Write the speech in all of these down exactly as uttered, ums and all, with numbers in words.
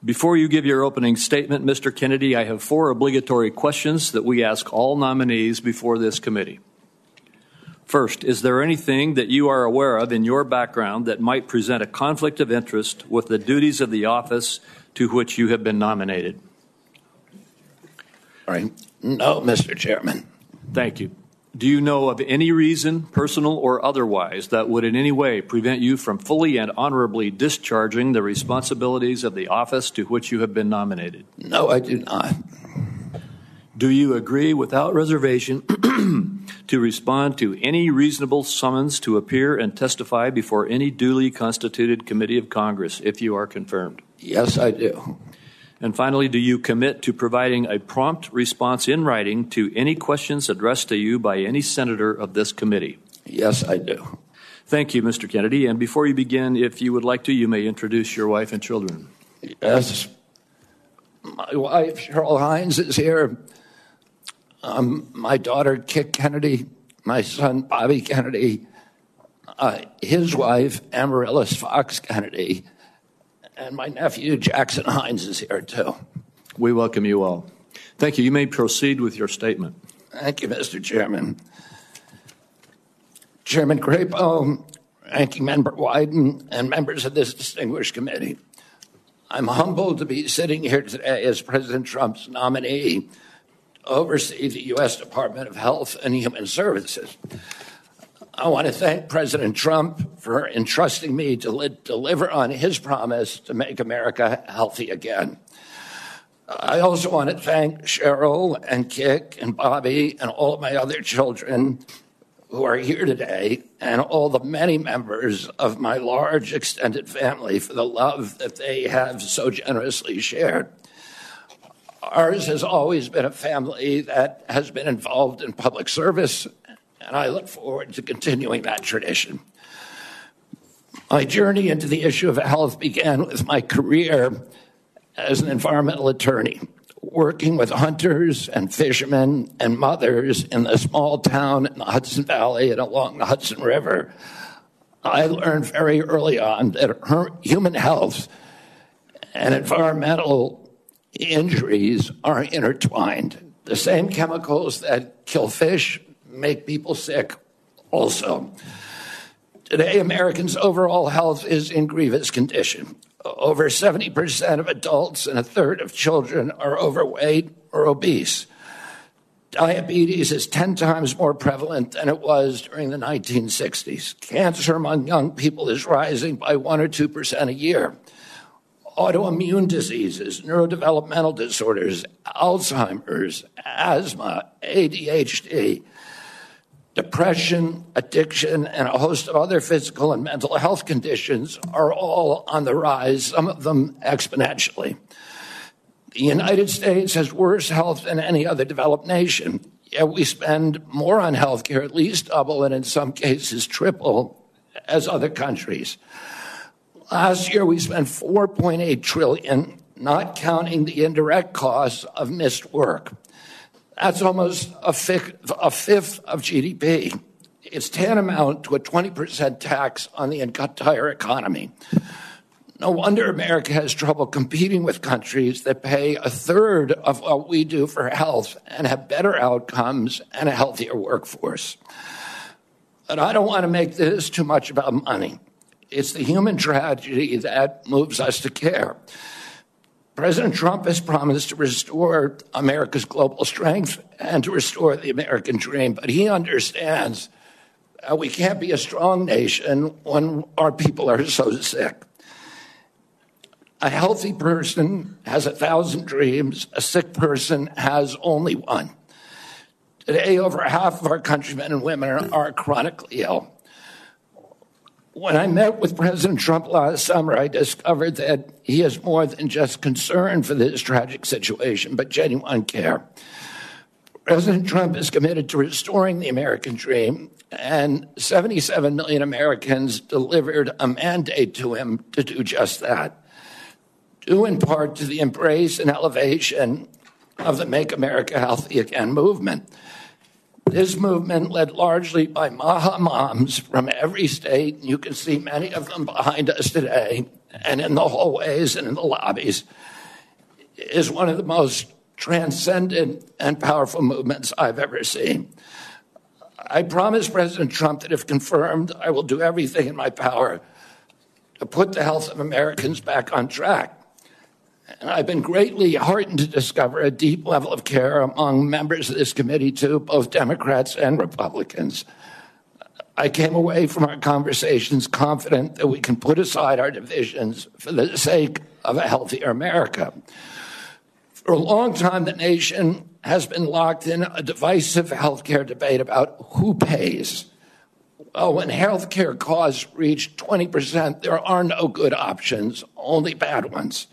Before you give your opening statement, Mister Kennedy, I have four obligatory questions that we ask all nominees before this committee. First, is there anything that you are aware of in your background that might present a conflict of interest with the duties of the office to which you have been nominated? All right. No, Mister Chairman. Thank you. Do you know of any reason, personal or otherwise, that would in any way prevent you from fully and honorably discharging the responsibilities of the office to which you have been nominated? No, I do not. Do you agree without reservation to respond to any reasonable summons to appear and testify before any duly constituted committee of Congress if you are confirmed? Yes, I do. And finally, do you commit to providing a prompt response in writing to any questions addressed to you by any senator of this committee? Yes, I do. Thank you, Mister Kennedy. And before you begin, if you would like to, you may introduce your wife and children. Yes. My wife, Cheryl Hines, is here. Um, my daughter, Kit Kennedy. My son, Bobby Kennedy. Uh, his wife, Amaryllis Fox Kennedy. And my nephew, Jackson Hines, is here, too. We welcome you all. Thank you. You may proceed with your statement. Thank you, Mister Chairman. Chairman Crapo, Ranking Member Wyden, and members of this distinguished committee, I'm humbled to be sitting here today as President Trump's nominee to oversee the U S Department of Health and Human Services. I want to thank President Trump for entrusting me to li- deliver on his promise to make America healthy again. I also want to thank Cheryl and Kik and Bobby and all of my other children who are here today and all the many members of my large extended family for the love that they have so generously shared. Ours has always been a family that has been involved in public service, and I look forward to continuing that tradition. My journey into the issue of health began with my career as an environmental attorney, working with hunters and fishermen and mothers in the small town in the Hudson Valley and along the Hudson River. I learned very early on that human health and environmental injuries are intertwined. The same chemicals that kill fish make people sick also. Today, Americans' overall health is in grievous condition. Over seventy percent of adults and a third of children are overweight or obese. Diabetes is ten times more prevalent than it was during the nineteen sixties. Cancer among young people is rising by one or two percent a year. Autoimmune diseases, neurodevelopmental disorders, Alzheimer's, asthma, A D H D, depression, addiction, and a host of other physical and mental health conditions are all on the rise, some of them exponentially. The United States has worse health than any other developed nation, yet we spend more on health care, at least double, and in some cases triple, as other countries. Last year, we spent four point eight trillion dollars, not counting the indirect costs of missed work. That's almost a fifth, a fifth of G D P. It's tantamount to a twenty percent tax on the entire economy. No wonder America has trouble competing with countries that pay a third of what we do for health and have better outcomes and a healthier workforce. But I don't want to make this too much about money. It's the human tragedy that moves us to care. President Trump has promised to restore America's global strength and to restore the American dream, but he understands that we can't be a strong nation when our people are so sick. A healthy person has a thousand dreams. A sick person has only one. Today, over half of our countrymen and women are chronically ill. When I met with President Trump last summer, I discovered that he is more than just concern for this tragic situation, but genuine care. President Trump is committed to restoring the American dream, and seventy-seven million Americans delivered a mandate to him to do just that, due in part to the embrace and elevation of the Make America Healthy Again movement. This movement, led largely by Maha moms from every state, and you can see many of them behind us today, and in the hallways and in the lobbies is one of the most transcendent and powerful movements I've ever seen. I promised President Trump that if confirmed, I will do everything in my power to put the health of Americans back on track. And I've been greatly heartened to discover a deep level of care among members of this committee, too, both Democrats and Republicans. I came away from our conversations confident that we can put aside our divisions for the sake of a healthier America. For a long time, the nation has been locked in a divisive healthcare debate about who pays. Well, when healthcare costs reach twenty percent, there are no good options, only bad ones.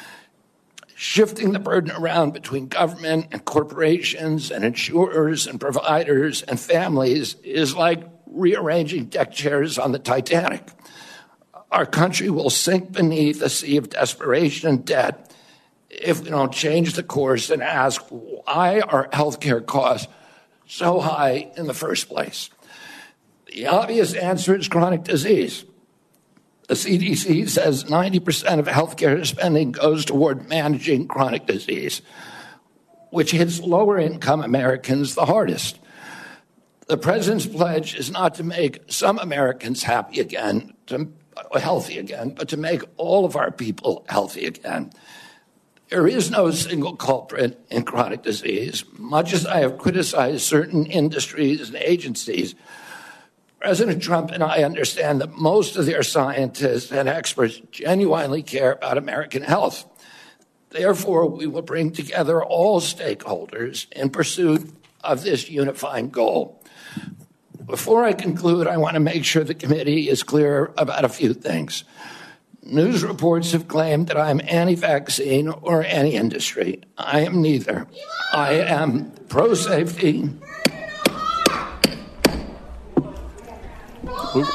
Shifting the burden around between government and corporations and insurers and providers and families is like rearranging deck chairs on the Titanic. Our country will sink beneath a sea of desperation and debt if we don't change the course and ask, why are healthcare costs so high in the first place? The obvious answer is chronic disease. The C D C says ninety percent of healthcare spending goes toward managing chronic disease, which hits lower-income Americans the hardest. The president's pledge is not to make some Americans happy again, to, healthy again, but to make all of our people healthy again. There is no single culprit in chronic disease. Much as I have criticized certain industries and agencies, President Trump and I understand that most of their scientists and experts genuinely care about American health. Therefore, we will bring together all stakeholders in pursuit of this unifying goal. Before I conclude, I want to make sure the committee is clear about a few things. News reports have claimed that I'm anti-vaccine or anti-industry. I am neither. I am pro-safety. We'll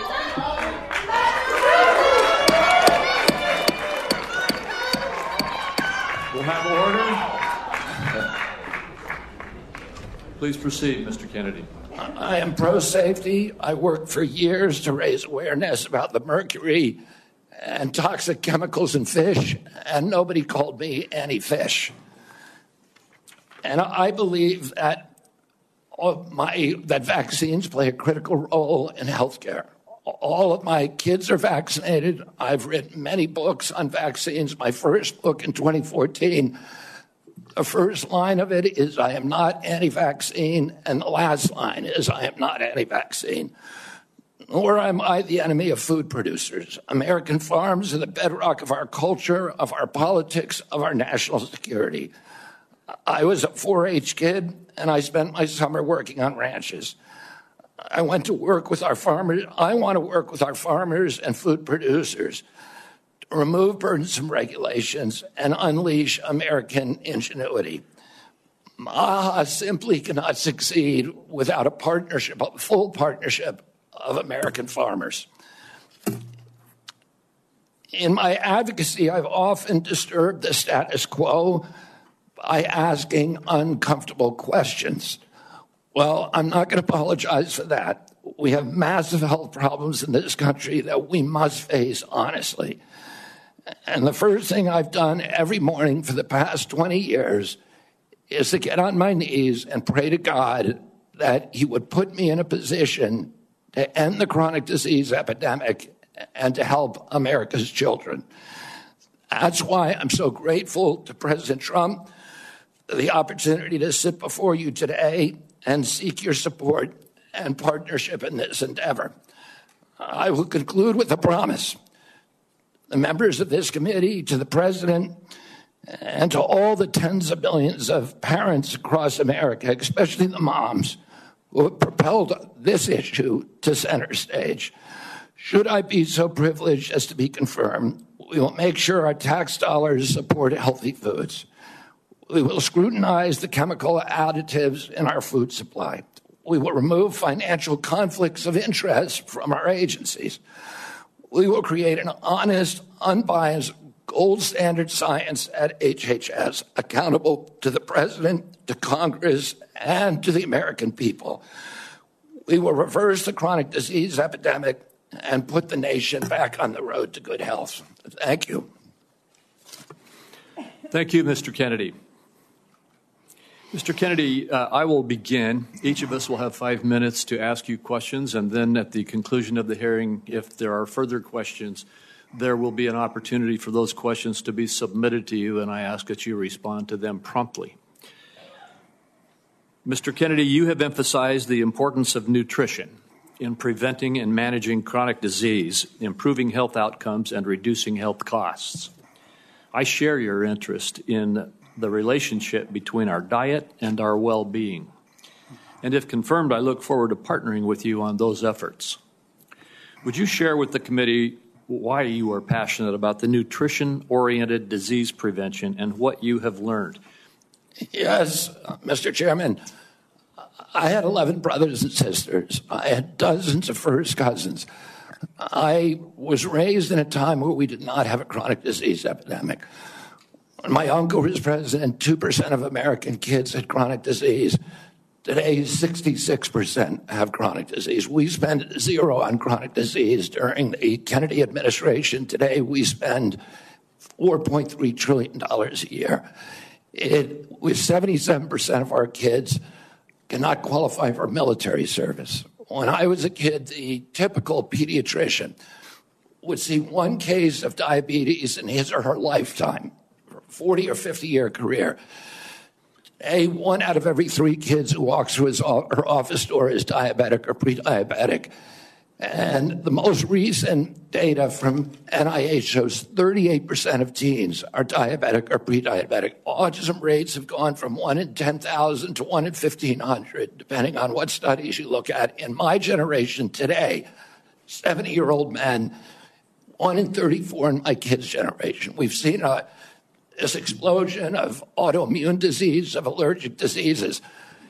have order. Please proceed, Mister Kennedy. I am pro-safety. I worked for years to raise awareness about the mercury and toxic chemicals in fish, and nobody called me anti-fish. And I believe that my that vaccines play a critical role in healthcare. All of my kids are vaccinated. I've written many books on vaccines. My first book in twenty fourteen, the first line of it is, I am not anti-vaccine, and the last line is, I am not anti-vaccine. Nor am I the enemy of food producers. American farms are the bedrock of our culture, of our politics, of our national security. I was a four H kid, and I spent my summer working on ranches. I went to work with our farmers. I want to work with our farmers and food producers to remove burdensome regulations and unleash American ingenuity. MAHA simply cannot succeed without a partnership, a full partnership of American farmers. In my advocacy, I've often disturbed the status quo by asking uncomfortable questions. Well, I'm not going to apologize for that. We have massive health problems in this country that we must face honestly. And the first thing I've done every morning for the past twenty years is to get on my knees and pray to God that he would put me in a position to end the chronic disease epidemic and to help America's children. That's why I'm so grateful to President Trump for the opportunity to sit before you today and seek your support and partnership in this endeavor. I will conclude with a promise. The members of this committee, to the president, and to all the tens of millions of parents across America, especially the moms, who have propelled this issue to center stage. Should I be so privileged as to be confirmed, we will make sure our tax dollars support healthy foods. We will scrutinize the chemical additives in our food supply. We will remove financial conflicts of interest from our agencies. We will create an honest, unbiased, gold standard science at H H S, accountable to the president, to Congress, and to the American people. We will reverse the chronic disease epidemic and put the nation back on the road to good health. Thank you. Thank you, Mister Kennedy. Mister Kennedy, uh, I will begin. Each of us will have five minutes to ask you questions, and then at the conclusion of the hearing, if there are further questions, there will be an opportunity for those questions to be submitted to you, and I ask that you respond to them promptly. Mister Kennedy, you have emphasized the importance of nutrition in preventing and managing chronic disease, improving health outcomes, and reducing health costs. I share your interest in the relationship between our diet and our well-being. And if confirmed, I look forward to partnering with you on those efforts. Would you share with the committee why you are passionate about the nutrition-oriented disease prevention and what you have learned? Yes, Mister Chairman. I had eleven brothers and sisters. I had dozens of first cousins. I was raised in a time where we did not have a chronic disease epidemic. When my uncle was president, two percent of American kids had chronic disease. Today, sixty-six percent have chronic disease. We spend zero on chronic disease during the Kennedy administration. Today, we spend four point three trillion dollars a year. It, with seventy-seven percent of our kids cannot qualify for military service. When I was a kid, the typical pediatrician would see one case of diabetes in his or her lifetime, forty or fifty year career. A one out of every three kids who walks through his her office door is diabetic or pre-diabetic. And the most recent data from N I H shows thirty-eight percent of teens are diabetic or pre-diabetic. Autism rates have gone from one in ten thousand to one in fifteen hundred, depending on what studies you look at. In my generation today, seventy-year-old men, one in thirty-four in my kids' generation. We've seen a, this explosion of autoimmune disease, of allergic diseases.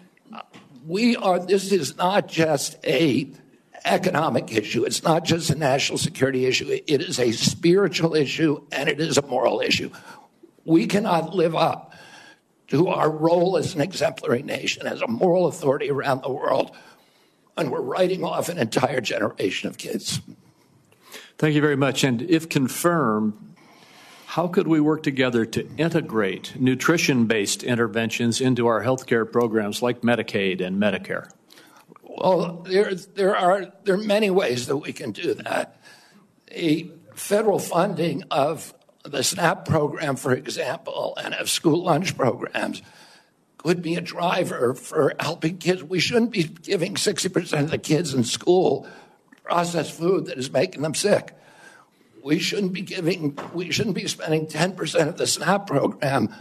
We are, this is not just a economic issue. It's not just a national security issue. It is a spiritual issue, and it is a moral issue. We cannot live up to our role as an exemplary nation, as a moral authority around the world, and we're writing off an entire generation of kids. Thank you very much. And if confirmed, how could we work together to integrate nutrition-based interventions into our healthcare programs like Medicaid and Medicare? Well, there, there are there are many ways that we can do that. The federal funding of the SNAP program, for example, and of school lunch programs could be a driver for helping kids. We shouldn't be giving sixty percent of the kids in school processed food that is making them sick. We shouldn't be giving. We shouldn't be spending ten percent of the SNAP program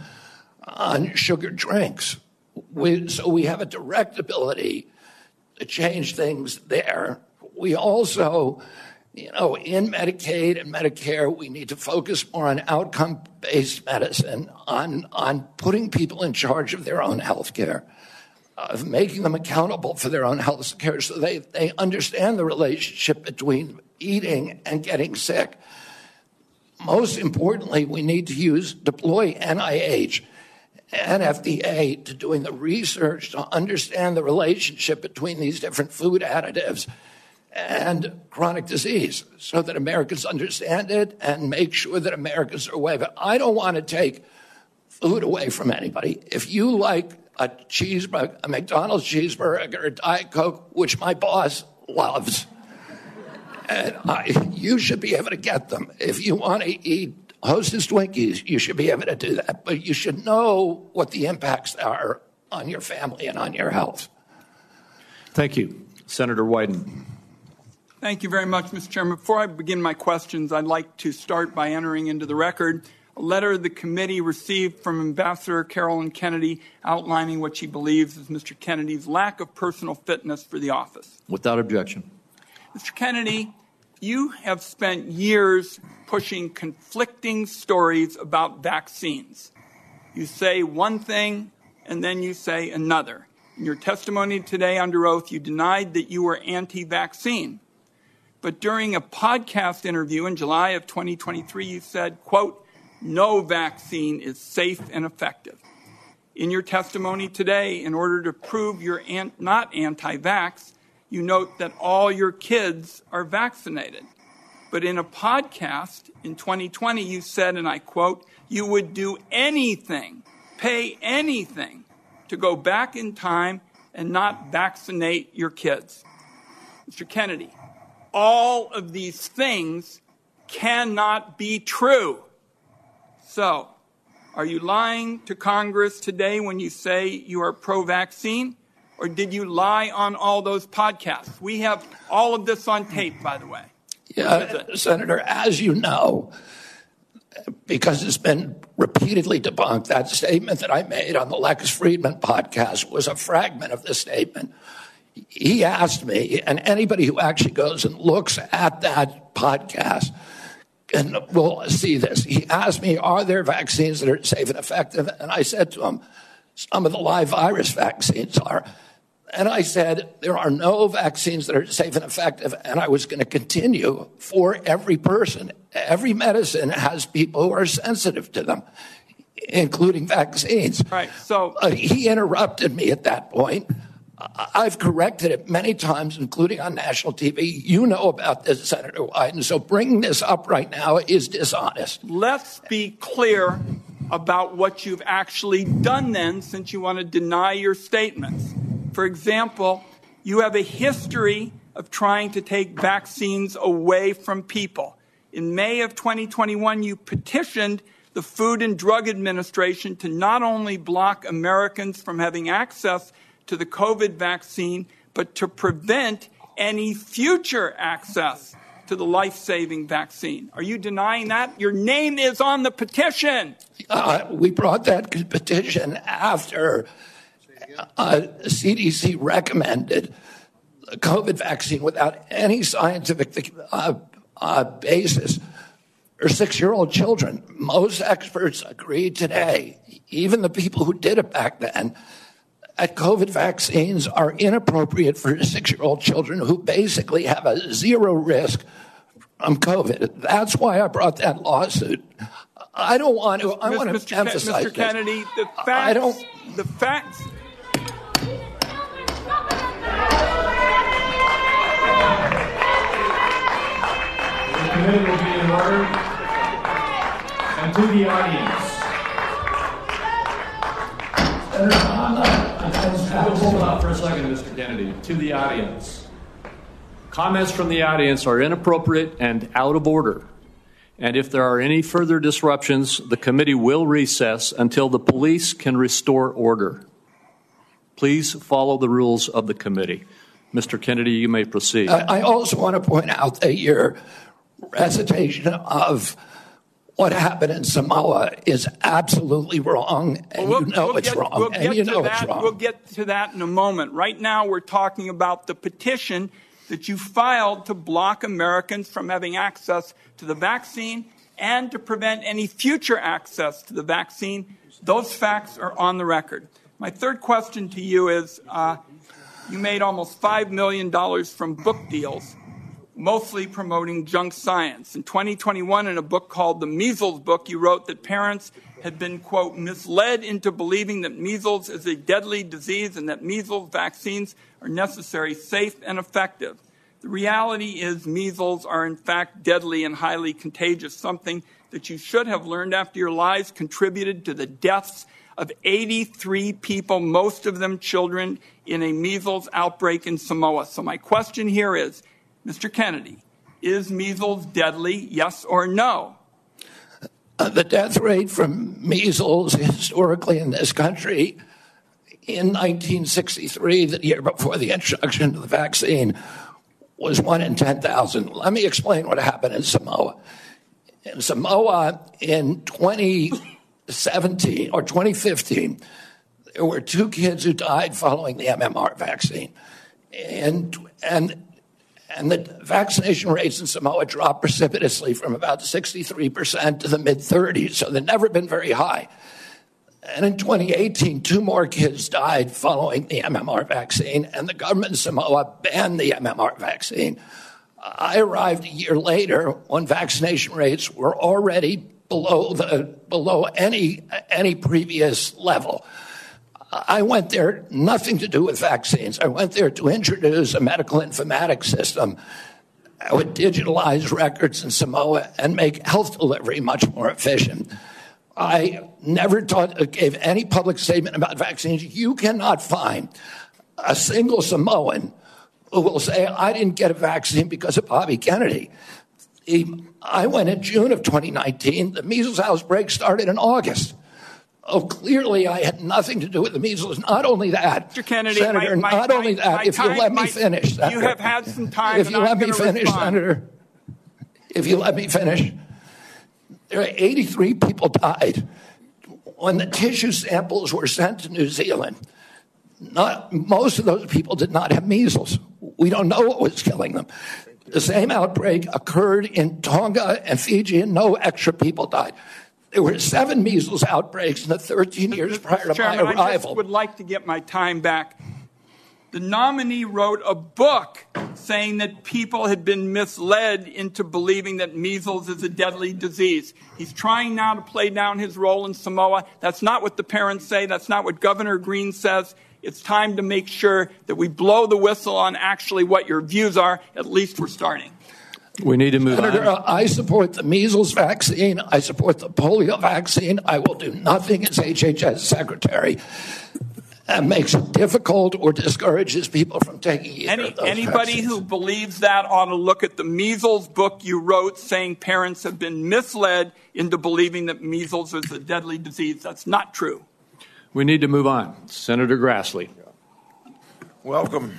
on sugar drinks. We, so we have a direct ability to change things there. We also, you know, in Medicaid and Medicare, we need to focus more on outcome-based medicine, on, on putting people in charge of their own health care, of making them accountable for their own health care so they, they understand the relationship between eating and getting sick. Most importantly, we need to use, deploy N I H and F D A to doing the research to understand the relationship between these different food additives and chronic disease so that Americans understand it and make sure that Americans are aware of it. I don't want to take food away from anybody. If you like a cheeseburger, a McDonald's cheeseburger, a Diet Coke, which my boss loves, and I, you should be able to get them. If you want to eat Hostess Twinkies, you should be able to do that. But you should know what the impacts are on your family and on your health. Thank you. Senator Wyden. Thank you very much, Mister Chairman. Before I begin my questions, I'd like to start by entering into the record a letter the committee received from Ambassador Carolyn Kennedy outlining what she believes is Mister Kennedy's lack of personal fitness for the office. Without objection. Mister Kennedy, you have spent years pushing conflicting stories about vaccines. You say one thing, and then you say another. In your testimony today under oath, you denied that you were anti-vaccine. But during a podcast interview in July of twenty twenty-three, you said, quote, "No vaccine is safe and effective." In your testimony today, in order to prove you're an- not anti-vax, you note that all your kids are vaccinated. But in a podcast in twenty twenty, you said, and I quote, you would do anything, pay anything to go back in time and not vaccinate your kids. Mister Kennedy, all of these things cannot be true. So, are you lying to Congress today when you say you are pro-vaccine? Or did you lie on all those podcasts? We have all of this on tape, by the way. Yeah, Senator, as you know, because it's been repeatedly debunked, that statement that I made on the Lex Friedman podcast was a fragment of the statement. He asked me, and anybody who actually goes and looks at that podcast and will see this. He asked me, are there vaccines that are safe and effective? And I said to him, some of the live virus vaccines are. And I said, there are no vaccines that are safe and effective, and I was going to continue for every person. Every medicine has people who are sensitive to them, including vaccines. Right. So uh, he interrupted me at that point. I've corrected it many times, including on national T V. You know about this, Senator Wyden, so bringing this up right now is dishonest. Let's be clear about what you've actually done then, since you want to deny your statements. For example, you have a history of trying to take vaccines away from people. In May of twenty twenty-one, you petitioned the Food and Drug Administration to not only block Americans from having access to the COVID vaccine, but to prevent any future access to the life-saving vaccine. Are you denying that? Your name is on the petition. Uh, we brought that petition after uh, C D C recommended the COVID vaccine without any scientific uh, uh, basis for six-year-old children. Most experts agree today, even the people who did it back then, that COVID vaccines are inappropriate for six-year-old children who basically have a zero risk from COVID. That's why I brought that lawsuit. I don't want to. I want to Mister emphasize Mister Kennedy, the facts. I don't. The facts. The committee will be in order. And to the audience. Hold on for a second, Mister Kennedy. To the audience. Comments from the audience are inappropriate and out of order. And if there are any further disruptions, the committee will recess until the police can restore order. Please follow the rules of the committee. Mister Kennedy, you may proceed. I also want to point out that your recitation of what happened in Samoa is absolutely wrong, and Well, you know we'll it's get, wrong, we'll and get you to know that. it's wrong. We'll get to that in a moment. Right now, we're talking about the petition that you filed to block Americans from having access to the vaccine and to prevent any future access to the vaccine. Those facts are on the record. My third question to you is, uh, you made almost five million dollars from book deals, mostly promoting junk science. In twenty twenty-one, in a book called The Measles Book, you wrote that parents had been, quote, misled into believing that measles is a deadly disease and that measles vaccines are necessary, safe, and effective. The reality is measles are, in fact, deadly and highly contagious, something that you should have learned after your lives contributed to the deaths of eighty-three people, most of them children, in a measles outbreak in Samoa. So my question here is, Mister Kennedy, is measles deadly, yes or no? Uh, the death rate from measles historically in this country in nineteen sixty-three, the year before the introduction of the vaccine, was one in ten thousand. Let me explain what happened in Samoa. In Samoa in twenty seventeen or twenty fifteen, there were two kids who died following the M M R vaccine. And, and, and the vaccination rates in Samoa dropped precipitously from about sixty-three percent to the mid thirties, so they've never been very high. And in twenty eighteen, two more kids died following the M M R vaccine, and the government of Samoa banned the M M R vaccine. I arrived a year later when vaccination rates were already below the below any any previous level. I went there, nothing to do with vaccines. I went there to introduce a medical informatics system that would digitalize records in Samoa and make health delivery much more efficient. I never taught, gave any public statement about vaccines. You cannot find a single Samoan who will say, I didn't get a vaccine because of Bobby Kennedy. He, I went in June of twenty nineteen. The measles outbreak started in August. Oh, clearly I had nothing to do with the measles. Not only that, Mister Kennedy, Senator, my, my, not only my, that, my if time, you let me my, finish, Senator, you have had some time. If you and let I'm me finish, respond. Senator, if you let me finish, there are eighty-three people died when the tissue samples were sent to New Zealand. Not, most of those people did not have measles. We don't know what was killing them. The same outbreak occurred in Tonga and Fiji, and no extra people died. There were seven measles outbreaks in the thirteen years prior to Chairman, my arrival. I just would like to get my time back. The nominee wrote a book saying that people had been misled into believing that measles is a deadly disease. He's trying now to play down his role in Samoa. That's not what the parents say. That's not what Governor Green says. It's time to make sure that we blow the whistle on actually what your views are. At least we're starting. We need to move Senator, on. I support the measles vaccine. I support the polio vaccine. I will do nothing as H H S secretary that makes it difficult or discourages people from taking either Any, of those anybody vaccines. who believes that ought to look at the measles book you wrote saying parents have been misled into believing that measles is a deadly disease. That's not true. We need to move on. Senator Grassley. Welcome.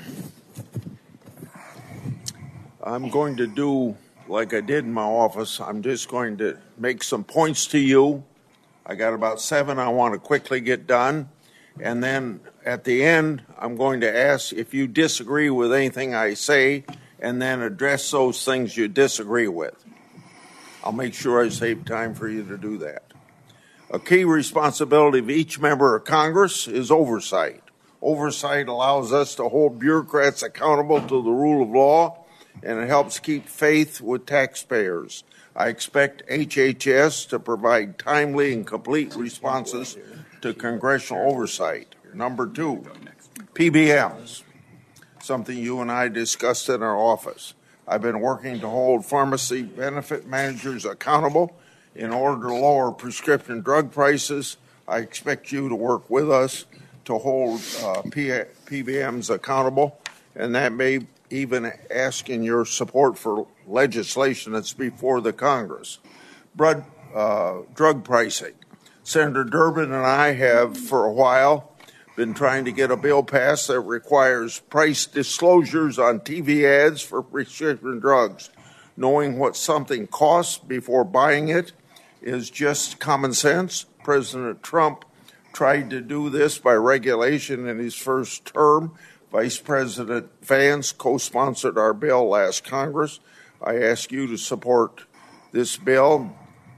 I'm going to do like I did in my office. I'm just going to make some points to you. I got about seven I want to quickly get done. And then at the end, I'm going to ask if you disagree with anything I say and then address those things you disagree with. I'll make sure I save time for you to do that. A key responsibility of each member of Congress is oversight. Oversight allows us to hold bureaucrats accountable to the rule of law, and it helps keep faith with taxpayers. I expect H H S to provide timely and complete responses to congressional oversight. Number two, P B Ms, something you and I discussed in our office. I've been working to hold pharmacy benefit managers accountable in order to lower prescription drug prices. I expect you to work with us to hold uh, P- PBMs accountable, and that may even ask in your support for legislation that's before the Congress. Blood, uh, drug pricing. Senator Durbin and I have, for a while, been trying to get a bill passed that requires price disclosures on T V ads for prescription drugs. Knowing what something costs before buying it is just common sense. President Trump tried to do this by regulation in his first term. Vice President Vance co-sponsored our bill last Congress. I ask you to support this bill,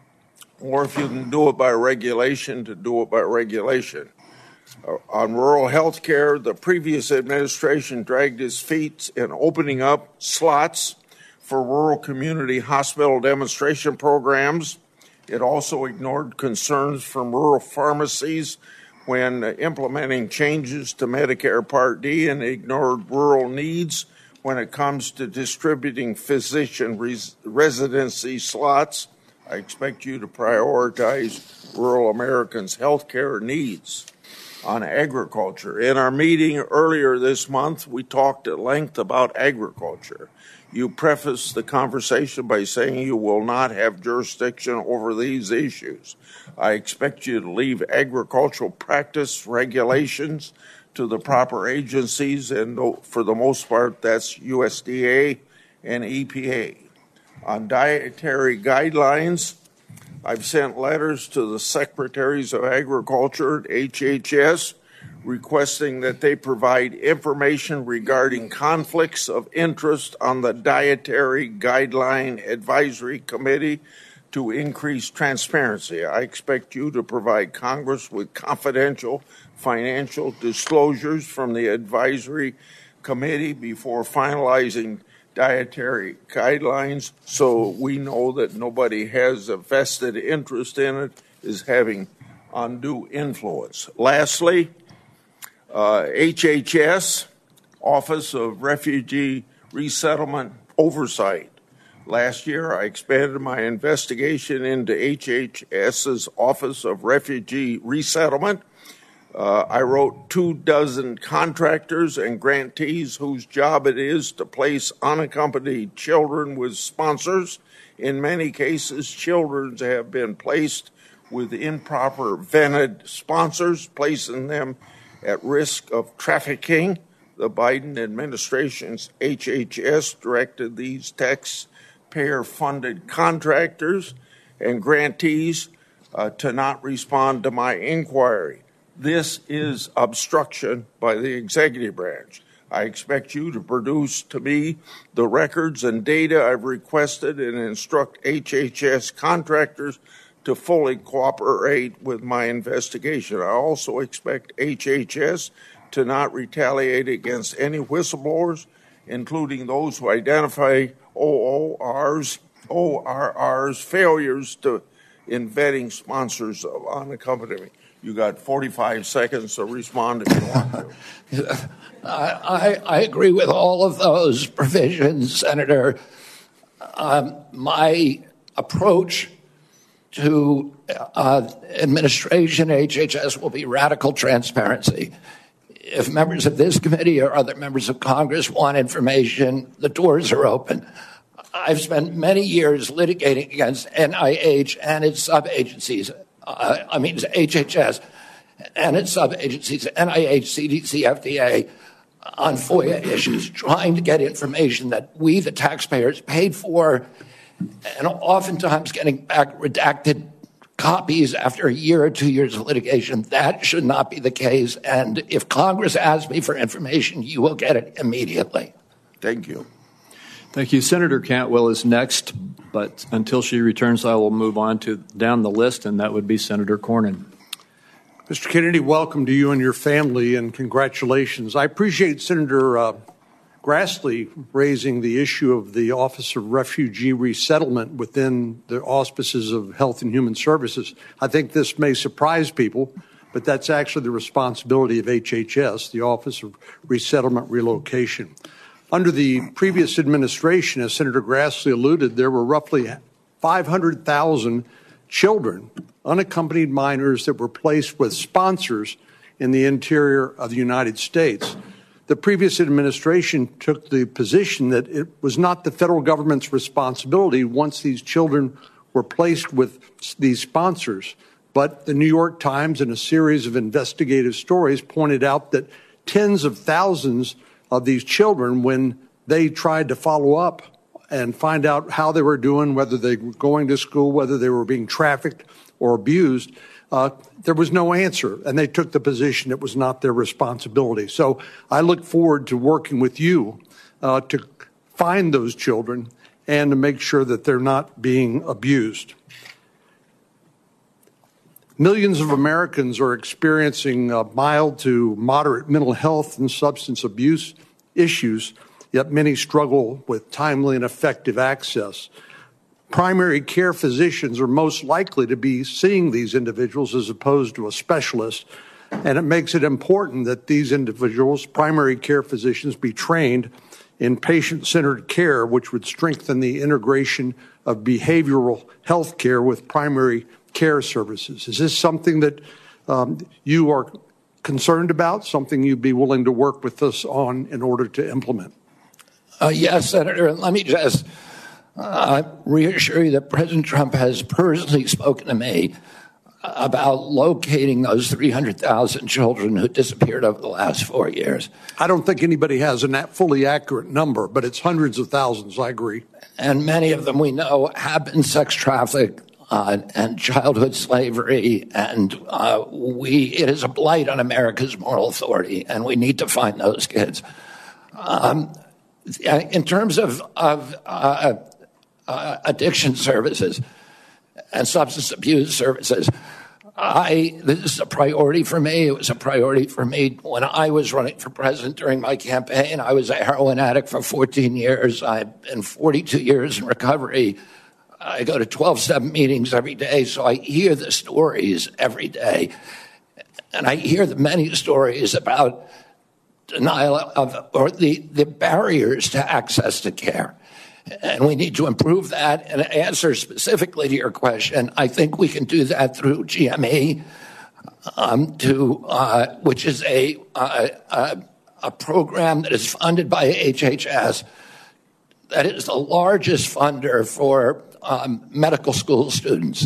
or if you can do it by regulation, to do it by regulation. Uh, on rural health care, the previous administration dragged its feet in opening up slots for rural community hospital demonstration programs. It also ignored concerns from rural pharmacies when implementing changes to Medicare Part D, and ignored rural needs when it comes to distributing physician res- residency slots. I expect you to prioritize rural Americans' health care needs. On agriculture, in our meeting earlier this month, we talked at length about agriculture. You prefaced the conversation by saying you will not have jurisdiction over these issues. I expect you to leave agricultural practice regulations to the proper agencies, and for the most part, that's U S D A and E P A. On dietary guidelines, I've sent letters to the Secretaries of Agriculture at H H S requesting that they provide information regarding conflicts of interest on the Dietary Guideline Advisory Committee to increase transparency. I expect you to provide Congress with confidential financial disclosures from the Advisory Committee before finalizing dietary guidelines, so we know that nobody has a vested interest in it, is having undue influence. Lastly, Uh, H H S, Office of Refugee Resettlement Oversight. Last year, I expanded my investigation into H H S's Office of Refugee Resettlement. Uh, I wrote two dozen contractors and grantees whose job it is to place unaccompanied children with sponsors. In many cases, children have been placed with improper vetted sponsors, placing them at risk of trafficking. The Biden administration's H H S directed these taxpayer-funded contractors and grantees uh, to not respond to my inquiry. This is obstruction by the executive branch. I expect you to produce to me the records and data I've requested and instruct H H S contractors to fully cooperate with my investigation. I also expect H H S to not retaliate against any whistleblowers, including those who identify O O Rs, O R Rs failures to in vetting sponsors of unaccompanied. You got forty-five seconds to respond if you want to. I, I agree with all of those provisions, Senator. Um, my approach to uh, administration H H S will be radical transparency. If members of this committee or other members of Congress want information, the doors are open. I've spent many years litigating against N I H and its sub-agencies. Uh, I mean, H H S and its sub-agencies, N I H, C D C, F D A, on FOIA issues, trying to get information that we, the taxpayers, paid for, and oftentimes getting back redacted copies after a year or two years of litigation. That should not be the case. And if Congress asks me for information, you will get it immediately. Thank you. Thank you. Senator Cantwell is next, but until she returns, I will move on to down the list, and that would be Senator Cornyn. Mister Kennedy, welcome to you and your family, and congratulations. I appreciate Senator uh, Grassley raising the issue of the Office of Refugee Resettlement within the auspices of Health and Human Services. I think this may surprise people, but that's actually the responsibility of H H S, the Office of Resettlement Relocation. Under the previous administration, as Senator Grassley alluded, there were roughly five hundred thousand children, unaccompanied minors, that were placed with sponsors in the interior of the United States. The previous administration took the position that it was not the federal government's responsibility once these children were placed with these sponsors. But the New York Times, in a series of investigative stories, pointed out that tens of thousands of these children, when they tried to follow up and find out how they were doing, whether they were going to school, whether they were being trafficked or abused, uh, there was no answer, and they took the position it was not their responsibility. So I look forward to working with you uh, to find those children and to make sure that they're not being abused. Millions of Americans are experiencing uh, mild to moderate mental health and substance abuse issues, yet many struggle with timely and effective access. Primary care physicians are most likely to be seeing these individuals as opposed to a specialist, and it makes it important that these individuals, primary care physicians, be trained in patient-centered care, which would strengthen the integration of behavioral health care with primary care services. Is this something that um, you are concerned about, something you'd be willing to work with us on in order to implement? Uh, yes, Senator, and let me just uh, reassure you that President Trump has personally spoken to me about locating those three hundred thousand children who disappeared over the last four years. I don't think anybody has a fully accurate number, but it's hundreds of thousands, I agree. And many of them we know have been sex trafficked uh, and childhood slavery, and uh, we it is a blight on America's moral authority, and we need to find those kids. Um, in terms of, of uh, uh, addiction services and substance abuse services, I, this is a priority for me. It was a priority for me when I was running for president during my campaign. I was a heroin addict for fourteen years. I've been forty-two years in recovery. I go to twelve step meetings every day, so I hear the stories every day. And I hear the many stories about denial of, or the, the barriers to access to care. And we need to improve that. And answer specifically to your question, I think we can do that through G M E, um, to, uh, which is a, uh, a, a program that is funded by H H S, that is the largest funder for um, medical school students.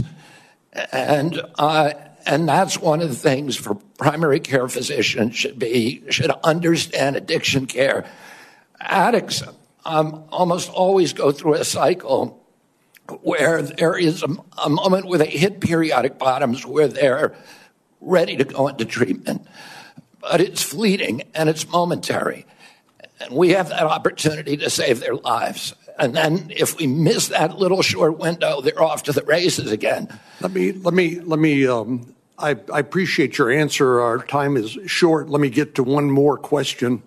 And uh, and that's one of the things for primary care physicians should be, should understand addiction care. Addicts um, almost always go through a cycle where there is a, a moment where they hit periodic bottoms where they're ready to go into treatment. But it's fleeting and it's momentary. And we have that opportunity to save their lives. And then if we miss that little short window, they're off to the races again. Let me, let me, let me, um, I, I appreciate your answer. Our time is short. Let me get to one more question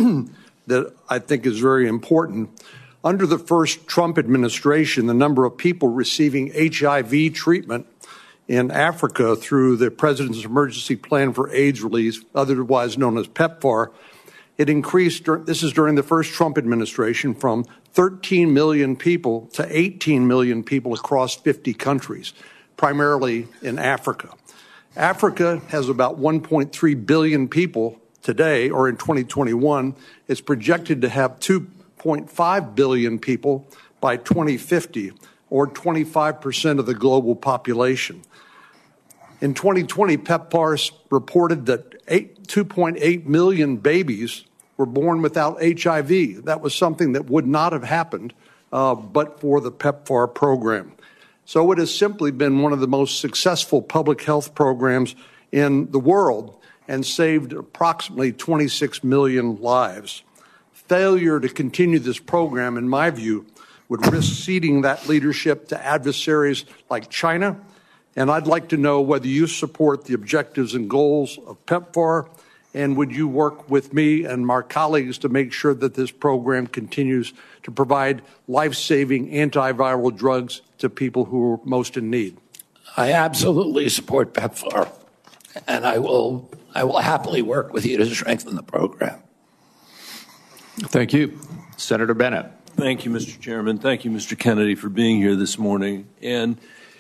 that I think is very important. Under the first Trump administration, the number of people receiving H I V treatment in Africa through the President's Emergency Plan for AIDS Relief, otherwise known as PEPFAR, it increased, this is during the first Trump administration, from thirteen million people to eighteen million people across fifty countries, primarily in Africa. Africa has about one point three billion people today, or in twenty twenty-one. It's projected to have two point five billion people by twenty fifty, or twenty-five percent of the global population. In twenty twenty, PEPFAR reported that two point eight million babies were born without H I V. That was something that would not have happened uh, but for the PEPFAR program. So it has simply been one of the most successful public health programs in the world and saved approximately twenty-six million lives. Failure to continue this program, in my view, would risk ceding that leadership to adversaries like China. And I'd like to know whether you support the objectives and goals of PEPFAR, and would you work with me and my colleagues to make sure that this program continues to provide life-saving antiviral drugs to people who are most in need? I absolutely support PEPFAR, and I will, I will happily work with you to strengthen the program. Thank you. Senator Bennett. Thank you, Mister Chairman. Thank you, Mister Kennedy, for being here this morning. And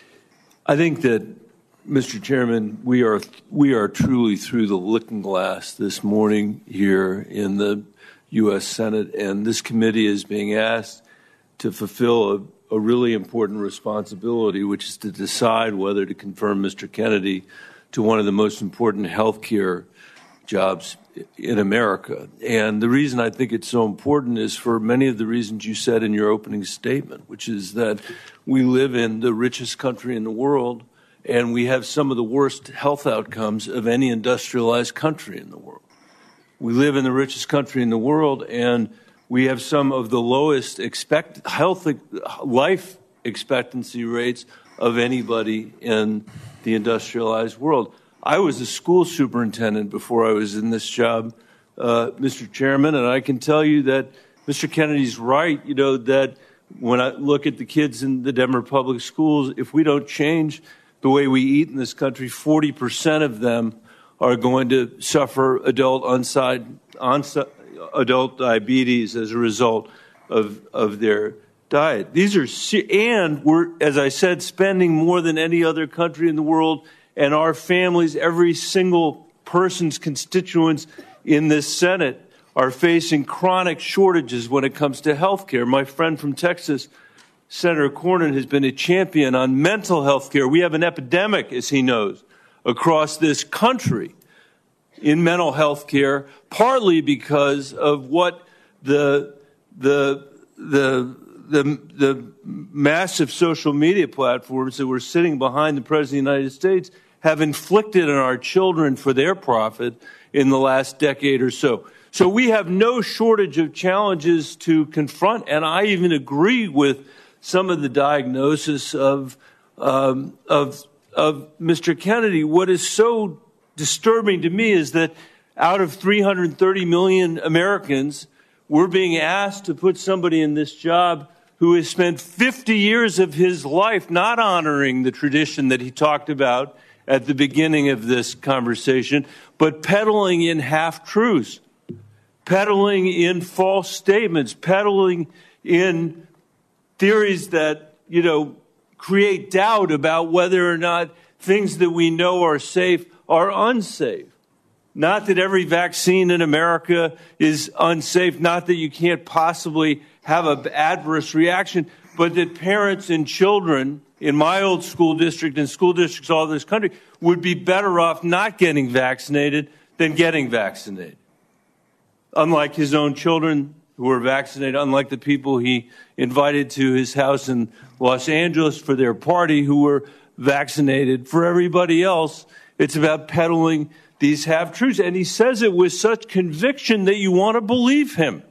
I think that, Mister Chairman, we are we are truly through the looking glass this morning here in the U S Senate, and this committee is being asked to fulfill a, a really important responsibility, which is to decide whether to confirm Mister Kennedy to one of the most important health care jobs in America. And the reason I think it's so important is for many of the reasons you said in your opening statement, which is that we live in the richest country in the world, and we have some of the worst health outcomes of any industrialized country in the world. We live in the richest country in the world, and we have some of the lowest expect health life expectancy rates of anybody in the industrialized world. I was a school superintendent before I was in this job, uh, Mister Chairman, and I can tell you that Mister Kennedy's right, you know, that when I look at the kids in the Denver public schools, if we don't change the way we eat in this country, forty percent of them are going to suffer adult onside, onset, adult diabetes as a result of, of their diet. These are, and we're, as I said, spending more than any other country in the world, and our families, every single person's constituents in this Senate are facing chronic shortages when it comes to health care. My friend from Texas, Senator Cornyn, has been a champion on mental health care. We have an epidemic, as he knows, across this country in mental health care, partly because of what the the the the, the massive social media platforms that were sitting behind the President of the United States have inflicted on our children for their profit in the last decade or so. So we have no shortage of challenges to confront, and I even agree with some of the diagnosis of um, of of Mister Kennedy. What is so disturbing to me is that out of three hundred thirty million Americans, we're being asked to put somebody in this job who has spent fifty years of his life not honoring the tradition that he talked about at the beginning of this conversation, but peddling in half-truths, peddling in false statements, peddling in theories that, you know, create doubt about whether or not things that we know are safe are unsafe. Not that every vaccine in America is unsafe, not that you can't possibly have an adverse reaction, but that parents and children in my old school district and school districts all over this country would be better off not getting vaccinated than getting vaccinated. Unlike his own children who were vaccinated, unlike the people he invited to his house in Los Angeles for their party who were vaccinated. For everybody else, it's about peddling these half-truths. And he says it with such conviction that you want to believe him.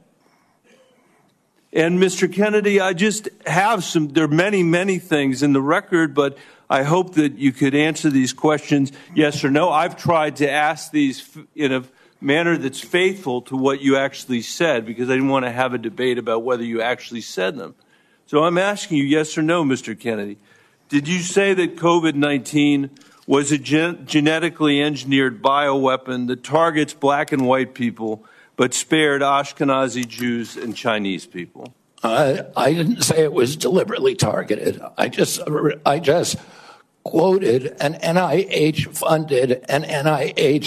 And Mister Kennedy, I just have some, there are many, many things in the record, but I hope that you could answer these questions yes or no. I've tried to ask these in a manner that's faithful to what you actually said, because I didn't want to have a debate about whether you actually said them. So I'm asking you yes or no, Mister Kennedy. Did you say that COVID nineteen was a gen- genetically engineered bioweapon that targets black and white people, but spared Ashkenazi Jews and Chinese people? Uh, I didn't say it was deliberately targeted. I just, I just quoted an N I H-funded and N I H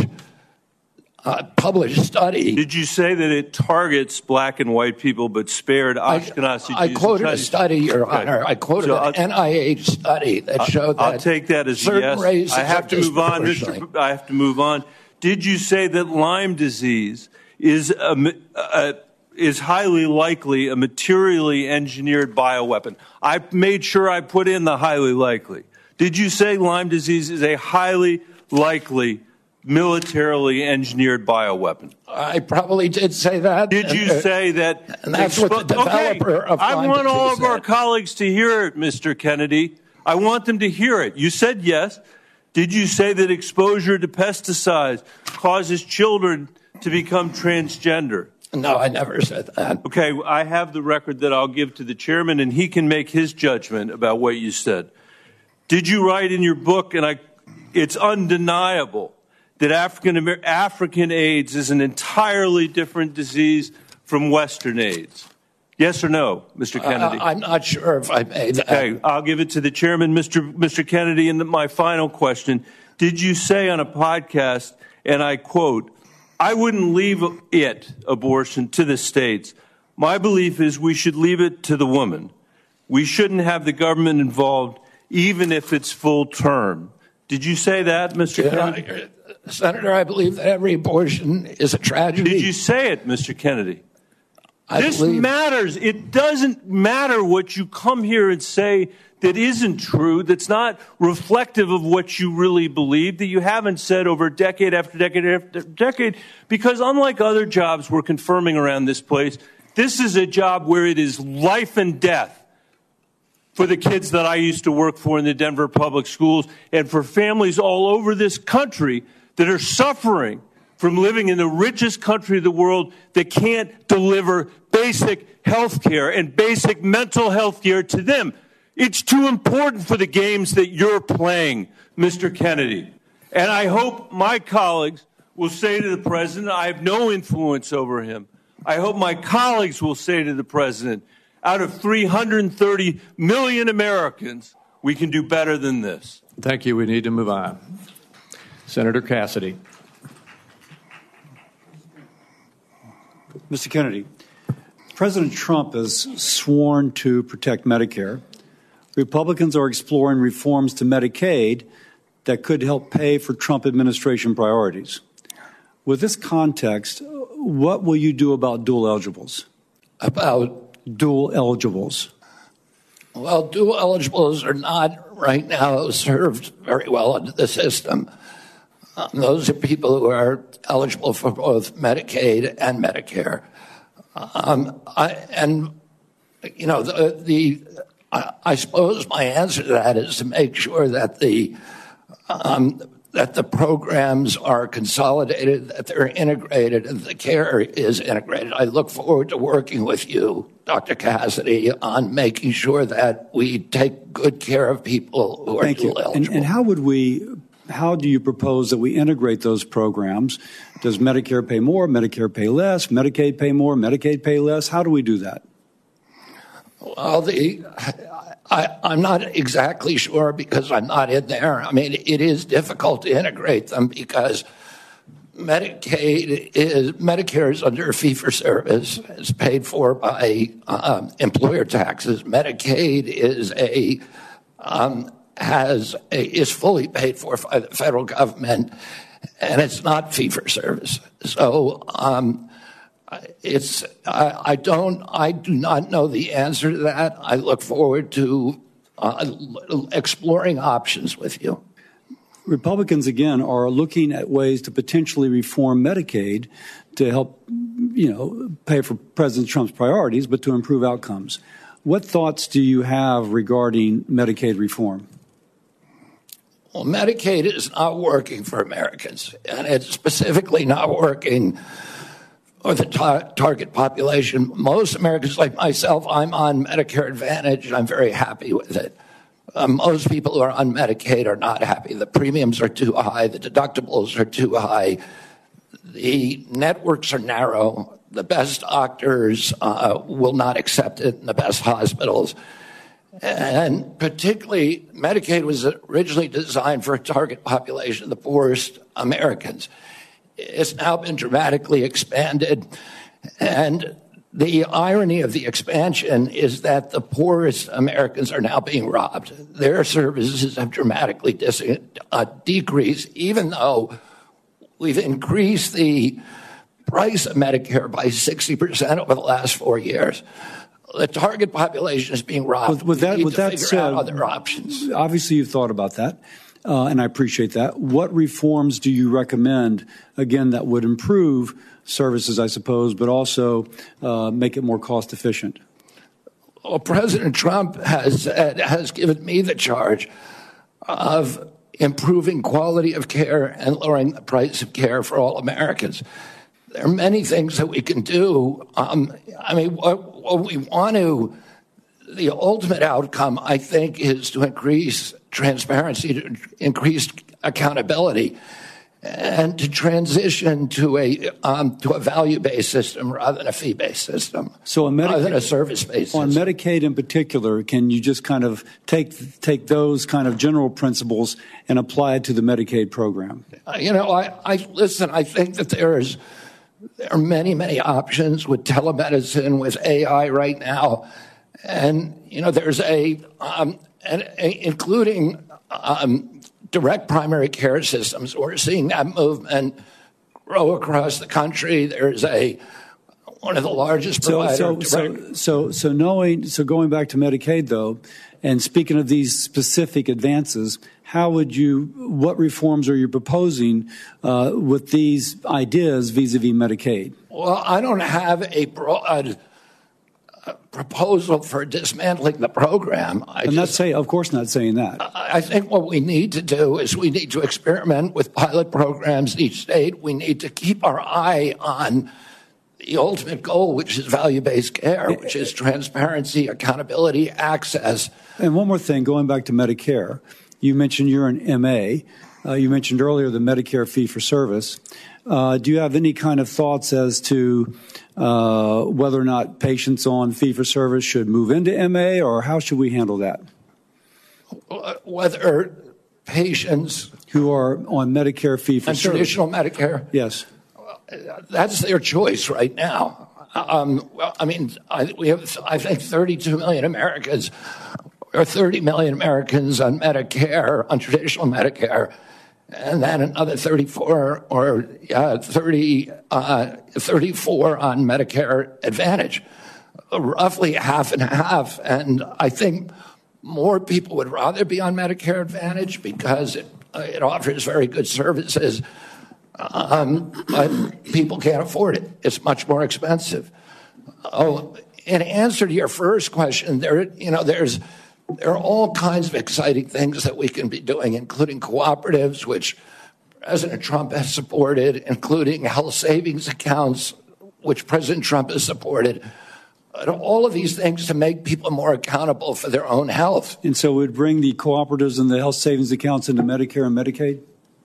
uh, published study. Did you say that it targets black and white people, but spared Ashkenazi I, I Jews? I quoted and a study, Your okay. Honor. I quoted so an I'll, N I H study that showed I'll that take that as a certain yes. races I have to move on, Mister I have to move on. Did you say that Lyme disease is a, a, is highly likely a materially engineered bioweapon? I made sure I put in the highly likely. Did you say Lyme disease is a highly likely militarily engineered bioweapon? I probably did say that. Did you and, say that? And that's what the developer okay. of I Lyme want all disease of our said. colleagues to hear it, Mister Kennedy. I want them to hear it. You said yes. Did you say that exposure to pesticides causes children to become transgender? No, I never said that. Okay, I have the record that I'll give to the chairman, and he can make his judgment about what you said. Did you write in your book, and I, it's undeniable, that African African AIDS is an entirely different disease from Western AIDS? Yes or no, Mister Kennedy? Uh, I'm not sure if I made that. Okay, I'll give it to the chairman, Mister Mister Kennedy. And my final question, did you say on a podcast, and I quote, "I wouldn't leave it, abortion, to the states. My belief is we should leave it to the woman. We shouldn't have the government involved, even if it's full term." Did you say that, Mister Yeah, Kennedy? Senator, I believe that every abortion is a tragedy. Did you say it, Mister Kennedy? I This believe, matters. It doesn't matter what you come here and say that isn't true, that's not reflective of what you really believe, that you haven't said over decade after decade after decade, because unlike other jobs we're confirming around this place, this is a job where it is life and death for the kids that I used to work for in the Denver public schools and for families all over this country that are suffering from living in the richest country of the world that can't deliver basic health care and basic mental health care to them. It's too important for the games that you're playing, Mister Kennedy. And I hope my colleagues will say to the president, I have no influence over him. I hope my colleagues will say to the president, out of three hundred thirty million Americans, we can do better than this. Thank you. We need to move on. Senator Cassidy. Mister Kennedy, President Trump has sworn to protect Medicare. Republicans are exploring reforms to Medicaid that could help pay for Trump administration priorities. With this context, what will you do about dual eligibles? about Dual eligibles. Well, dual eligibles are not right now served very well into the system. Um, those are people who are eligible for both Medicaid and Medicare. Um, I, and, you know, the, the I, I suppose my answer to that is to make sure that the um, that the programs are consolidated, that they're integrated, and the care is integrated. I look forward to working with you, Doctor Cassidy, on making sure that we take good care of people who are Thank you. dual And, eligible. and how would we how do you propose that we integrate those programs? Does Medicare pay more, Medicare pay less, Medicaid pay more, Medicaid pay less? How do we do that? Well, the, I, I'm not exactly sure because I'm not in there. I mean, it is difficult to integrate them because Medicaid is Medicare is under fee-for-service. It's paid for by um, employer taxes. Medicaid is a um, has a, is fully paid for by the federal government, and it's not fee-for-service. So um, it's I, I don't I do not know the answer to that. I look forward to uh, exploring options with you. Republicans, again, are looking at ways to potentially reform Medicaid to help, you know, pay for President Trump's priorities, but to improve outcomes. What thoughts do you have regarding Medicaid reform? Well, Medicaid is not working for Americans, and it's specifically not working for the tar- target population. Most Americans, like myself, I'm on Medicare Advantage, and I'm very happy with it. Um, most people who are on Medicaid are not happy. The premiums are too high. The deductibles are too high. The networks are narrow. The best doctors uh, will not accept it in the best hospitals. And particularly, Medicaid was originally designed for a target population of the poorest Americans. It's now been dramatically expanded. And the irony of the expansion is that the poorest Americans are now being robbed. Their services have dramatically dis- uh, decreased, even though we've increased the price of Medicare by sixty percent over the last four years. The target population is being robbed. With, with that, we need with to that figure said, out other options. Obviously, you've thought about that, uh, and I appreciate that. What reforms do you recommend, again, that would improve services, I suppose, but also uh, make it more cost efficient? Well, President Trump has uh, has given me the charge of improving quality of care and lowering the price of care for all Americans. There are many things that we can do. Um, I mean, what, what we want to, the ultimate outcome, I think, is to increase transparency, to increase accountability, and to transition to a um, to a value-based system rather than a fee-based system. So, on Medicaid, rather than a service-based on system. Medicaid in particular, can you just kind of take take those kind of general principles and apply it to the Medicaid program? Uh, you know, I, I listen. I think that there's there are many many options with telemedicine, with A I right now, and you know, there's a um, and, a, including. Um, direct primary care systems. We're seeing that movement grow across the country. There's a one of the largest providers. So, so, so, so, so knowing, so going back to Medicaid though, and speaking of these specific advances, how would you, what reforms are you proposing uh, with these ideas vis-a-vis Medicaid? Well, I don't have a broad proposal for dismantling the program. I I'm just, not saying, of course, not saying that. I think what we need to do is we need to experiment with pilot programs in each state. We need to keep our eye on the ultimate goal, which is value-based care, which is transparency, accountability, access. And one more thing, going back to Medicare, you mentioned you're an M A. Uh, you mentioned earlier the Medicare fee-for-service. Uh, do you have any kind of thoughts as to uh, whether or not patients on fee-for-service should move into M A, or how should we handle that? Whether patients who are on Medicare fee-for-service. And traditional Medicare? Yes. That's their choice right now. Um, well, I mean, I, we have, I think, thirty-two million Americans, or thirty million Americans on Medicare, on traditional Medicare, and then another thirty-four or uh, thirty, uh, thirty-four on Medicare Advantage, roughly half and half. And I think more people would rather be on Medicare Advantage because it, uh, it offers very good services. Um, but people can't afford it. It's much more expensive. Oh, in answer to your first question, there, you know, there's there are all kinds of exciting things that we can be doing, including cooperatives, which President Trump has supported, including health savings accounts, which President Trump has supported. But all of these things to make people more accountable for their own health. And so we'd bring the cooperatives and the health savings accounts into Medicare and Medicaid?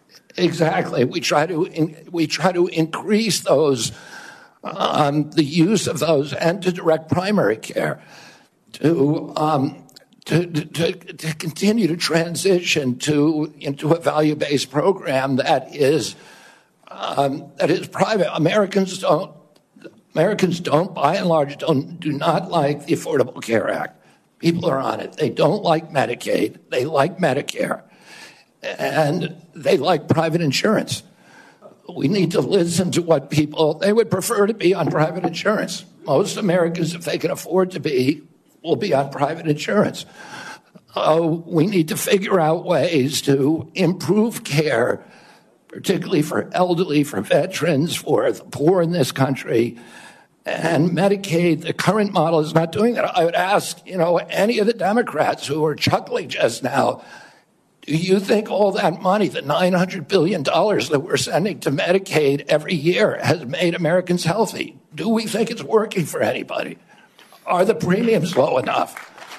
Exactly. We try to in, we try to increase those, um, the use of those, and to direct primary care, to um, to, to to continue to transition to into a value-based program that is um, that is private. Americans don't Americans don't, by and large, don't do not like the Affordable Care Act. People are on it. They don't like Medicaid. They like Medicare. And they like private insurance. We need to listen to what people, they would prefer to be on private insurance. Most Americans, if they can afford to be, will be on private insurance. Uh, we need to figure out ways to improve care, particularly for elderly, for veterans, for the poor in this country. And Medicaid, the current model is not doing that. I would ask, you know, any of the Democrats who are chuckling just now, do you think all that money, the nine hundred billion dollars that we're sending to Medicaid every year, has made Americans healthy? Do we think it's working for anybody? Are the premiums low enough?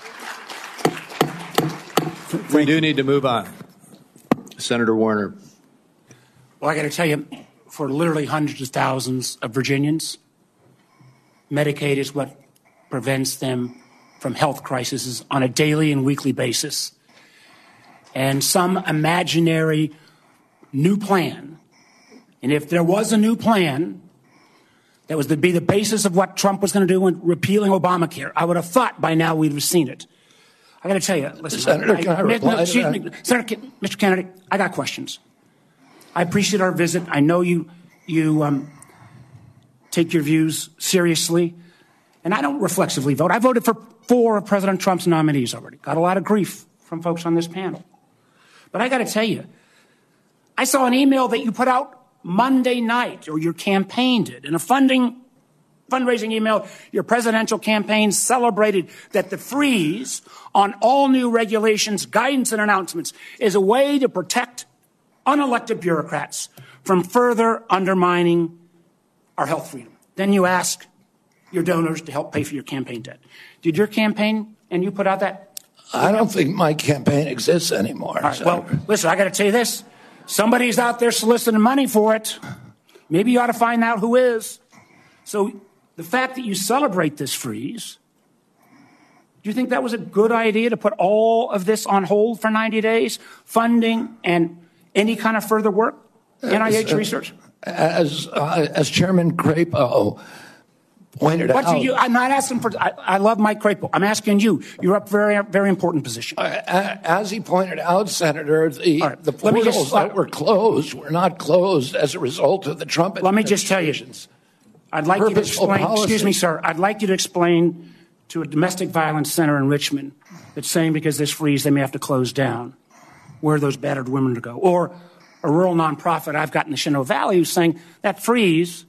We do need to move on. Senator Warner. Well, I got to tell you, for literally hundreds of thousands of Virginians, Medicaid is what prevents them from health crises on a daily and weekly basis. And some imaginary new plan, and if there was a new plan that was to be the basis of what Trump was going to do in repealing Obamacare, I would have thought by now we'd have seen it. I got to tell you, listen, Senator, I, can I I, reply no, to me, that? Senator, Mister Kennedy, I got questions. I appreciate our visit. I know you you um, take your views seriously, and I don't reflexively vote. I voted for four of President Trump's nominees already. Got a lot of grief from folks on this panel. But I got to tell you, I saw an email that you put out Monday night, or your campaign did, in a funding fundraising email. Your presidential campaign celebrated that the freeze on all new regulations, guidance, and announcements is a way to protect unelected bureaucrats from further undermining our health freedom. Then you ask your donors to help pay for your campaign debt. Did your campaign, and you put out that? I don't think my campaign exists anymore. All right, well, listen, I got to tell you this. Somebody's out there soliciting money for it. Maybe you ought to find out who is. So the fact that you celebrate this freeze, do you think that was a good idea to put all of this on hold for ninety days, funding and any kind of further work, N I H uh, research? As, uh, as Chairman Crapo pointed what out. Do you, I'm not asking for, I, I love Mike Crapo. I'm asking you. You're up for a very, very important position. Uh, as he pointed out, Senator, the, right, the portals just, that were closed were not closed as a result of the Trump Let me just tell you, I'd like you to explain, policy. excuse me, sir, I'd like you to explain to a domestic violence center in Richmond that's saying because this freeze they may have to close down where those battered women to go. Or a rural nonprofit I've got in the Shenandoah Valley who's saying that freeze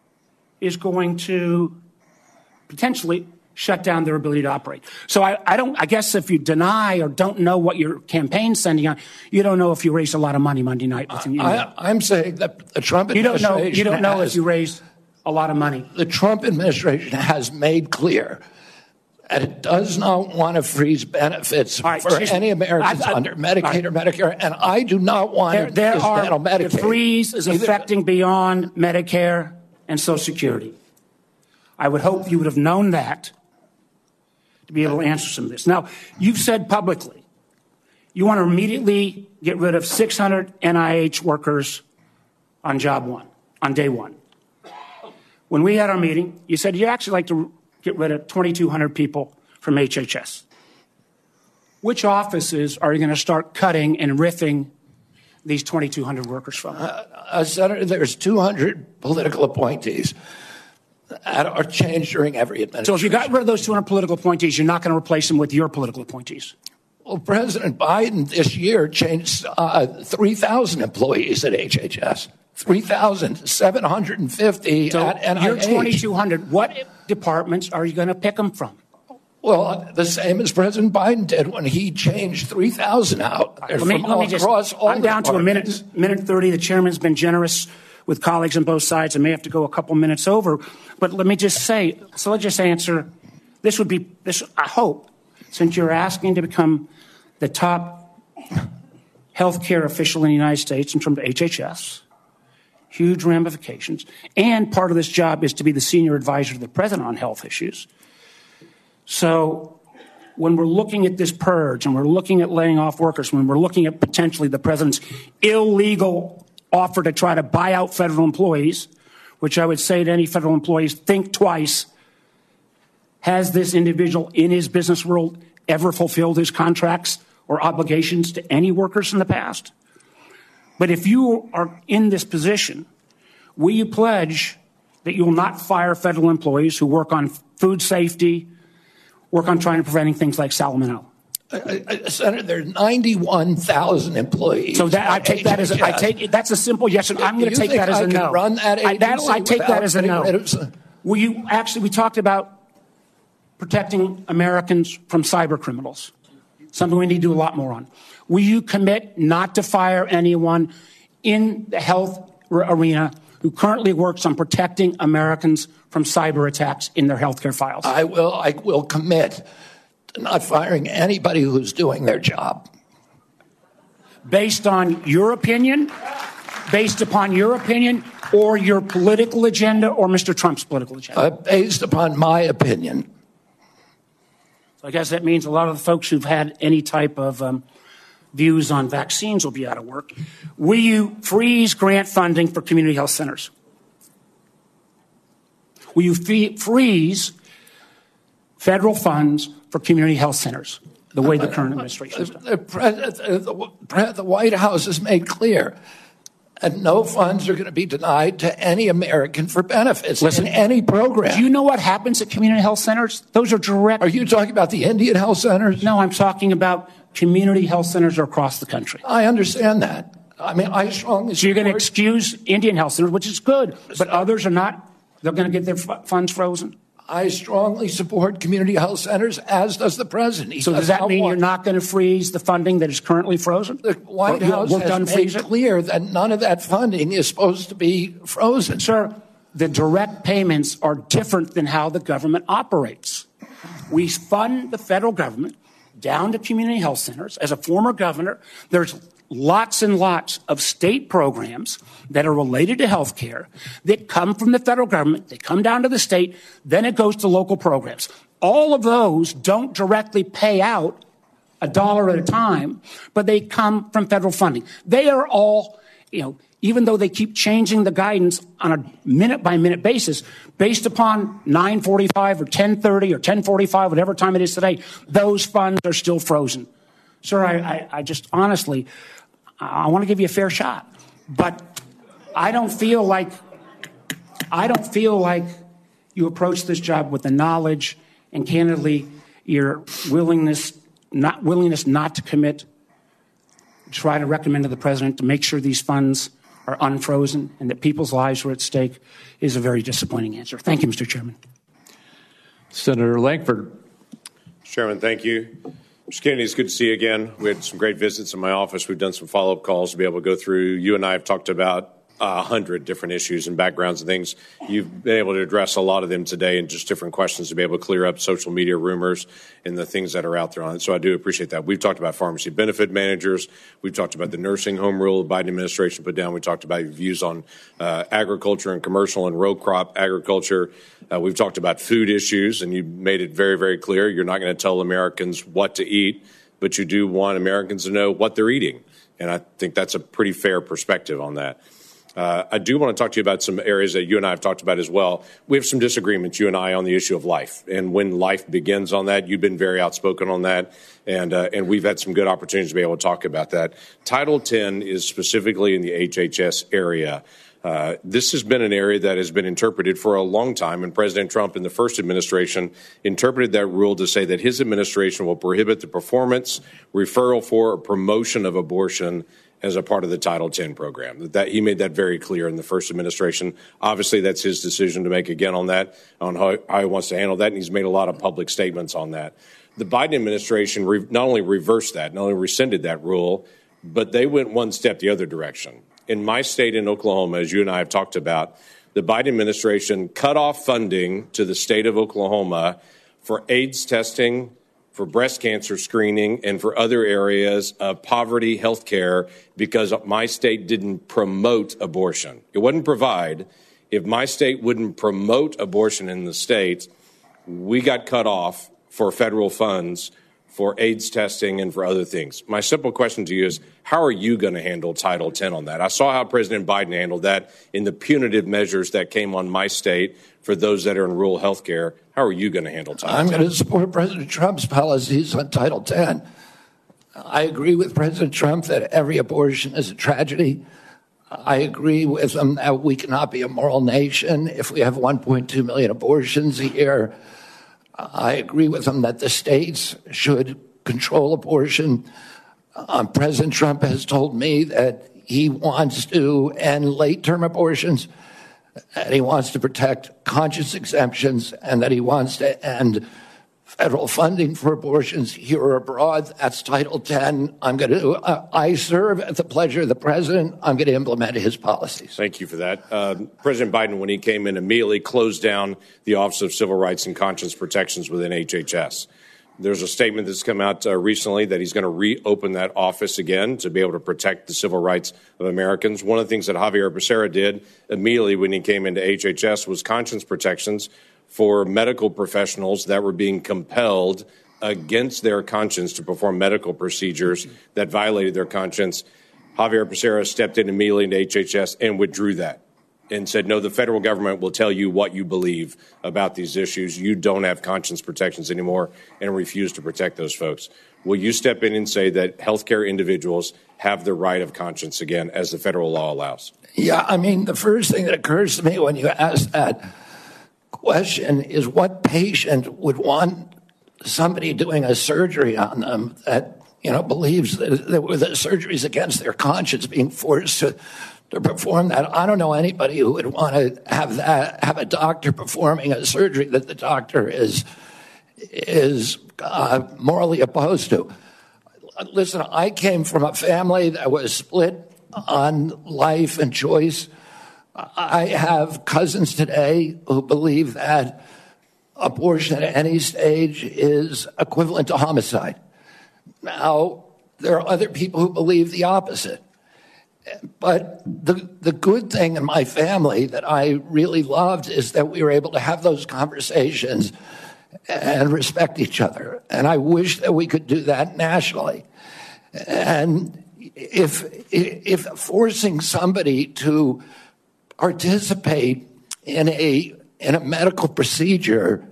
is going to potentially shut down their ability to operate. So I, I don't. I guess if you deny or don't know what your campaign's sending on, you don't know if you raised a lot of money Monday night. With an I, I'm saying that the Trump you don't administration know. You don't know has, if you raised a lot of money. The Trump administration has made clear that it does not want to freeze benefits right, for any Americans I, I, under Medicaid right. or Medicare, and I do not want there, to there dismantle are, Medicaid. The freeze is Either, affecting beyond Medicare and Social Security. I would hope you would have known that to be able to answer some of this. Now, you've said publicly you want to immediately get rid of six hundred N I H workers on job one, on day one. When we had our meeting, you said you'd actually like to get rid of twenty-two hundred people from H H S. Which offices are you going to start cutting and riffing these twenty-two hundred workers from? Uh, uh, Senator, there's two hundred political appointees that are changed during every administration. So if you got rid of those two hundred political appointees, you're not going to replace them with your political appointees? Well, President Biden this year changed uh, three thousand employees at H H S. three thousand seven hundred fifty so at N I H. You're twenty-two hundred. What departments are you going to pick them from? Well, the same as President Biden did when he changed three thousand out. Let me, let me just, I'm down to a minute, minute thirty. The chairman's been generous with colleagues on both sides. I may have to go a couple minutes over. But let me just say, so let's just answer. This would be, this. I hope, since you're asking to become the top healthcare official in the United States in terms of H H S. Huge ramifications. And part of this job is to be the senior advisor to the president on health issues. So when we're looking at this purge and we're looking at laying off workers, when we're looking at potentially the president's illegal offer to try to buy out federal employees, which I would say to any federal employees, think twice. Has this individual in his business world ever fulfilled his contracts or obligations to any workers in the past? But if you are in this position, will you pledge that you will not fire federal employees who work on food safety, work on trying to preventing things like salmonella? Uh, uh, Senator, there are ninety-one thousand employees. So that I take that as a, I take that's a simple yes, and I'm going to take that as I a no. Run that I, that, I take that as a no. Of... Will you actually? We talked about protecting Americans from cyber criminals, something we need to do a lot more on. Will you commit not to fire anyone in the health arena who currently works on protecting Americans from cyber attacks in their healthcare files? I will. I will commit to not firing anybody who's doing their job. Based on your opinion, based upon your opinion, or your political agenda, or Mister Trump's political agenda? Uh, based upon my opinion. So I guess that means a lot of the folks who've had any type of um, views on vaccines will be out of work. Will you freeze grant funding for community health centers? Will you fee- freeze federal funds for community health centers, the way the current administration has done? The, the, the White House has made clear that no funds are going to be denied to any American for benefits Listen, in any program. Do you know what happens at community health centers? Those are direct. Are you talking about the Indian health centers? No, I'm talking about community health centers across the country. I understand that. I mean, I strongly So you're going to support- excuse Indian health centers, which is good, but others are not. They're going to get their f- funds frozen. I strongly support community health centers, as does the president. He So does that mean want- you're not going to freeze the funding that is currently frozen? The White Or House work done has made freeze it? clear that none of that funding is supposed to be frozen. Sir, the direct payments are different than how the government operates. We fund the federal government down to community health centers. As a former governor, there's lots and lots of state programs that are related to health care that come from the federal government. They come down to the state, then it goes to local programs. All of those don't directly pay out a dollar at a time, but they come from federal funding. They are all, you know, even though they keep changing the guidance on a minute-by-minute basis, based upon nine forty-five or ten thirty or ten forty-five, whatever time it is today, those funds are still frozen. Sir, I, I, I just honestly, I want to give you a fair shot, but I don't feel like, I don't feel like you approach this job with the knowledge and candidly your willingness, not willingness not to commit, try to recommend to the president to make sure these funds are unfrozen and that people's lives are at stake is a very disappointing answer. Thank you, Mister Chairman. Senator Lankford. Mister Chairman, thank you. Mister Kennedy, it's good to see you again. We had some great visits in my office. We've done some follow-up calls to be able to go through. You and I have talked about a hundred different issues and backgrounds and things. You've been able to address a lot of them today and just different questions to be able to clear up social media rumors and the things that are out there on it. So I do appreciate that. We've talked about pharmacy benefit managers. We've talked about the nursing home rule the Biden administration put down. We talked about your views on uh, agriculture and commercial and row crop agriculture. Uh, we've talked about food issues, and you made it very, very clear. You're not going to tell Americans what to eat, but you do want Americans to know what they're eating. And I think that's a pretty fair perspective on that. Uh, I do want to talk to you about some areas that you and I have talked about as well. We have some disagreements, you and I, on the issue of life and when life begins on that. You've been very outspoken on that, and uh, and we've had some good opportunities to be able to talk about that. Title ten is specifically in the H H S area. Uh, this has been an area that has been interpreted for a long time, and President Trump in the first administration interpreted that rule to say that his administration will prohibit the performance, referral for, or promotion of abortion as a part of the Title ten program. That, that he made that very clear in the first administration. Obviously, that's his decision to make again on that, on how, how he wants to handle that, and he's made a lot of public statements on that. The Biden administration re- not only reversed that, not only rescinded that rule, but they went one step the other direction. In my state, in Oklahoma, as you and I have talked about, the Biden administration cut off funding to the state of Oklahoma for AIDS testing, for breast cancer screening and for other areas of poverty health care because my state didn't promote abortion. It wouldn't provide. If my state wouldn't promote abortion in the state, we got cut off for federal funds for AIDS testing and for other things. My simple question to you is, how are you going to handle Title ten on that? I saw how President Biden handled that in the punitive measures that came on my state for those that are in rural health care. How are you going to handle Title I'm ten? going to support President Trump's policies on Title ten. I agree with President Trump that every abortion is a tragedy. I agree with him that we cannot be a moral nation if we have one point two million abortions a year. I agree with him that the states should control abortion. Um, President Trump has told me that he wants to end late-term abortions, and he wants to protect conscience exemptions, and that he wants to end federal funding for abortions here or abroad. That's Title ten. I'm going to. Uh, I serve at the pleasure of the president. I'm going to implement his policies. Thank you for that. Uh, President Biden, when he came in, immediately closed down the Office of Civil Rights and Conscience Protections within H H S. There's a statement that's come out uh, recently that he's going to reopen that office again to be able to protect the civil rights of Americans. One of the things that Javier Becerra did immediately when he came into H H S was conscience protections for medical professionals that were being compelled against their conscience to perform medical procedures that violated their conscience. Javier Becerra stepped in immediately into H H S and withdrew that and said, no, the federal government will tell you what you believe about these issues. You don't have conscience protections anymore, and refused to protect those folks. Will you step in and say that healthcare individuals have the right of conscience again, as the federal law allows? Yeah, I mean, the first thing that occurs to me when you ask that question is, what patient would want somebody doing a surgery on them that, you know, believes that, that the surgery is against their conscience being forced to, to perform that? I don't know anybody who would want to have that, have a doctor performing a surgery that the doctor is is uh, morally opposed to. Listen, I came from a family that was split on life and choice. I have cousins today who believe that abortion at any stage is equivalent to homicide. Now, there are other people who believe the opposite. But the, the good thing in my family that I really loved is that we were able to have those conversations and respect each other. And I wish that we could do that nationally. And if, if forcing somebody to participate in a in a medical procedure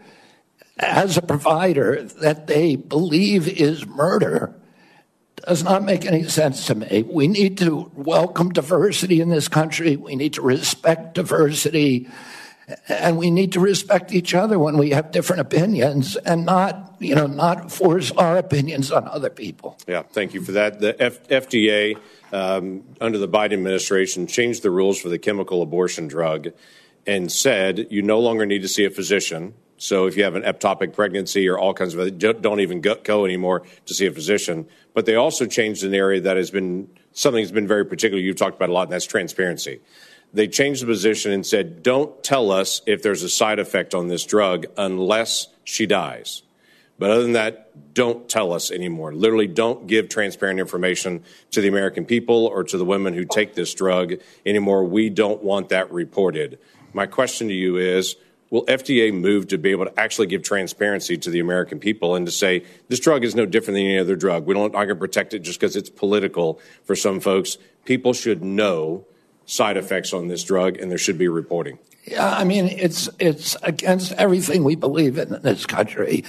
as a provider that they believe is murder does not make any sense to me. We need to welcome diversity in this country. We need to respect diversity, and we need to respect each other when we have different opinions, and not, you know, not force our opinions on other people. Yeah, thank you for that. The F- FDA, um, under the Biden administration, changed the rules for the chemical abortion drug and said you no longer need to see a physician. So if you have an ectopic pregnancy or all kinds of, don't even go, go anymore to see a physician. But they also changed an area that has been something that's been very particular. You've talked about a lot, and that's transparency. They changed the position and said, don't tell us if there's a side effect on this drug unless she dies. But other than that, don't tell us anymore. Literally, don't give transparent information to the American people or to the women who take this drug anymore. We don't want that reported. My question to you is, will F D A move to be able to actually give transparency to the American people and to say this drug is no different than any other drug? We don't, not going to protect it just because it's political for some folks. People should know side effects on this drug, and there should be reporting. Yeah, I mean, it's it's against everything we believe in in this country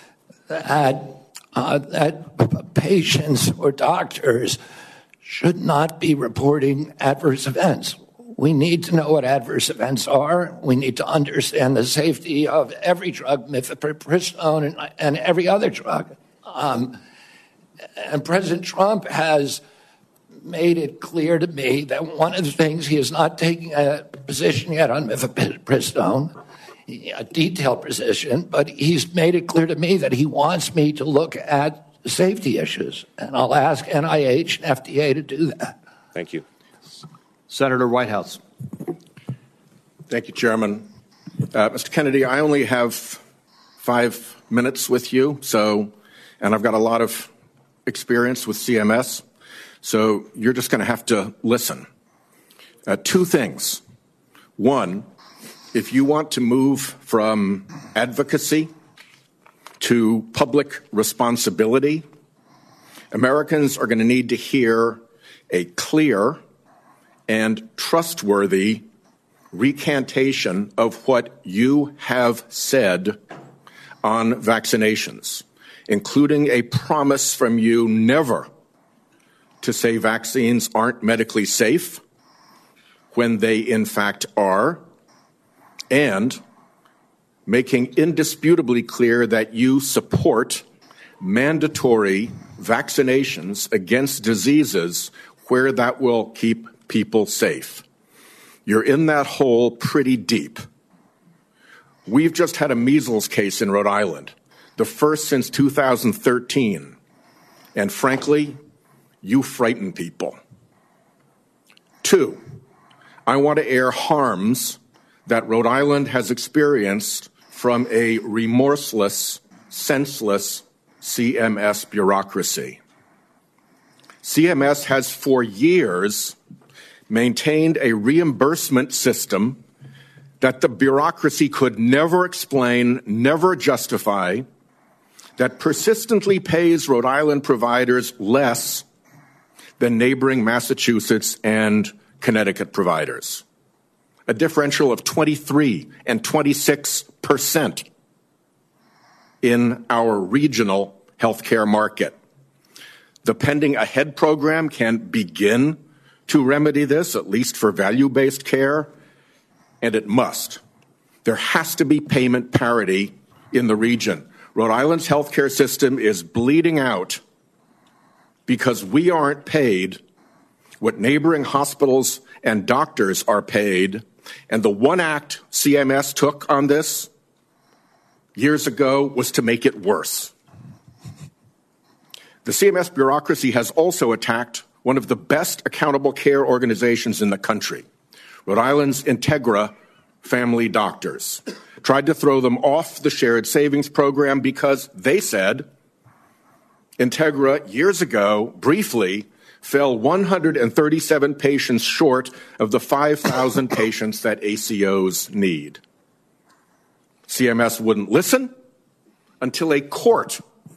that uh, that patients or doctors should not be reporting adverse events. We need to know what adverse events are. We need to understand the safety of every drug, mifepristone, and, and every other drug. Um, and President Trump has made it clear to me that one of the things, he is not taking a position yet on mifepristone, a detailed position, but he's made it clear to me that he wants me to look at safety issues. And I'll ask N I H and F D A to do that. Thank you. Senator Whitehouse. Thank you, Chairman. Uh, Mister Kennedy, I only have five minutes with you, so and I've got a lot of experience with C M S, so you're just going to have to listen. Uh, two things. One, if you want to move from advocacy to public responsibility, Americans are going to need to hear a clear and trustworthy recantation of what you have said on vaccinations, including a promise from you never to say vaccines aren't medically safe when they in fact are, and making indisputably clear that you support mandatory vaccinations against diseases where that will keep people safe. You're in that hole pretty deep. We've just had a measles case in Rhode Island, the first since two thousand thirteen, and frankly, you frighten people. Two, I want to air harms that Rhode Island has experienced from a remorseless, senseless C M S bureaucracy. C M S has for years maintained a reimbursement system that the bureaucracy could never explain, never justify, that persistently pays Rhode Island providers less than neighboring Massachusetts and Connecticut providers. A differential of twenty-three and twenty-six percent in our regional healthcare market. The Pending Ahead program can begin to remedy this, at least for value-based care, and it must. There has to be payment parity in the region. Rhode Island's healthcare system is bleeding out because we aren't paid what neighboring hospitals and doctors are paid, and the one act C M S took on this years ago was to make it worse. The C M S bureaucracy has also attacked one of the best accountable care organizations in the country, Rhode Island's Integra Family Doctors. Tried to throw them off the shared savings program because they said Integra years ago briefly fell one hundred thirty-seven patients short of the five thousand patients that A C Os need. C M S wouldn't listen until a court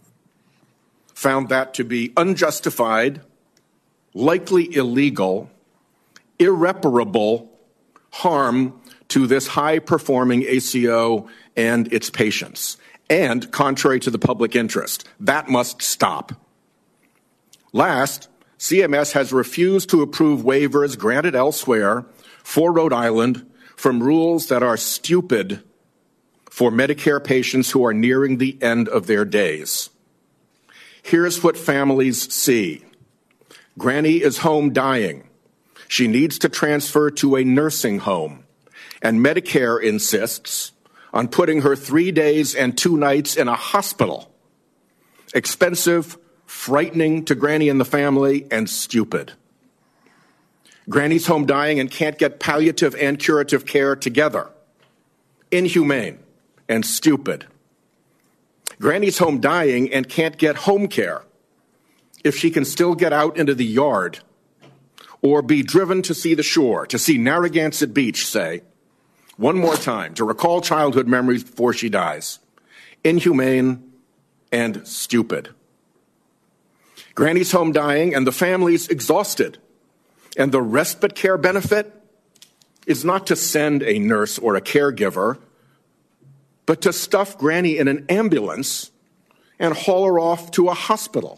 found that to be unjustified, likely illegal, irreparable harm to this high-performing A C O and its patients, and contrary to the public interest. That must stop. Last, C M S has refused to approve waivers granted elsewhere for Rhode Island from rules that are stupid for Medicare patients who are nearing the end of their days. Here's what families see. Granny is home dying. She needs to transfer to a nursing home, and Medicare insists on putting her three days and two nights in a hospital. Expensive, frightening to Granny and the family, and stupid. Granny's home dying and can't get palliative and curative care together. Inhumane and stupid. Granny's home dying and can't get home care if she can still get out into the yard or be driven to see the shore, to see Narragansett Beach, say, one more time, to recall childhood memories before she dies. Inhumane and stupid. Granny's home dying and the family's exhausted. And the respite care benefit is not to send a nurse or a caregiver, but to stuff Granny in an ambulance and haul her off to a hospital.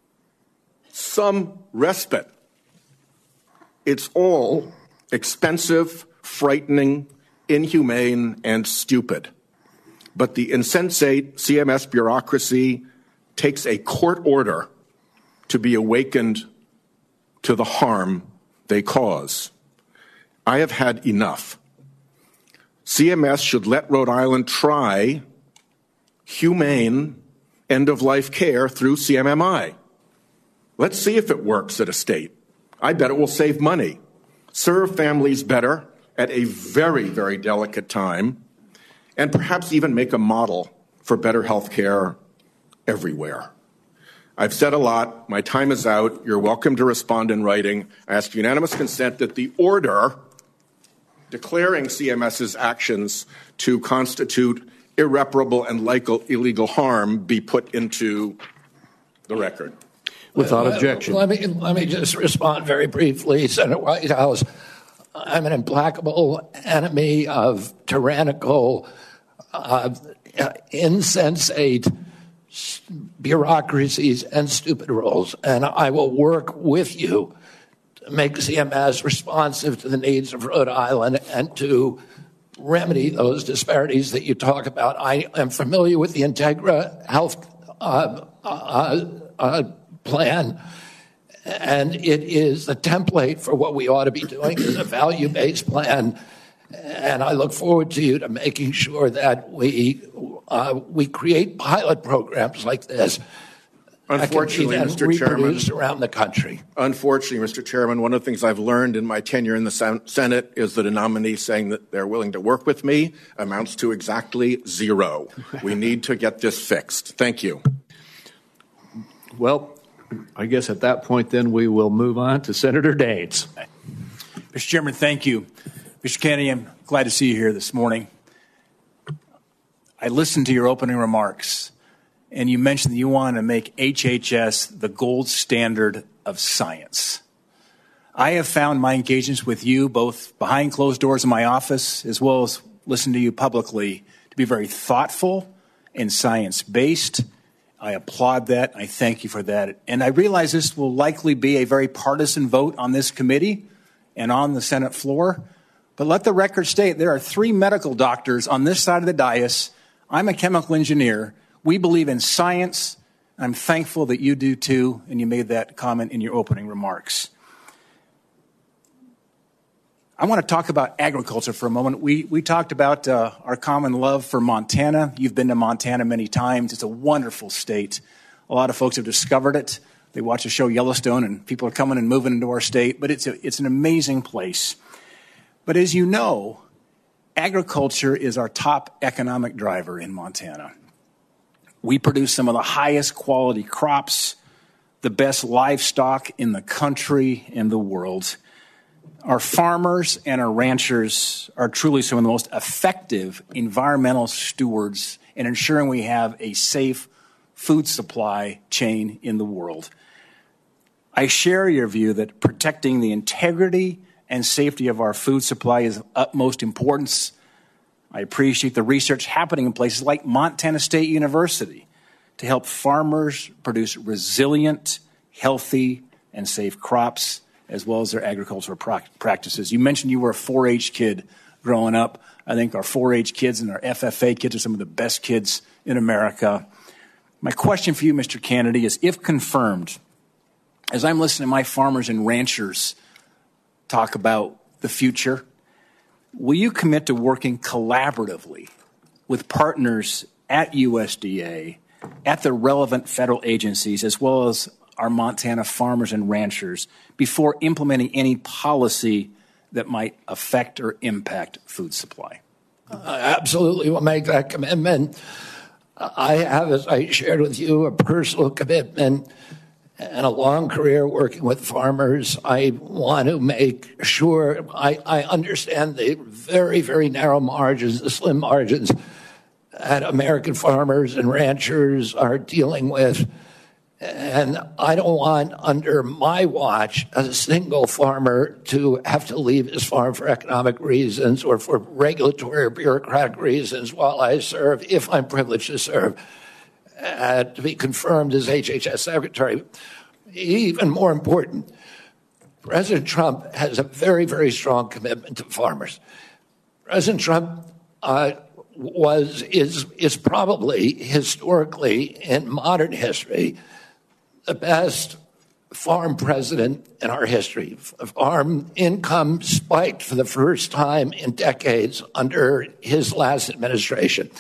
Some respite. It's all expensive, frightening, inhumane, and stupid. But the insensate C M S bureaucracy takes a court order to be awakened to the harm they cause. I have had enough. C M S should let Rhode Island try humane end-of-life care through C M M I. Let's see if it works at a state. I bet it will save money, serve families better at a very, very delicate time, and perhaps even make a model for better health care everywhere. I've said a lot. My time is out. You're welcome to respond in writing. I ask unanimous consent that the order declaring CMS's actions to constitute irreparable and legal, illegal harm be put into the record. Without objection. Let me, let me just respond very briefly. Senator Whitehouse, I'm an implacable enemy of tyrannical, uh, insensate bureaucracies and stupid rules, and I will work with you to make C M S responsive to the needs of Rhode Island and to remedy those disparities that you talk about. I am familiar with the Integra Health uh, uh, uh, plan, and it is the template for what we ought to be doing is a value-based plan. And I look forward to you to making sure that we uh, we create pilot programs like this. Unfortunately, Mister Chairman, around the country. Unfortunately, Mister Chairman, one of the things I've learned in my tenure in the Senate is that a nominee saying that they're willing to work with me amounts to exactly zero. We need to get this fixed. Thank you. Well, I guess at that point, then we will move on to Senator Daines. Mister Chairman, thank you. Mister Kennedy, I'm glad to see you here this morning. I listened to your opening remarks, and you mentioned that you want to make H H S the gold standard of science. I have found my engagements with you, both behind closed doors in my office, as well as listening to you publicly, to be very thoughtful and science-based. I applaud that. I thank you for that. And I realize this will likely be a very partisan vote on this committee and on the Senate floor. But let the record state there are three medical doctors on this side of the dais. I'm a chemical engineer. We believe in science. I'm thankful that you do too, and you made that comment in your opening remarks. I want to talk about agriculture for a moment. We, we talked about uh, our common love for Montana. You've been to Montana many times. It's a wonderful state. A lot of folks have discovered it. They watch the show Yellowstone, and people are coming and moving into our state. But it's, a, it's an amazing place. But as you know, agriculture is our top economic driver in Montana. We produce some of the highest quality crops, the best livestock in the country and the world. Our farmers and our ranchers are truly some of the most effective environmental stewards in ensuring we have a safe food supply chain in the world. I share your view that protecting the integrity and safety of our food supply is of utmost importance. I appreciate the research happening in places like Montana State University to help farmers produce resilient, healthy, and safe crops, as well as their agricultural practices. You mentioned you were a four H kid growing up. I think our four H kids and our F F A kids are some of the best kids in America. My question for you, Mister Kennedy, is if confirmed, as I'm listening to my farmers and ranchers talk about the future, will you commit to working collaboratively with partners at U S D A, at the relevant federal agencies, as well as our Montana farmers and ranchers before implementing any policy that might affect or impact food supply? I absolutely will make that commitment. I have, as I shared with you, a personal commitment and a long career working with farmers. I want to make sure I, I understand the very, very narrow margins, the slim margins that American farmers and ranchers are dealing with. And I don't want, under my watch, a single farmer to have to leave his farm for economic reasons or for regulatory or bureaucratic reasons while I serve, if I'm privileged to serve, uh, to be confirmed as H H S Secretary. Even more important, President Trump has a very, very strong commitment to farmers. President Trump uh, was is is probably historically in modern history the best farm president in our history. Farm income spiked for the first time in decades under his last administration.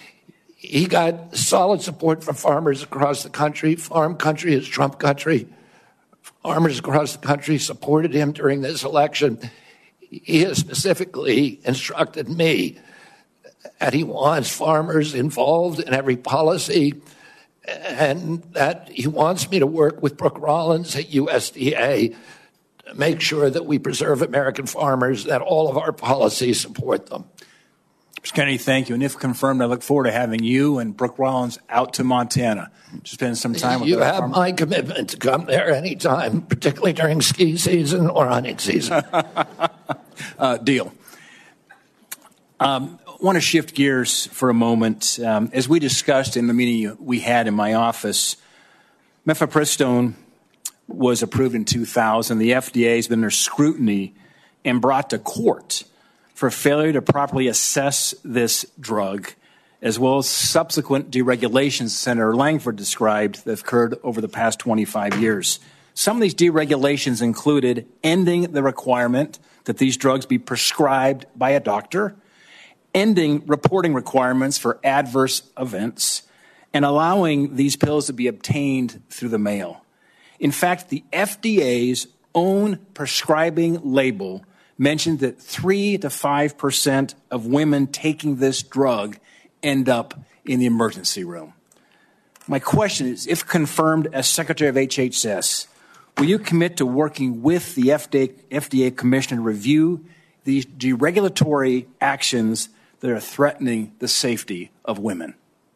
He got solid support from farmers across the country. Farm country is Trump country. Farmers across the country supported him during this election. He has specifically instructed me that he wants farmers involved in every policy and that he wants me to work with Brooke Rollins at U S D A to make sure that we preserve American farmers, that all of our policies support them. Mister Kennedy, thank you. And if confirmed, I look forward to having you and Brooke Rollins out to Montana to spend some time with you. You our have farmers. my commitment to come there anytime, particularly during ski season or hunting season. uh, deal. Um, I want to shift gears for a moment. Um, as we discussed in the meeting we had in my office, mifepristone was approved in two thousand. The F D A has been under scrutiny and brought to court for failure to properly assess this drug, as well as subsequent deregulations Senator Langford described that have occurred over the past twenty-five years. Some of these deregulations included ending the requirement that these drugs be prescribed by a doctor, ending reporting requirements for adverse events, and allowing these pills to be obtained through the mail. In fact, the F D A's own prescribing label mentioned that three to five percent of women taking this drug end up in the emergency room. My question is, if confirmed as Secretary of H H S, will you commit to working with the F D A, F D A Commission to review these deregulatory actions that are threatening the safety of women?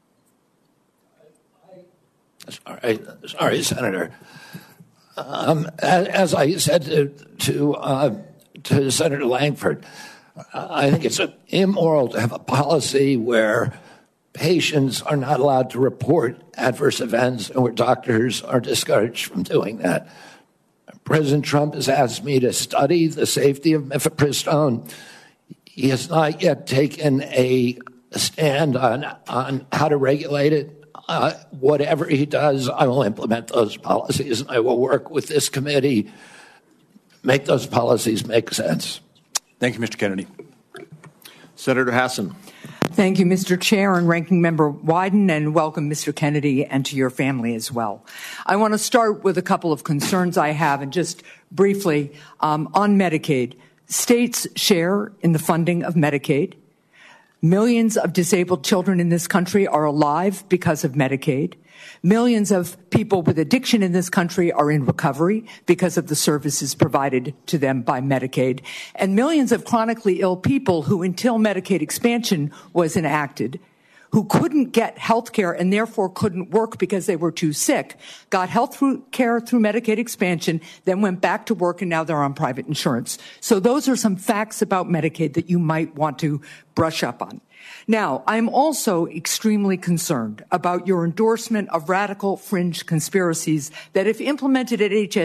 Sorry, sorry Senator. Um, as, as I said to, to, uh, to Senator Langford, I think it's immoral to have a policy where patients are not allowed to report adverse events and where doctors are discouraged from doing that. President Trump has asked me to study the safety of mifepristone. He has not yet taken a stand on, on how to regulate it. Uh, whatever he does, I will implement those policies, and I will work with this committee, make those policies make sense. Thank you, Mister Kennedy. Senator Hassan. Thank you, Mister Chair and Ranking Member Wyden, and welcome, Mister Kennedy, and to your family as well. I want to start with a couple of concerns I have, and just briefly um, on Medicaid. States share in the funding of Medicaid. Millions of disabled children in this country are alive because of Medicaid. Millions of people with addiction in this country are in recovery because of the services provided to them by Medicaid. And millions of chronically ill people who, until Medicaid expansion was enacted, who couldn't get health care and therefore couldn't work because they were too sick, got health care through Medicaid expansion, then went back to work, and now they're on private insurance. So those are some facts about Medicaid that you might want to brush up on. Now, I'm also extremely concerned about your endorsement of radical fringe conspiracies that, if implemented at H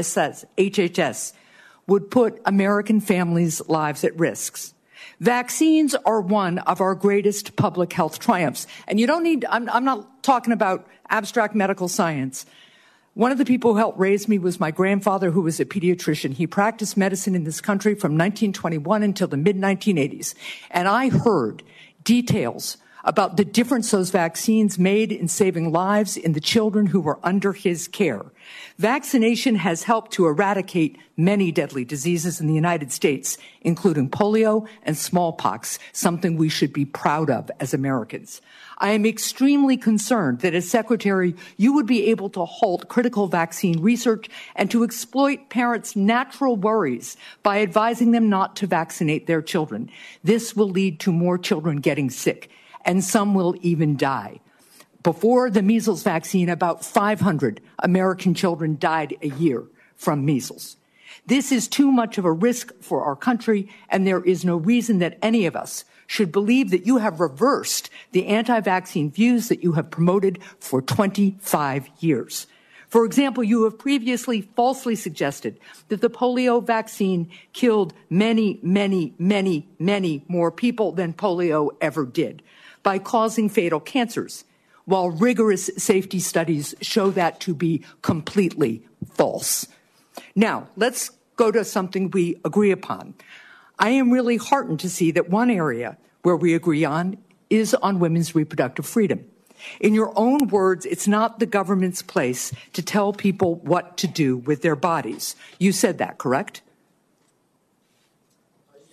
H S, would put American families' lives at risk. Vaccines are one of our greatest public health triumphs. And you don't need, I'm, I'm not talking about abstract medical science. One of the people who helped raise me was my grandfather, who was a pediatrician. He practiced medicine in this country from nineteen twenty-one until the mid nineteen eighties. And I heard details about the difference those vaccines made in saving lives in the children who were under his care. Vaccination has helped to eradicate many deadly diseases in the United States, including polio and smallpox, something we should be proud of as Americans. I am extremely concerned that as Secretary, you would be able to halt critical vaccine research and to exploit parents' natural worries by advising them not to vaccinate their children. This will lead to more children getting sick, and some will even die. Before the measles vaccine, about five hundred American children died a year from measles. This is too much of a risk for our country, and there is no reason that any of us should believe that you have reversed the anti-vaccine views that you have promoted for twenty-five years. For example, you have previously falsely suggested that the polio vaccine killed many, many, many, many more people than polio ever did by causing fatal cancers, while rigorous safety studies show that to be completely false. Now, let's go to something we agree upon. I am really heartened to see that one area where we agree on is on women's reproductive freedom. In your own words, it's not the government's place to tell people what to do with their bodies. You said that, correct?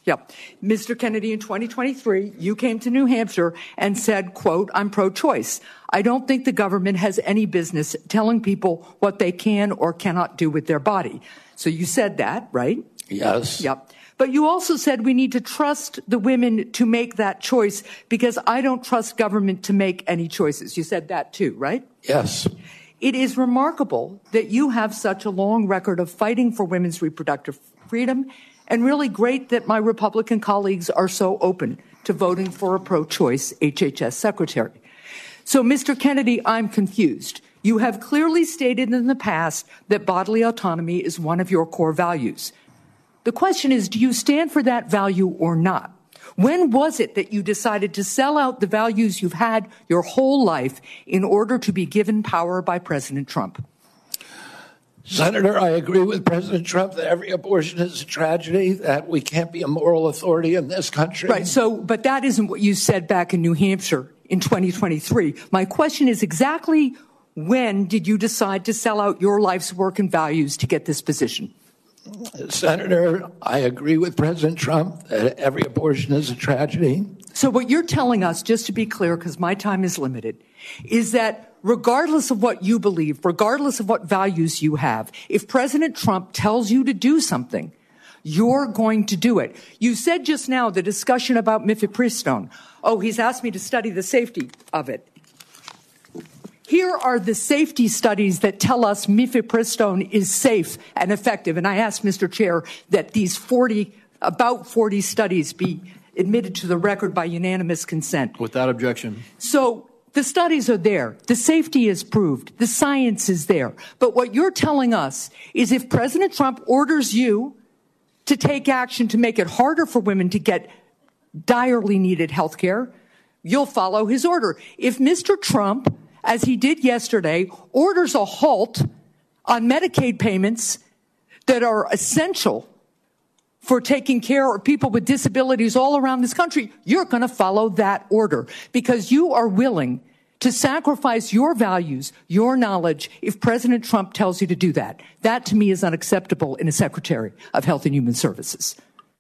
Yep. Mister Kennedy, in twenty twenty-three, you came to New Hampshire and said, quote, I'm pro-choice. I don't think the government has any business telling people what they can or cannot do with their body. So you said that, right? Yes. Yep. But you also said we need to trust the women to make that choice because I don't trust government to make any choices. You said that too, right? Yes. It is remarkable that you have such a long record of fighting for women's reproductive freedom, and really great that my Republican colleagues are so open to voting for a pro-choice H H S secretary. So, Mister Kennedy, I'm confused. You have clearly stated in the past that bodily autonomy is one of your core values. The question is, do you stand for that value or not? When was it that you decided to sell out the values you've had your whole life in order to be given power by President Trump? Senator, I agree with President Trump that every abortion is a tragedy, that we can't be a moral authority in this country. Right. So, but that isn't what you said back in New Hampshire in twenty twenty-three. My question is exactly when did you decide to sell out your life's work and values to get this position? Senator, I agree with President Trump that every abortion is a tragedy. So what you're telling us, just to be clear, because my time is limited, is that regardless of what you believe, regardless of what values you have, if President Trump tells you to do something, you're going to do it. You said just now the discussion about mifepristone. Oh, he's asked me to study the safety of it. Here are the safety studies that tell us mifepristone is safe and effective. And I asked Mister Chair that these forty, about forty studies be admitted to the record by unanimous consent. Without objection. So the studies are there. The safety is proved. The science is there. But what you're telling us is if President Trump orders you to take action to make it harder for women to get direly needed health care, you'll follow his order. If Mister Trump, as he did yesterday, orders a halt on Medicaid payments that are essential for taking care of people with disabilities all around this country, you're going to follow that order because you are willing to sacrifice your values, your knowledge, if President Trump tells you to do that. That, to me, is unacceptable in a Secretary of Health and Human Services.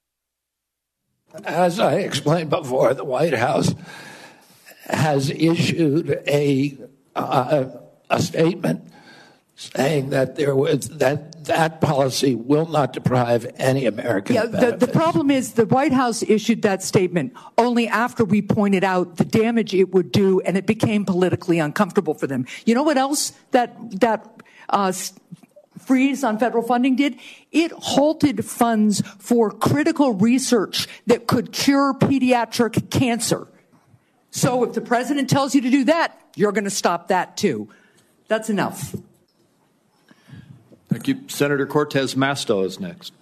As I explained before, the White House has issued a uh, a statement saying that there was that that policy will not deprive any American yeah, the, the problem is the White House issued that statement only after we pointed out the damage it would do, and it became politically uncomfortable for them. You know what else that that uh, freeze on federal funding did? It halted funds for critical research that could cure pediatric cancer. So if the president tells you to do that, you're going to stop that too. That's enough. Thank you. Senator Cortez Masto is next.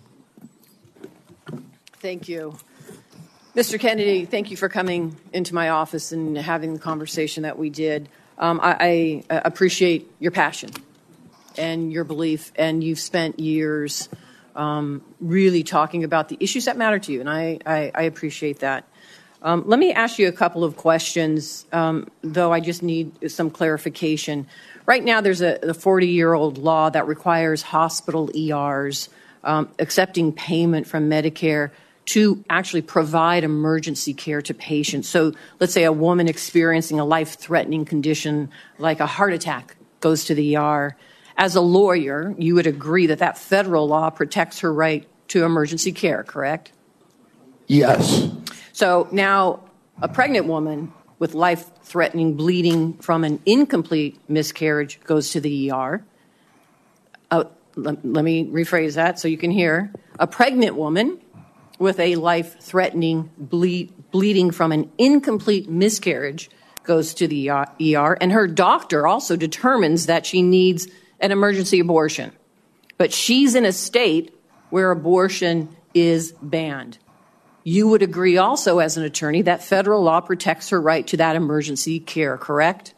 Thank you. Mister Kennedy, thank you for coming into my office and having the conversation that we did. Um, I, I appreciate your passion and your belief, and you've spent years um, really talking about the issues that matter to you, and I, I, I appreciate that. Um, let me ask you a couple of questions, um, though I just need some clarification. Right now, there's a forty-year-old law that requires hospital E Rs um, accepting payment from Medicare to actually provide emergency care to patients. So let's say a woman experiencing a life-threatening condition like a heart attack goes to the E R. As a lawyer, you would agree that that federal law protects her right to emergency care, correct? Yes. So now a pregnant woman with life-threatening bleeding from an incomplete miscarriage goes to the E R. Uh, let, let me rephrase that so you can hear. A pregnant woman with a life-threatening bleed, bleeding from an incomplete miscarriage goes to the E R, and her doctor also determines that she needs an emergency abortion. But she's in a state where abortion is banned. You would agree also as an attorney that federal law protects her right to that emergency care, correct?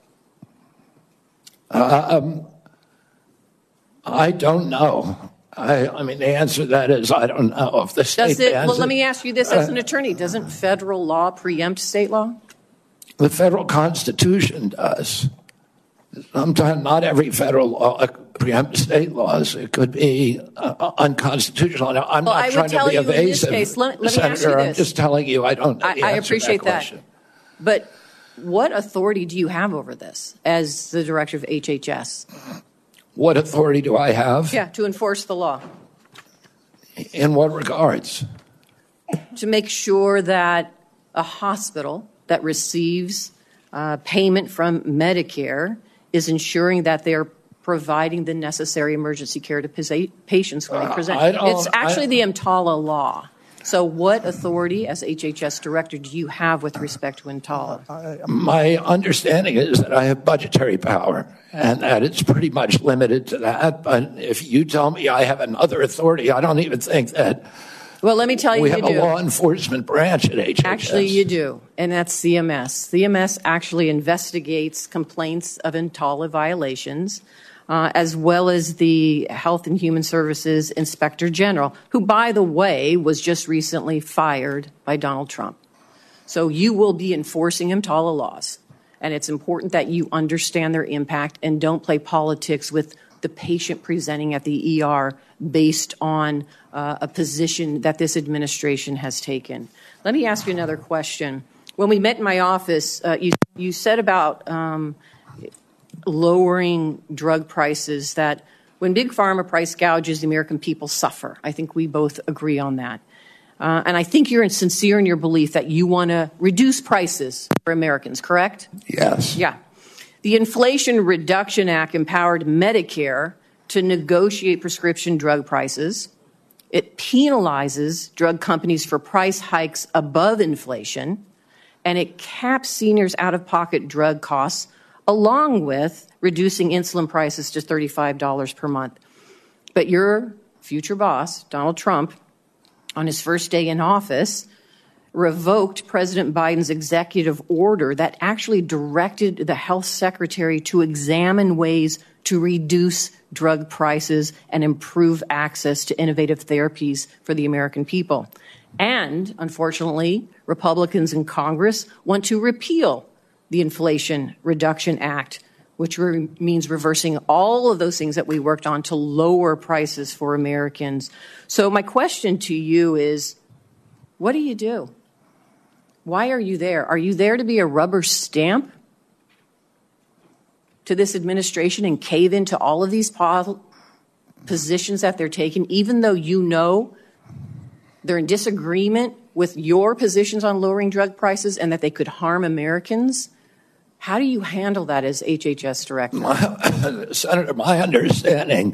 Uh, um, I don't know. I, I mean, the answer to that is I don't know if the state Does it, bans well, let it. me ask you this as an Uh, attorney. Doesn't federal law preempt state law? The federal Constitution does. Sometimes not every federal law preempts state laws. It could be uh, unconstitutional. Now, I'm well, not I trying would tell to be you evasive, in this case, let, let me Senator. ask you this. I'm just telling you I don't know I, the I answer appreciate to that. that. But what authority do you have over this as the director of H H S? What authority do I have? Yeah, to enforce the law. In what regards? To make sure that a hospital that receives uh, payment from Medicare is ensuring that they're providing the necessary emergency care to patients when they present. Uh, it's actually I, the EMTALA law. So what authority as H H S director do you have with respect to EMTALA? My understanding is that I have budgetary power and that it's pretty much limited to that. But if you tell me I have another authority, I don't even think that. Well, let me tell you, we you have do. a law enforcement branch at H H S. Actually, you do, and that's C M S. C M S actually investigates complaints of EMTALA violations, uh, as well as the Health and Human Services Inspector General, who, by the way, was just recently fired by Donald Trump. So you will be enforcing EMTALA laws, and it's important that you understand their impact and don't play politics with the patient presenting at the E R based on uh, a position that this administration has taken. Let me ask you another question. When we met in my office, uh, you, you said about um, lowering drug prices, that when Big Pharma price gouges, the American people suffer. I think we both agree on that. Uh, and I think you're sincere in your belief that you want to reduce prices for Americans, correct? Yes. Yeah. The Inflation Reduction Act empowered Medicare to negotiate prescription drug prices. It penalizes drug companies for price hikes above inflation, and it caps seniors' out-of-pocket drug costs, along with reducing insulin prices to thirty-five dollars per month. But your future boss, Donald Trump, on his first day in office, revoked President Biden's executive order that actually directed the health secretary to examine ways to reduce drug prices and improve access to innovative therapies for the American people. And, unfortunately, Republicans in Congress want to repeal the Inflation Reduction Act, which re- means reversing all of those things that we worked on to lower prices for Americans. So my question to you is, what do you do? Why are you there? Are you there to be a rubber stamp to this administration and cave into all of these po- positions that they're taking, even though you know they're in disagreement with your positions on lowering drug prices and that they could harm Americans? How do you handle that as H H S director? My, Senator, my understanding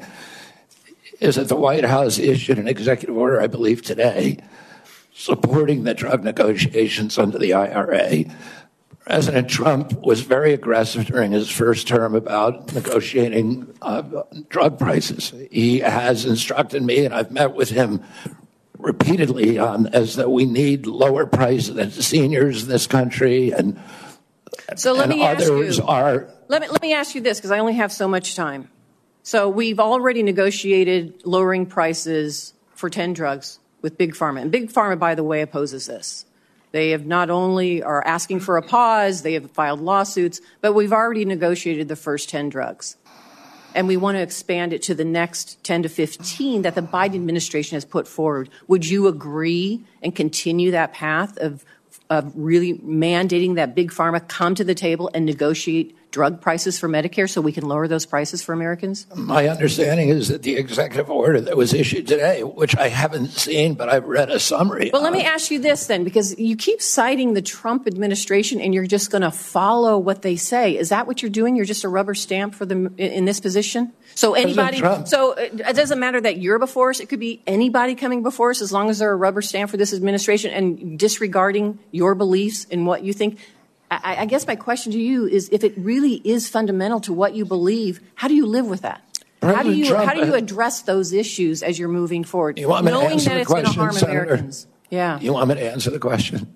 is that the White House issued an executive order, I believe, today, supporting the drug negotiations under the I R A. President Trump was very aggressive during his first term about negotiating uh, drug prices. He has instructed me, and I've met with him repeatedly on as that we need lower prices than seniors in this country, and so let and me ask others you, are. Let me let me ask you this, because I only have so much time. So we've already negotiated lowering prices for ten drugs with Big Pharma, and Big Pharma, by the way, opposes this. They have not only are asking for a pause, they have filed lawsuits, but we've already negotiated the first ten drugs. And we want to expand it to the next ten to fifteen that the Biden administration has put forward. Would you agree and continue that path of, of really mandating that Big Pharma come to the table and negotiate drug prices for Medicare so we can lower those prices for Americans? My understanding is that the executive order that was issued today, which I haven't seen, but I've read a summary. Well, let of. me ask you this then, because you keep citing the Trump administration and you're just going to follow what they say. Is that what you're doing? You're just a rubber stamp for them in this position? So anybody, so it doesn't matter that you're before us. It could be anybody coming before us as long as they're a rubber stamp for this administration and disregarding your beliefs and what you think. I, I guess my question to you is, if it really is fundamental to what you believe, how do you live with that? How do you Trump, how do you address those issues as you're moving forward, you want me knowing to answer that the it's going to question, harm Senator? Americans? Yeah. You want me to answer the question?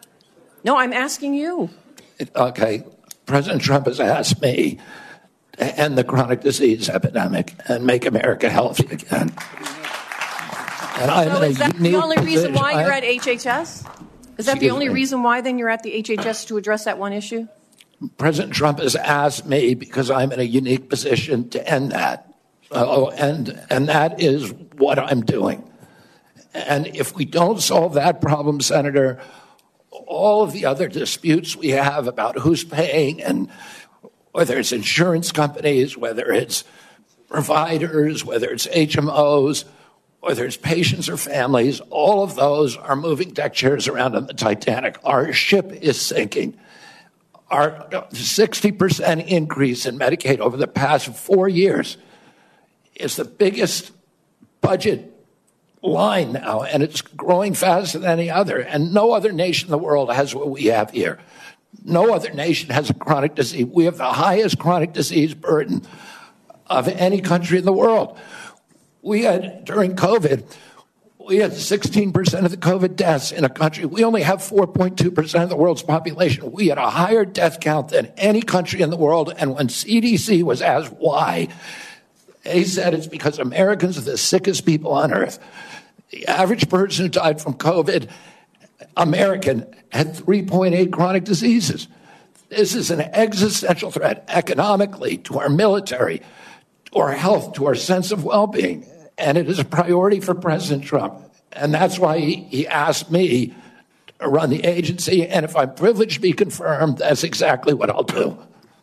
No, I'm asking you. Okay. President Trump has asked me to end the chronic disease epidemic and make America healthy again. And I'm So in is a that the unique only reason why position. you're I- at H H S? Is that the Excuse only me. reason why then you're at the H H S to address that one issue? President Trump has asked me, because I'm in a unique position, to end that. Uh, and, and that is what I'm doing. And if we don't solve that problem, Senator, all of the other disputes we have about who's paying, and whether it's insurance companies, whether it's providers, whether it's H M Os, whether it's patients or families, all of those are moving deck chairs around on the Titanic. Our ship is sinking. Our sixty percent increase in Medicaid over the past four years is the biggest budget line now, and it's growing faster than any other. And no other nation in the world has what we have here. No other nation has a chronic disease. We have the highest chronic disease burden of any country in the world. We had, during COVID, we had sixteen percent of the COVID deaths in a country. We only have four point two percent of the world's population. We had a higher death count than any country in the world. And when C D C was asked why, they said it's because Americans are the sickest people on earth. The average person who died from COVID, American, had three point eight chronic diseases. This is an existential threat economically, to our military, to our health, to our sense of well-being. And it is a priority for President Trump. And that's why he, he asked me to run the agency. And if I'm privileged to be confirmed, that's exactly what I'll do.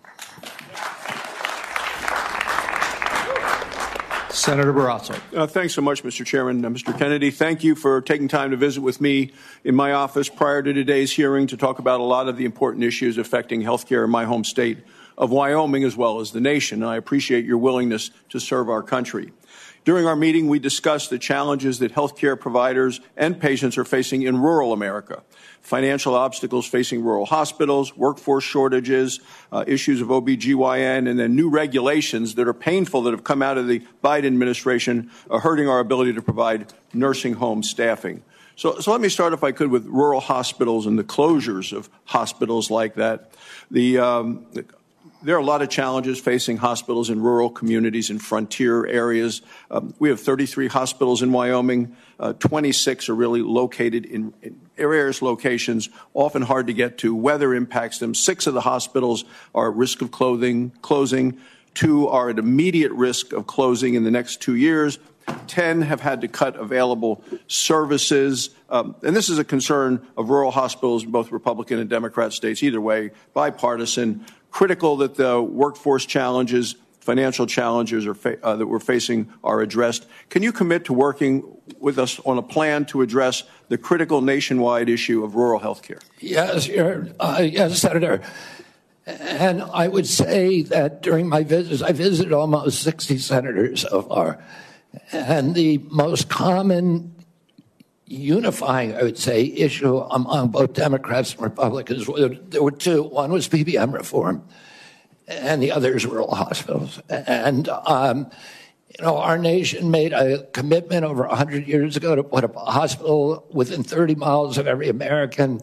Senator Barrasso. Uh, thanks so much, Mister Chairman. Uh, Mister Kennedy, thank you for taking time to visit with me in my office prior to today's hearing to talk about a lot of the important issues affecting health care in my home state of Wyoming as well as the nation. And I appreciate your willingness to serve our country. During our meeting, we discussed the challenges that health care providers and patients are facing in rural America. Financial obstacles facing rural hospitals, workforce shortages, uh, issues of O B G Y N, and then new regulations that are painful that have come out of the Biden administration are hurting our ability to provide nursing home staffing. So, so let me start, if I could, with rural hospitals and the closures of hospitals like that. The, um, the There are a lot of challenges facing hospitals in rural communities and frontier areas. Um, we have thirty-three hospitals in Wyoming. Uh, twenty-six are really located in, in various locations, often hard to get to. Weather impacts them. Six of the hospitals are at risk of clothing, closing. Two are at immediate risk of closing in the next two years. Ten have had to cut available services. Um, and this is a concern of rural hospitals in both Republican and Democrat states. Either way, bipartisan. Critical that the workforce challenges, financial challenges are fa- uh, that we're facing are addressed. Can you commit to working with us on a plan to address the critical nationwide issue of rural health care? Yes, you're, uh, yes, Senator. And I would say that during my visits, I visited almost sixty senators so far. And the most common unifying, I would say, issue among both Democrats and Republicans, there were two. One was P B M reform, and the other is rural hospitals. And, um, you know, our nation made a commitment over one hundred years ago to put up a hospital within thirty miles of every American.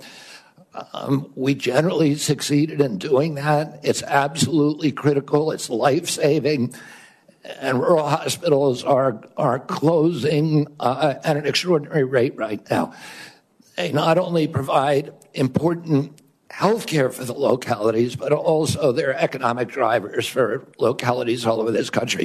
Um, we generally succeeded in doing that. It's absolutely critical. It's life-saving. And rural hospitals are are closing uh, at an extraordinary rate right now. They not only provide important health care for the localities, but also they're economic drivers for localities all over this country.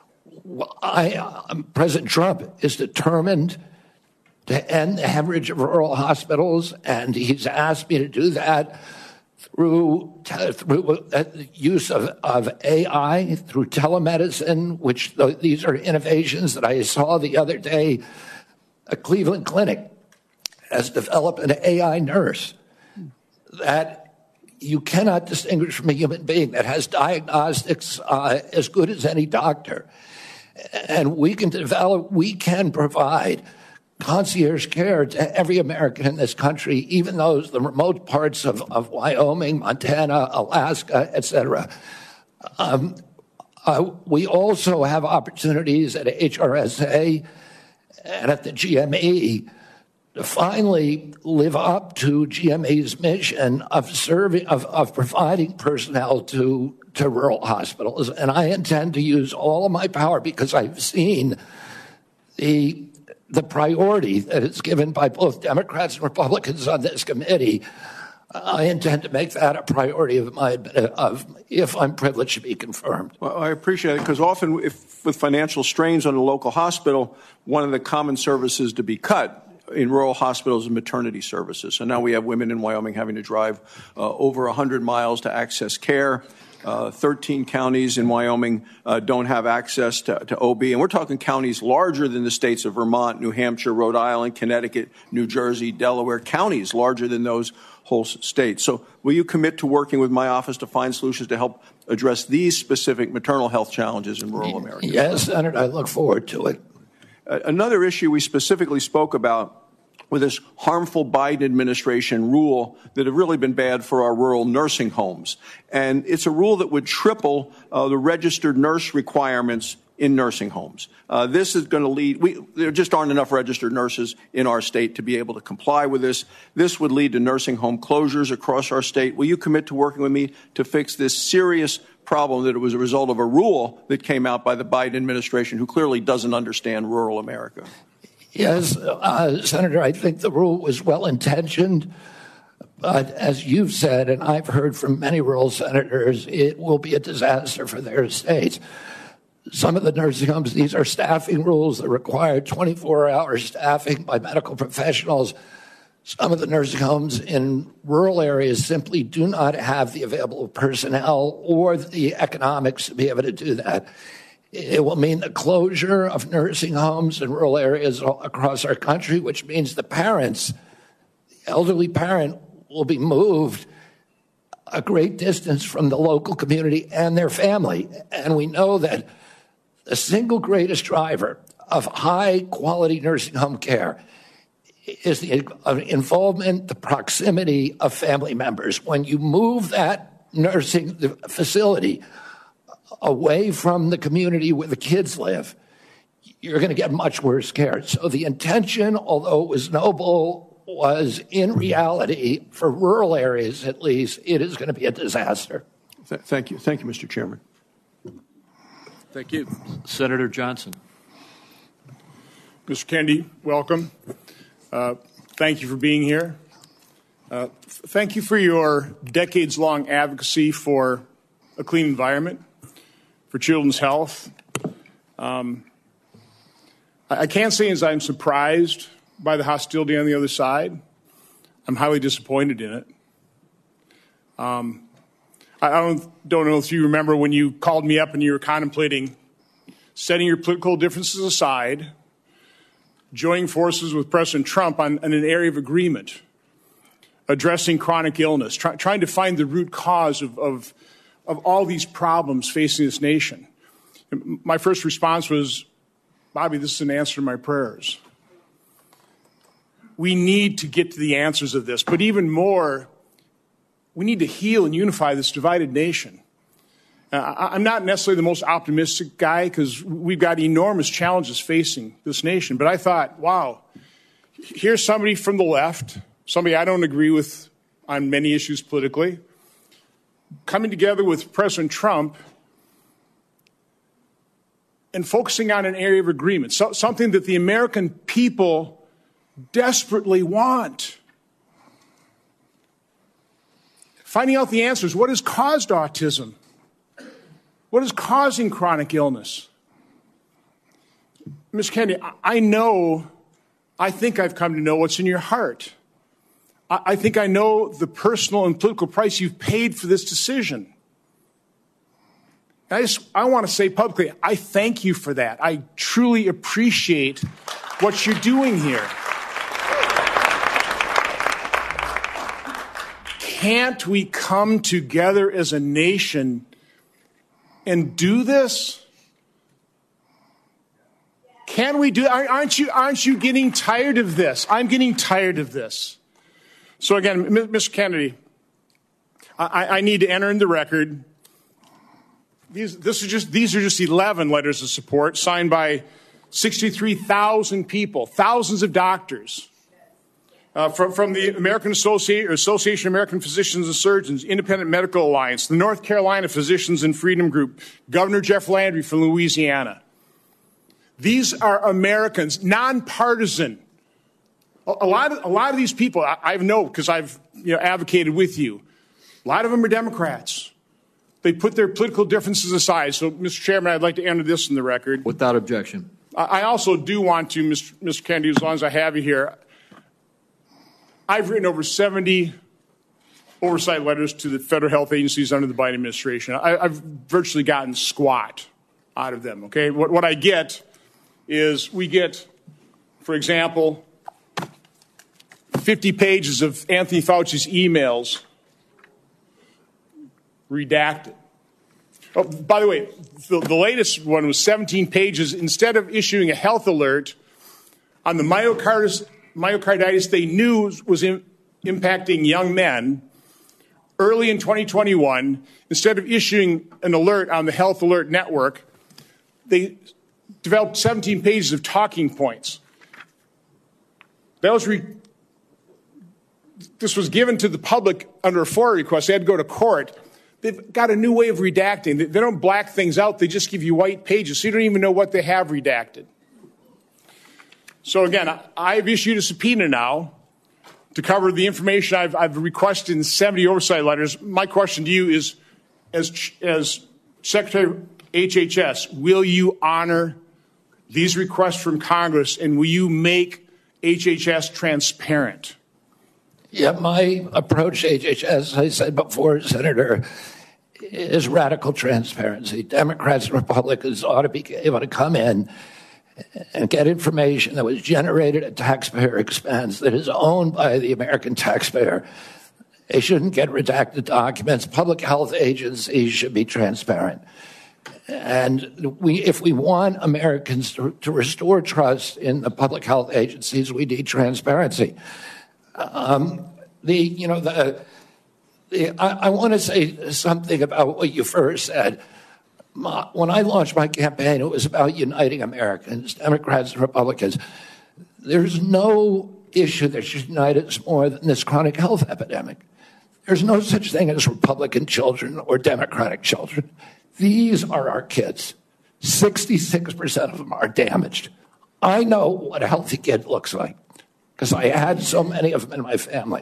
I, um, President Trump is determined to end the hemorrhage of rural hospitals, and he's asked me to do that through, te- through uh, use of, of A I, through telemedicine, which th- these are innovations that I saw the other day. A Cleveland clinic has developed an A I nurse that you cannot distinguish from a human being, that has diagnostics uh, as good as any doctor. And we can develop, we can provide concierge care to every American in this country, even those the remote parts of, of Wyoming, Montana, Alaska, et cetera. Um, uh, we also have opportunities at H R S A and at the G M E to finally live up to G M E's mission of serving, of, of providing personnel to, to rural hospitals. And I intend to use all of my power, because I've seen the the priority that is given by both Democrats and Republicans on this committee I intend to make that a priority of my, of, if I'm privileged to be confirmed. Well, I appreciate it, because often if, with financial strains on a local hospital, one of the common services to be cut in rural hospitals is maternity services. So now we have women in Wyoming having to drive uh, over one hundred miles to access care. Uh, thirteen counties in Wyoming uh, don't have access to, to O B. And we're talking counties larger than the states of Vermont, New Hampshire, Rhode Island, Connecticut, New Jersey, Delaware, counties larger than those whole states. So will you commit to working with my office to find solutions to help address these specific maternal health challenges in rural America? Yes, Senator, I look forward to it. Uh, another issue we specifically spoke about with this harmful Biden administration rule that have really been bad for our rural nursing homes. And it's a rule that would triple uh, the registered nurse requirements in nursing homes. Uh, this is going to lead, we, there just aren't enough registered nurses in our state to be able to comply with this. This would lead to nursing home closures across our state. Will you commit to working with me to fix this serious problem that it was a result of a rule that came out by the Biden administration, who clearly doesn't understand rural America? Yes, uh, Senator, I think the rule was well-intentioned. But as you've said, and I've heard from many rural senators, it will be a disaster for their states. Some of the nursing homes, these are staffing rules that require twenty-four hour staffing by medical professionals. Some of the nursing homes in rural areas simply do not have the available personnel or the economics to be able to do that. It will mean the closure of nursing homes in rural areas across our country, which means the parents, the elderly parent, will be moved a great distance from the local community and their family. And we know that the single greatest driver of high-quality nursing home care is the involvement, the proximity of family members. When you move that nursing facility away from the community where the kids live, you're going to get much worse care. So the intention, although it was noble, was in reality, for rural areas at least, it is going to be a disaster. Th- thank you. Thank you, Mister Chairman. Thank you. Senator Johnson. Mister Kennedy, welcome. Uh, thank you for being here. Uh, f- thank you for your decades-long advocacy for a clean environment, for children's health. Um, I-, I can't say as I'm surprised by the hostility on the other side. I'm highly disappointed in it. Um, I don't, don't know if you remember when you called me up and you were contemplating setting your political differences aside, joining forces with President Trump on, on an area of agreement, addressing chronic illness, try, trying to find the root cause of, of, of all these problems facing this nation. My first response was, Bobby, this is an answer to my prayers. We need to get to the answers of this, but even more, we need to heal and unify this divided nation. Uh, I'm not necessarily the most optimistic guy because we've got enormous challenges facing this nation. But I thought, wow, here's somebody from the left, somebody I don't agree with on many issues politically, coming together with President Trump and focusing on an area of agreement, so, something that the American people desperately want. Finding out the answers. What has caused autism? What is causing chronic illness? Miz Kennedy, I know, I think I've come to know what's in your heart. I, I think I know the personal and political price you've paid for this decision. I just, I want to say publicly, I thank you for that. I truly appreciate what you're doing here. Can't we come together as a nation and do this? Can we do? Aren't you? Aren't you getting tired of this? I'm getting tired of this. So again, Mister Kennedy, I, I need to enter in the record. These, this is just. These are just eleven letters of support signed by sixty-three thousand people, thousands of doctors. Uh, from, from the American Association, Association of American Physicians and Surgeons, Independent Medical Alliance, the North Carolina Physicians and Freedom Group, Governor Jeff Landry from Louisiana. These are Americans, nonpartisan, A, a lot of a lot of these people, I, I know because I've you know advocated with you. A lot of them are Democrats. They put their political differences aside. So, Mister Chairman, I'd like to enter this in the record. Without objection. I, I also do want to, Mister Mister Kennedy, as long as I have you here, I've written over seventy oversight letters to the federal health agencies under the Biden administration. I, I've virtually gotten squat out of them, okay? What, what I get is we get, for example, fifty pages of Anthony Fauci's emails redacted. Oh, by the way, the, the latest one was seventeen pages. Instead of issuing a health alert on the myocarditis, myocarditis they knew was in, impacting young men early in twenty twenty-one, instead of issuing an alert on the Health Alert Network, they developed seventeen pages of talking points. That was re- this was given to the public under a FOIA request. They had to go to court. They've got a new way of redacting. They don't black things out. They just give you white pages, so you don't even know what they have redacted. So again, I've issued a subpoena now to cover the information I've, I've requested in seventy oversight letters. My question to you is, as, as Secretary of H H S, will you honor these requests from Congress, and will you make H H S transparent? Yeah, my approach to H H S, as I said before, Senator, is radical transparency. Democrats and Republicans ought to be able to come in and get information that was generated at taxpayer expense, that is owned by the American taxpayer. They shouldn't get redacted documents. Public health agencies should be transparent. And we, if we want Americans to, to restore trust in the public health agencies, we need transparency. Um, the, you know, the, the I, I want to say something about what you first said. My, when I launched my campaign, it was about uniting Americans, Democrats and Republicans. There's no issue that should unite us more than this chronic health epidemic. There's no such thing as Republican children or Democratic children. These are our kids. sixty-six percent of them are damaged. I know what a healthy kid looks like because I had so many of them in my family.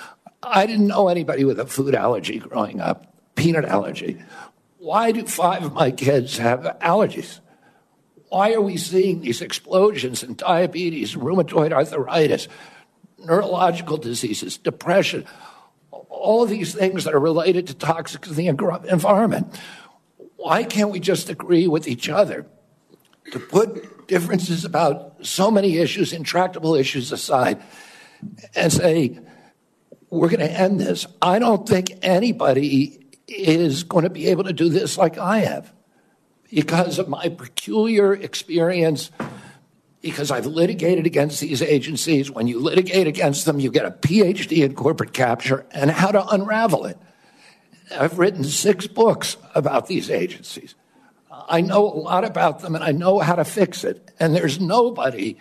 I didn't know anybody with a food allergy growing up, peanut allergy. Why do five of my kids have allergies? Why are we seeing these explosions in diabetes, rheumatoid arthritis, neurological diseases, depression, all of these things that are related to toxics in the environment? Why can't we just agree with each other to put differences about so many issues, intractable issues aside, and say, we're going to end this? I don't think anybody is going to be able to do this like I have because of my peculiar experience, because I've litigated against these agencies. When you litigate against them, you get a P H D in corporate capture and how to unravel it. I've written six books about these agencies. I know a lot about them, and I know how to fix it. And there's nobody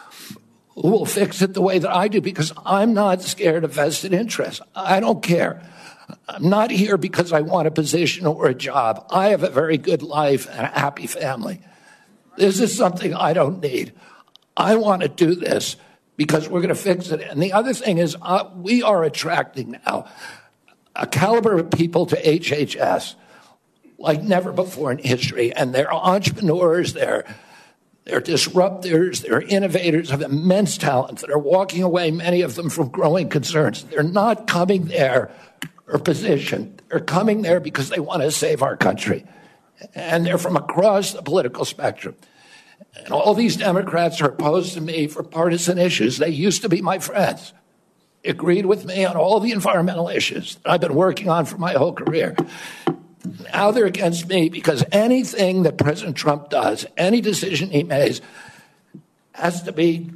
who will fix it the way that I do because I'm not scared of vested interests. I don't care. I'm not here because I want a position or a job. I have a very good life and a happy family. This is something I don't need. I want to do this because we're going to fix it. And the other thing is uh, we are attracting now a caliber of people to H H S like never before in history. And they're entrepreneurs, they're, they're disruptors, they're innovators of immense talent that are walking away, many of them, from growing concerns. They're not coming there or positioned. They're coming there because they want to save our country. And they're from across the political spectrum. And all these Democrats are opposed to me for partisan issues. They used to be my friends. Agreed with me on all the environmental issues that I've been working on for my whole career. Now they're against me because anything that President Trump does, any decision he makes, has to be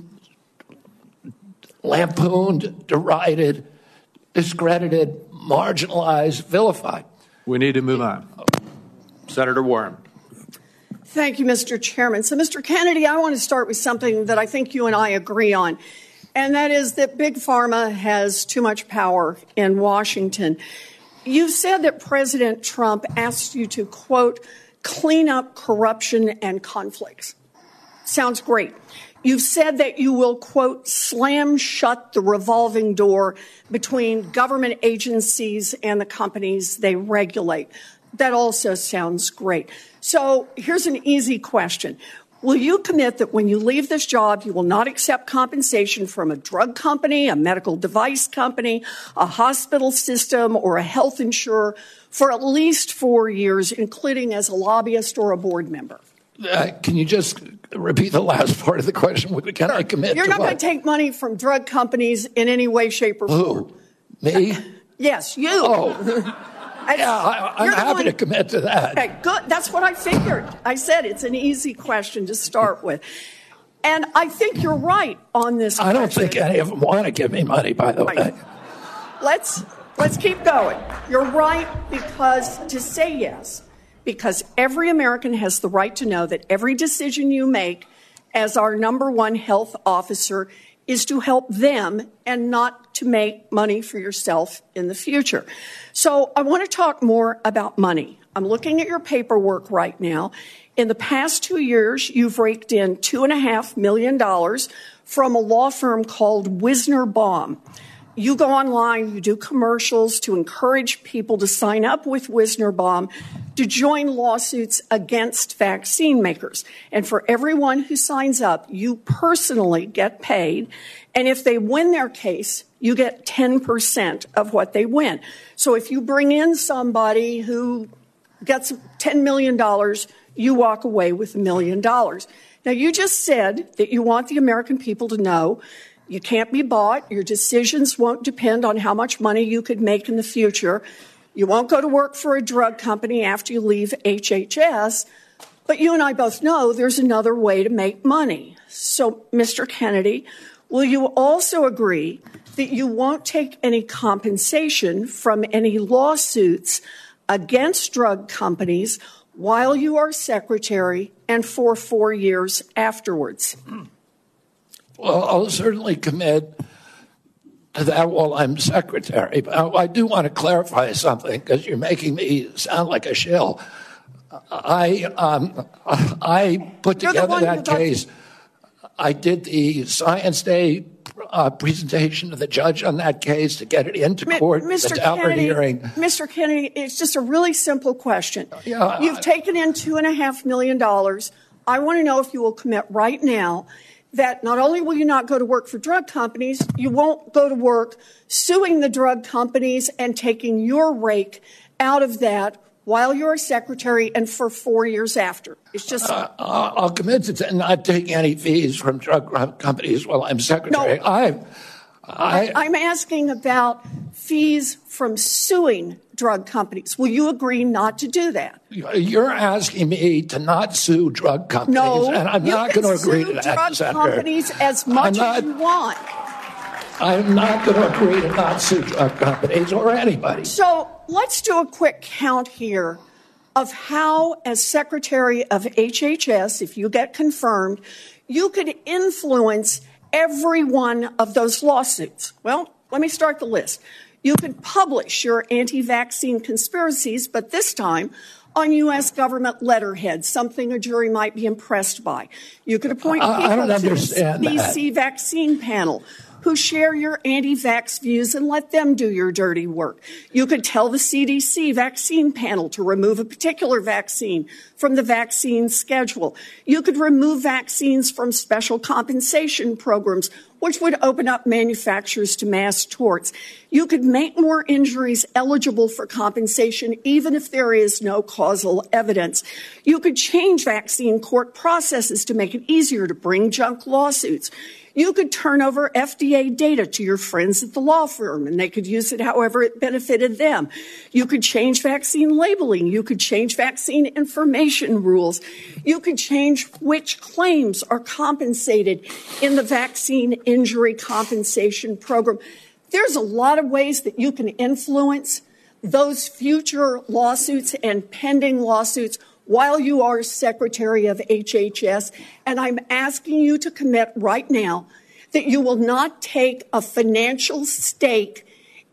lampooned, derided, discredited, marginalized, vilified. We need to move on. Senator Warren. Thank you, Mister Chairman. So, Mister Kennedy, I want to start with something that I think you and I agree on, and that is that Big Pharma has too much power in Washington. You've said that President Trump asked you to, quote, clean up corruption and conflicts. Sounds great. You've said that you will, quote, slam shut the revolving door between government agencies and the companies they regulate. That also sounds great. So here's an easy question. Will you commit that when you leave this job, you will not accept compensation from a drug company, a medical device company, a hospital system, or a health insurer for at least four years, including as a lobbyist or a board member? Uh, can you just repeat the last part of the question? Can I commit You're to not what? going to take money from drug companies in any way, shape, or form. Who? Me? Yes, you. Oh. Yeah, I, I'm happy to commit to that. Okay, good. That's what I figured. I said it's an easy question to start with. And I think you're right on this I don't question. think any of them want to give me money, by the Right. way. Let's, let's keep going. You're right because to say yes, because every American has the right to know that every decision you make as our number one health officer is to help them and not to make money for yourself in the future. So I want to talk more about money. I'm looking at your paperwork right now. In the past two years, you've raked in two and a half million dollars from a law firm called Wisner Baum. You go online, you do commercials to encourage people to sign up with Wisner Baum to join lawsuits against vaccine makers. And for everyone who signs up, you personally get paid. And if they win their case, you get ten percent of what they win. So if you bring in somebody who gets ten million dollars, you walk away with a million dollars. Now, you just said that you want the American people to know you can't be bought. Your decisions won't depend on how much money you could make in the future. You won't go to work for a drug company after you leave H H S. But you and I both know there's another way to make money. So, Mister Kennedy, will you also agree that you won't take any compensation from any lawsuits against drug companies while you are secretary and for four years afterwards? Well, I'll certainly commit to that while I'm secretary. But I do want to clarify something because you're making me sound like a shill. I um, I put You're the together one who that got- case. I did the Science Day uh, presentation to the judge on that case to get it into Mi- court. Mister The Daubert Kennedy, hearing. Mister Kennedy, it's just a really simple question. Yeah, You've I- taken in two and a half million dollars. I want to know if you will commit right now that not only will you not go to work for drug companies, you won't go to work suing the drug companies and taking your rake out of that while you're a secretary and for four years after. It's just Uh, I'll commit to not taking any fees from drug companies while I'm secretary. No. I, I, I'm asking about fees from suing drug companies. Will you agree not to do that? You're asking me to not sue drug companies, No, and I'm you not can going to agree sue to that, drug Senator. companies as much I'm as you want. I'm not going to agree to not sue drug companies or anybody. So let's do a quick count here of how, as Secretary of H H S, if you get confirmed, you could influence every one of those lawsuits. Well, let me start the list. You could publish your anti-vaccine conspiracies, but this time on U S government letterhead, something a jury might be impressed by. You could appoint I- I people don't to the understand C D that. C vaccine panel who share your anti-vax views and let them do your dirty work. You could tell the C D C vaccine panel to remove a particular vaccine from the vaccine schedule. You could remove vaccines from special compensation programs, which would open up manufacturers to mass torts. You could make more injuries eligible for compensation even if there is no causal evidence. You could change vaccine court processes to make it easier to bring junk lawsuits. You could turn over F D A data to your friends at the law firm, and they could use it however it benefited them. You could change vaccine labeling. You could change vaccine information rules. You could change which claims are compensated in the vaccine injury compensation program. There's a lot of ways that you can influence those future lawsuits and pending lawsuits while you are Secretary of H H S, and I'm asking you to commit right now that you will not take a financial stake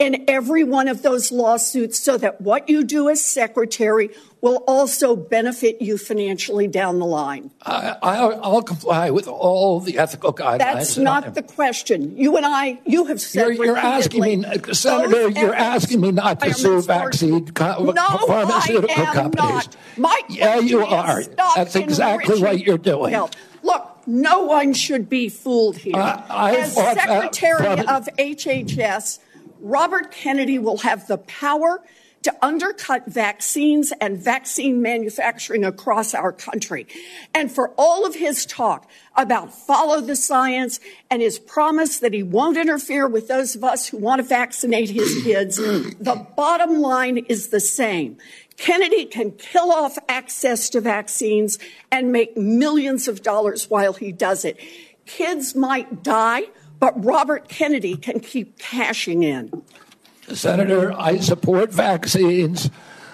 in every one of those lawsuits so that what you do as secretary will also benefit you financially down the line? I, I'll, I'll comply with all the ethical guidelines. That's not the question. You and I, you have said You're, you're asking me, Senator, you're asking me not to sue vaccine co- no, pharmaceutical I am companies. Not. My yeah, you are. That's exactly what you're doing. Health. Look, no one should be fooled here. Uh, I As fought, Secretary uh, of H H S, Robert Kennedy will have the power to undercut vaccines and vaccine manufacturing across our country. And for all of his talk about follow the science and his promise that he won't interfere with those of us who want to vaccinate his kids, the bottom line is the same. Kennedy can kill off access to vaccines and make millions of dollars while he does it. Kids might die, but Robert Kennedy can keep cashing in. Senator, I support vaccines.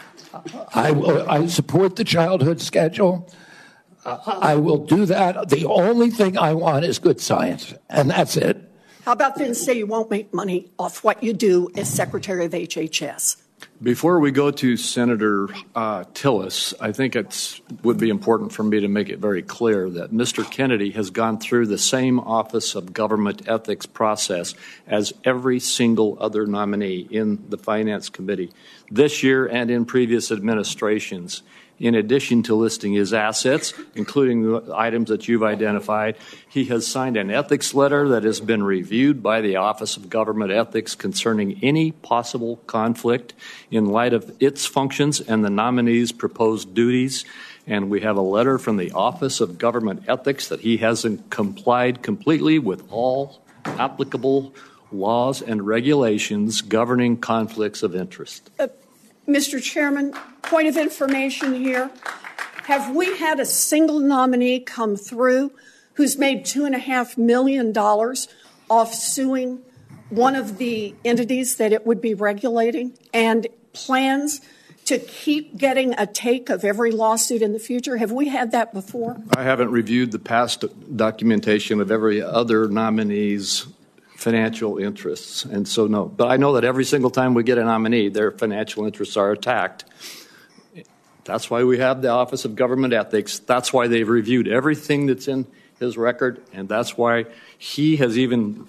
I will. I support the childhood schedule. I will do that. The only thing I want is good science, and that's it. How about then say you won't make money off what you do as Secretary of H H S? Before we go to Senator uh, Tillis, I think it would be important for me to make it very clear that Mister Kennedy has gone through the same Office of Government Ethics process as every single other nominee in the Finance Committee this year and in previous administrations. In addition to listing his assets, including the items that you've identified, he has signed an ethics letter that has been reviewed by the Office of Government Ethics concerning any possible conflict in light of its functions and the nominee's proposed duties. And we have a letter from the Office of Government Ethics that he hasn't complied completely with all applicable laws and regulations governing conflicts of interest. Uh, Mister Chairman, point of information here. Have we had a single nominee come through who's made two and a half million dollars off suing one of the entities that it would be regulating and plans to keep getting a take of every lawsuit in the future? Have we had that before? I haven't reviewed the past documentation of every other nominee's financial interests, and so no. But I know that every single time we get a nominee, their financial interests are attacked. That's why we have the Office of Government Ethics. That's why they've reviewed everything that's in his record, and that's why he has even,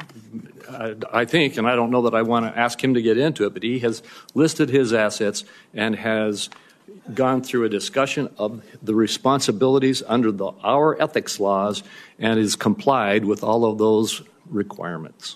I think, and I don't know that I want to ask him to get into it, but he has listed his assets and has gone through a discussion of the responsibilities under the, our ethics laws and has complied with all of those requirements.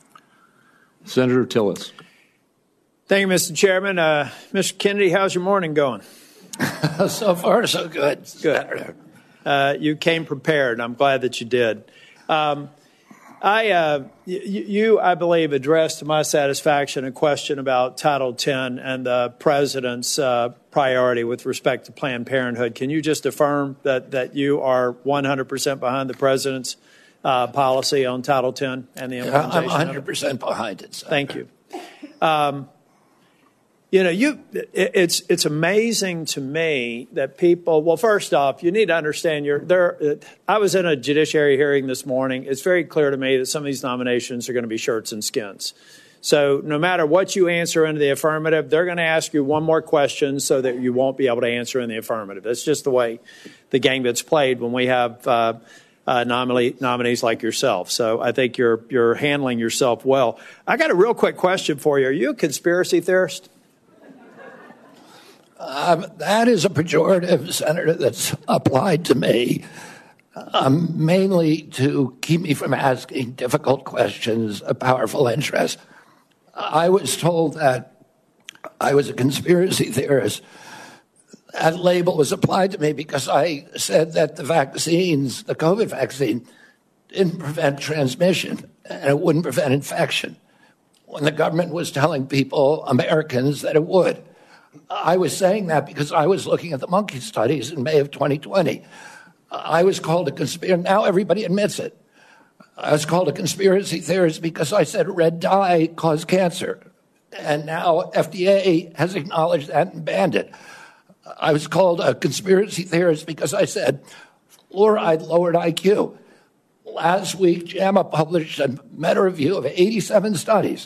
Senator Tillis. Thank you, Mister Chairman. Uh, Mister Kennedy, how's your morning going? So far, so good. Good. Uh, you came prepared. I'm glad that you did. Um, I, uh, you, you, I believe, addressed to my satisfaction a question about Title ten and the president's uh, priority with respect to Planned Parenthood. Can you just affirm that, that you are one hundred percent behind the president's uh, policy on Title ten and the implementation? I'm one hundred percent behind it, Senator. Thank you. Um, You know, you, it's, it's amazing to me that people, well, first off, you need to understand, you're, there, I was in a judiciary hearing this morning. It's very clear to me that some of these nominations are going to be shirts and skins. So no matter what you answer in the affirmative, they're going to ask you one more question so that you won't be able to answer in the affirmative. That's just the way the game gets played when we have uh, uh, nominee, nominees like yourself. So I think you're, you're handling yourself well. I got a real quick question for you. Are you a conspiracy theorist? Um, that is a pejorative, Senator, that's applied to me, um, mainly to keep me from asking difficult questions of powerful interests. I was told that I was a conspiracy theorist. That label was applied to me because I said that the vaccines, the COVID vaccine, didn't prevent transmission and it wouldn't prevent infection, when the government was telling people, Americans, that it would. I was saying that because I was looking at the monkey studies in May of twenty twenty. I was called a conspiracy. Now everybody admits it. I was called a conspiracy theorist because I said red dye caused cancer. And now F D A has acknowledged that and banned it. I was called a conspiracy theorist because I said fluoride lowered I Q. Last week, JAMA published a meta-review of eighty-seven studies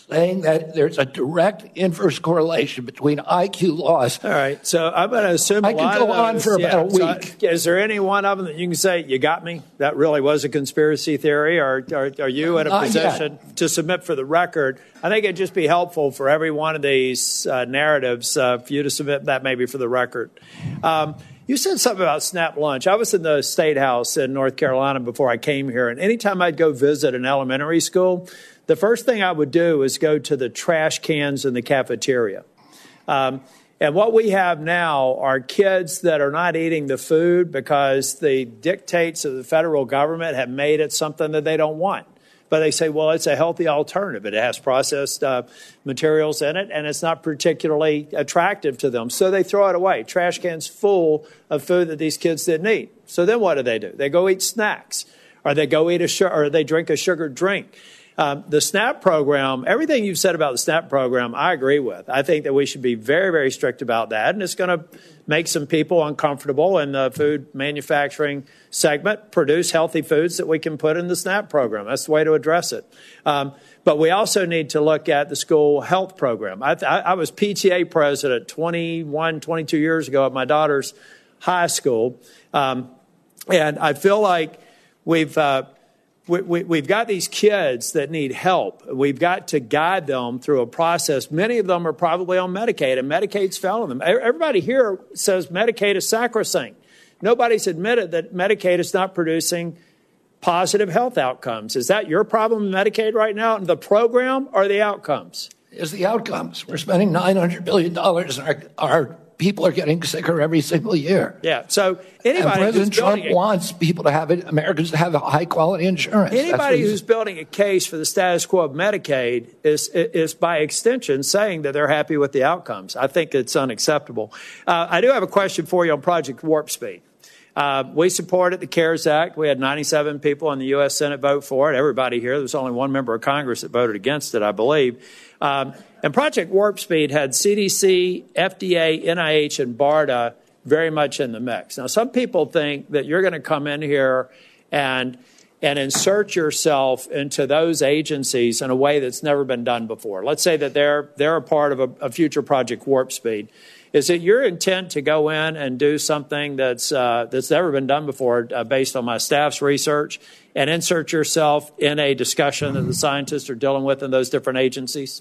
saying that there's a direct inverse correlation between I Q loss. All right, so I'm going to assume I a lot could go of on those, for yeah, about a so week. is there any one of them that you can say, you got me? That really was a conspiracy theory, or are, are you in a Not position yet. to submit for the record? I think it'd just be helpful for every one of these uh, narratives uh, for you to submit that maybe for the record. Um, You said something about SNAP lunch. I was in the State House in North Carolina before I came here, and anytime I'd go visit an elementary school, the first thing I would do is go to the trash cans in the cafeteria. Um, and what we have now are kids that are not eating the food because the dictates of the federal government have made it something that they don't want. But they say, well, it's a healthy alternative. It has processed uh, materials in it, and it's not particularly attractive to them. So they throw it away. Trash cans full of food that these kids didn't eat. So then what do they do? They go eat snacks, or they go eat a su- or they drink a sugared drink. Um, the SNAP program, everything you've said about the SNAP program, I agree with. I think that we should be very, very strict about that, and it's going to make some people uncomfortable in the food manufacturing segment, produce healthy foods that we can put in the SNAP program. That's the way to address it. Um, but we also need to look at the school health program. I, I, I was P T A president twenty-one, twenty-two years ago at my daughter's high school, um, and I feel like we've uh, We, we, we've got these kids that need help. We've got to guide them through a process. Many of them are probably on Medicaid, and Medicaid's failing them. Everybody here says Medicaid is sacrosanct. Nobody's admitted that Medicaid is not producing positive health outcomes. Is that your problem with Medicaid right now? The program or the outcomes? It's the outcomes. We're spending nine hundred billion dollars, and our, our people are getting sicker every single year. Yeah. So anybody and President who's Trump building a, wants people to have it, Americans to have high quality insurance. Anybody who's building a case for the status quo of Medicaid is is by extension saying that they're happy with the outcomes. I think it's unacceptable. Uh, I do have a question for you on Project Warp Speed. Uh, we supported the CARES Act. We had ninety-seven people in the U S Senate vote for it. Everybody here. There was only one member of Congress that voted against it, I believe. Um, and Project Warp Speed had C D C, F D A, N I H, and BARDA very much in the mix. Now, some people think that you're going to come in here and and insert yourself into those agencies in a way that's never been done before. Let's say that they're they're a part of a, a future Project Warp Speed. Is it your intent to go in and do something that's uh, that's never been done before, uh, based on my staff's research, and insert yourself in a discussion that the scientists are dealing with in those different agencies?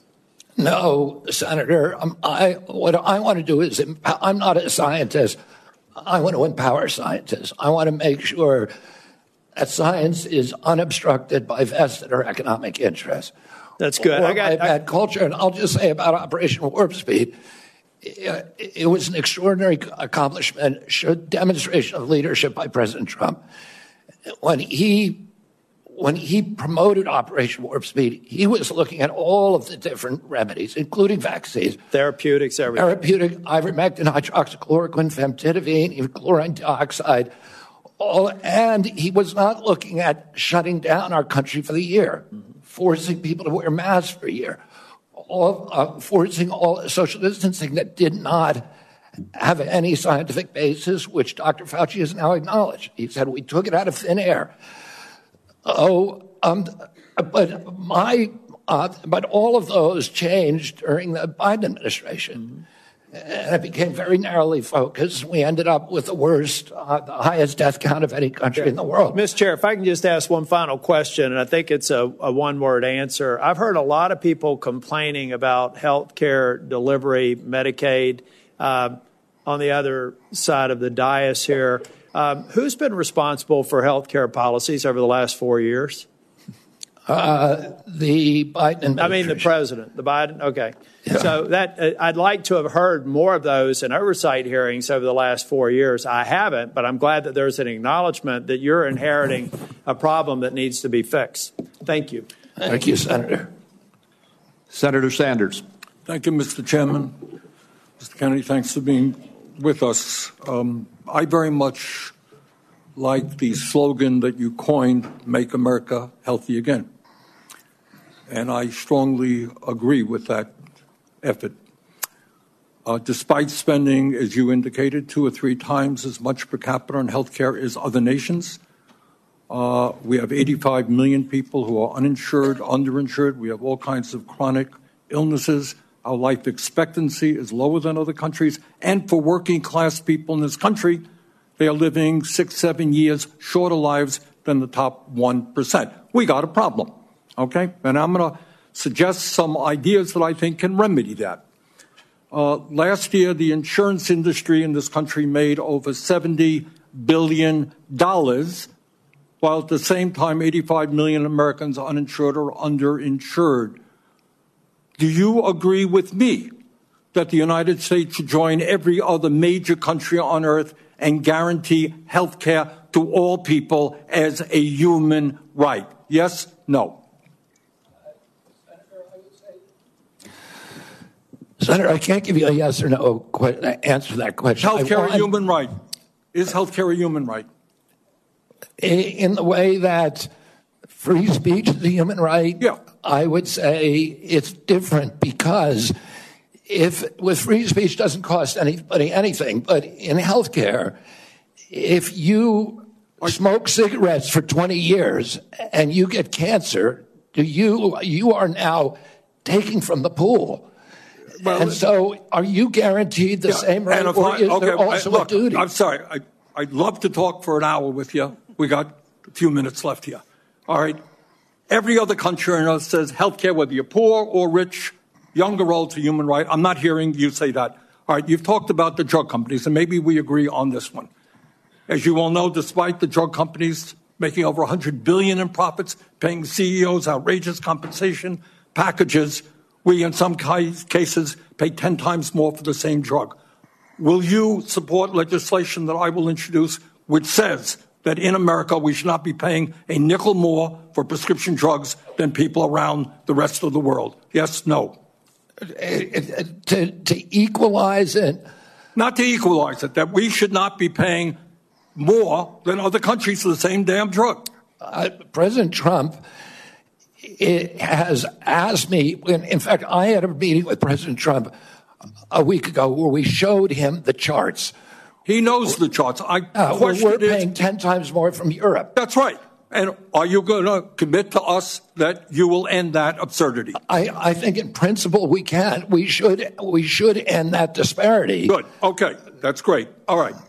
No, Senator. Um, I what I want to do is empower, I'm not a scientist. I want to empower scientists. I want to make sure that science is unobstructed by vested or economic interests. That's good. Or I got by bad culture. And I'll just say about Operation Warp Speed. It was an extraordinary accomplishment, showed demonstration of leadership by President Trump. When he when he promoted Operation Warp Speed, he was looking at all of the different remedies, including vaccines, therapeutics, everything, therapeutic, ivermectin, hydroxychloroquine, famotidine, even chlorine dioxide, all, and he was not looking at shutting down our country for the year, mm-hmm. forcing people to wear masks for a year. All, uh, forcing all social distancing that did not have any scientific basis, which Doctor Fauci has now acknowledged. He said we took it out of thin air. Oh, um, but my, uh, but all of those changed during the Biden administration. Mm-hmm. And it became very narrowly focused. We ended up with the worst, uh, the highest death count of any country yeah. in the world. Mister Chair, if I can just ask one final question, and I think it's a, a one-word answer. I've heard a lot of people complaining about health care delivery, Medicaid. Uh, on the other side of the dais here, um, who's been responsible for health care policies over the last four years? Uh, the Biden administration. I mean, the president, the Biden. Okay. Yeah. So that uh, I'd like to have heard more of those in oversight hearings over the last four years. I haven't, but I'm glad that there's an acknowledgement that you're inheriting a problem that needs to be fixed. Thank you. Thank you, Senator. Senator Sanders. Thank you, Mister Chairman. Mister Kennedy, thanks for being with us. Um, I very much like the slogan that you coined, Make America Healthy Again. And I strongly agree with that effort. Uh, despite spending, as you indicated, two or three times as much per capita on health care as other nations, Uh, we have eighty-five million people who are uninsured, underinsured. We have all kinds of chronic illnesses. Our life expectancy is lower than other countries. And for working class people in this country, they are living six, seven years shorter lives than the top one percent. We got a problem, okay? And I'm going to suggest some ideas that I think can remedy that. Uh, last year, the insurance industry in this country made over seventy billion dollars, while at the same time, eighty-five million Americans are uninsured or underinsured. Do you agree with me that the United States should join every other major country on earth and guarantee health care to all people as a human right? Yes? No? Senator, I can't give you a yes or no answer to that question. Health care a human right? Is health care a human right? In the way that free speech is a human right, yeah. I would say it's different because if with free speech doesn't cost anybody anything, but in healthcare, if you smoke cigarettes for twenty years and you get cancer, do you you are now taking from the pool. Well, and so are you guaranteed the yeah, same right, or I, is okay, there also I, look, a duty? I'm sorry. I, I'd love to talk for an hour with you. We got a few minutes left here. All right. Every other country on earth says health care, whether you're poor or rich, young or old, is a human right. I'm not hearing you say that. All right. You've talked about the drug companies, and maybe we agree on this one. As you all know, despite the drug companies making over one hundred billion dollars in profits, paying C E Os outrageous compensation packages, we, in some cases, pay ten times more for the same drug. Will you support legislation that I will introduce which says that in America we should not be paying a nickel more for prescription drugs than people around the rest of the world? Yes, no? To, to equalize it? Not to equalize it, that we should not be paying more than other countries for the same damn drug. Uh, President Trump it has asked me, when, in fact, I had a meeting with President Trump a week ago where we showed him the charts. He knows the charts. I uh, question we're paying is, ten times more from Europe. That's right. And are you going to commit to us that you will end that absurdity? I, I think in principle we can. We should, we should end that disparity. Good. Okay. That's great. All right.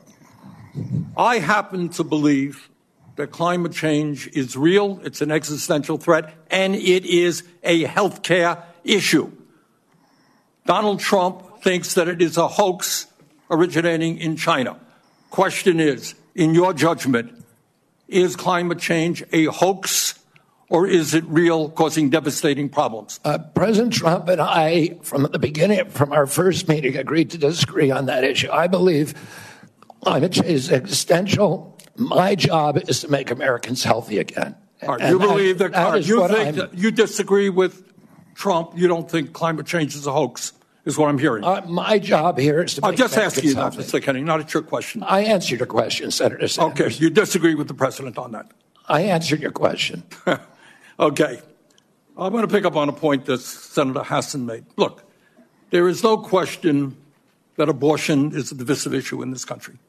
I happen to believe that climate change is real, it's an existential threat, and it is a health care issue. Donald Trump thinks that it is a hoax originating in China. Question is, in your judgment, is climate change a hoax or is it real, causing devastating problems? Uh, President Trump and I, from the beginning, from our first meeting, agreed to disagree on that issue. I believe climate change is existential. My job is to make Americans healthy again. All right, you believe that, that, that you think that you disagree with Trump. You don't think climate change is a hoax, is what I'm hearing. Uh, my job here is to I'll make just Americans ask you healthy. that, Mister Kennedy, not a trick question. I answered your question, Senator Sanders. Okay, you disagree with the president on that. I answered your question. Okay. I'm going to pick up on a point that Senator Hassan made. Look, there is no question that abortion is a divisive issue in this country.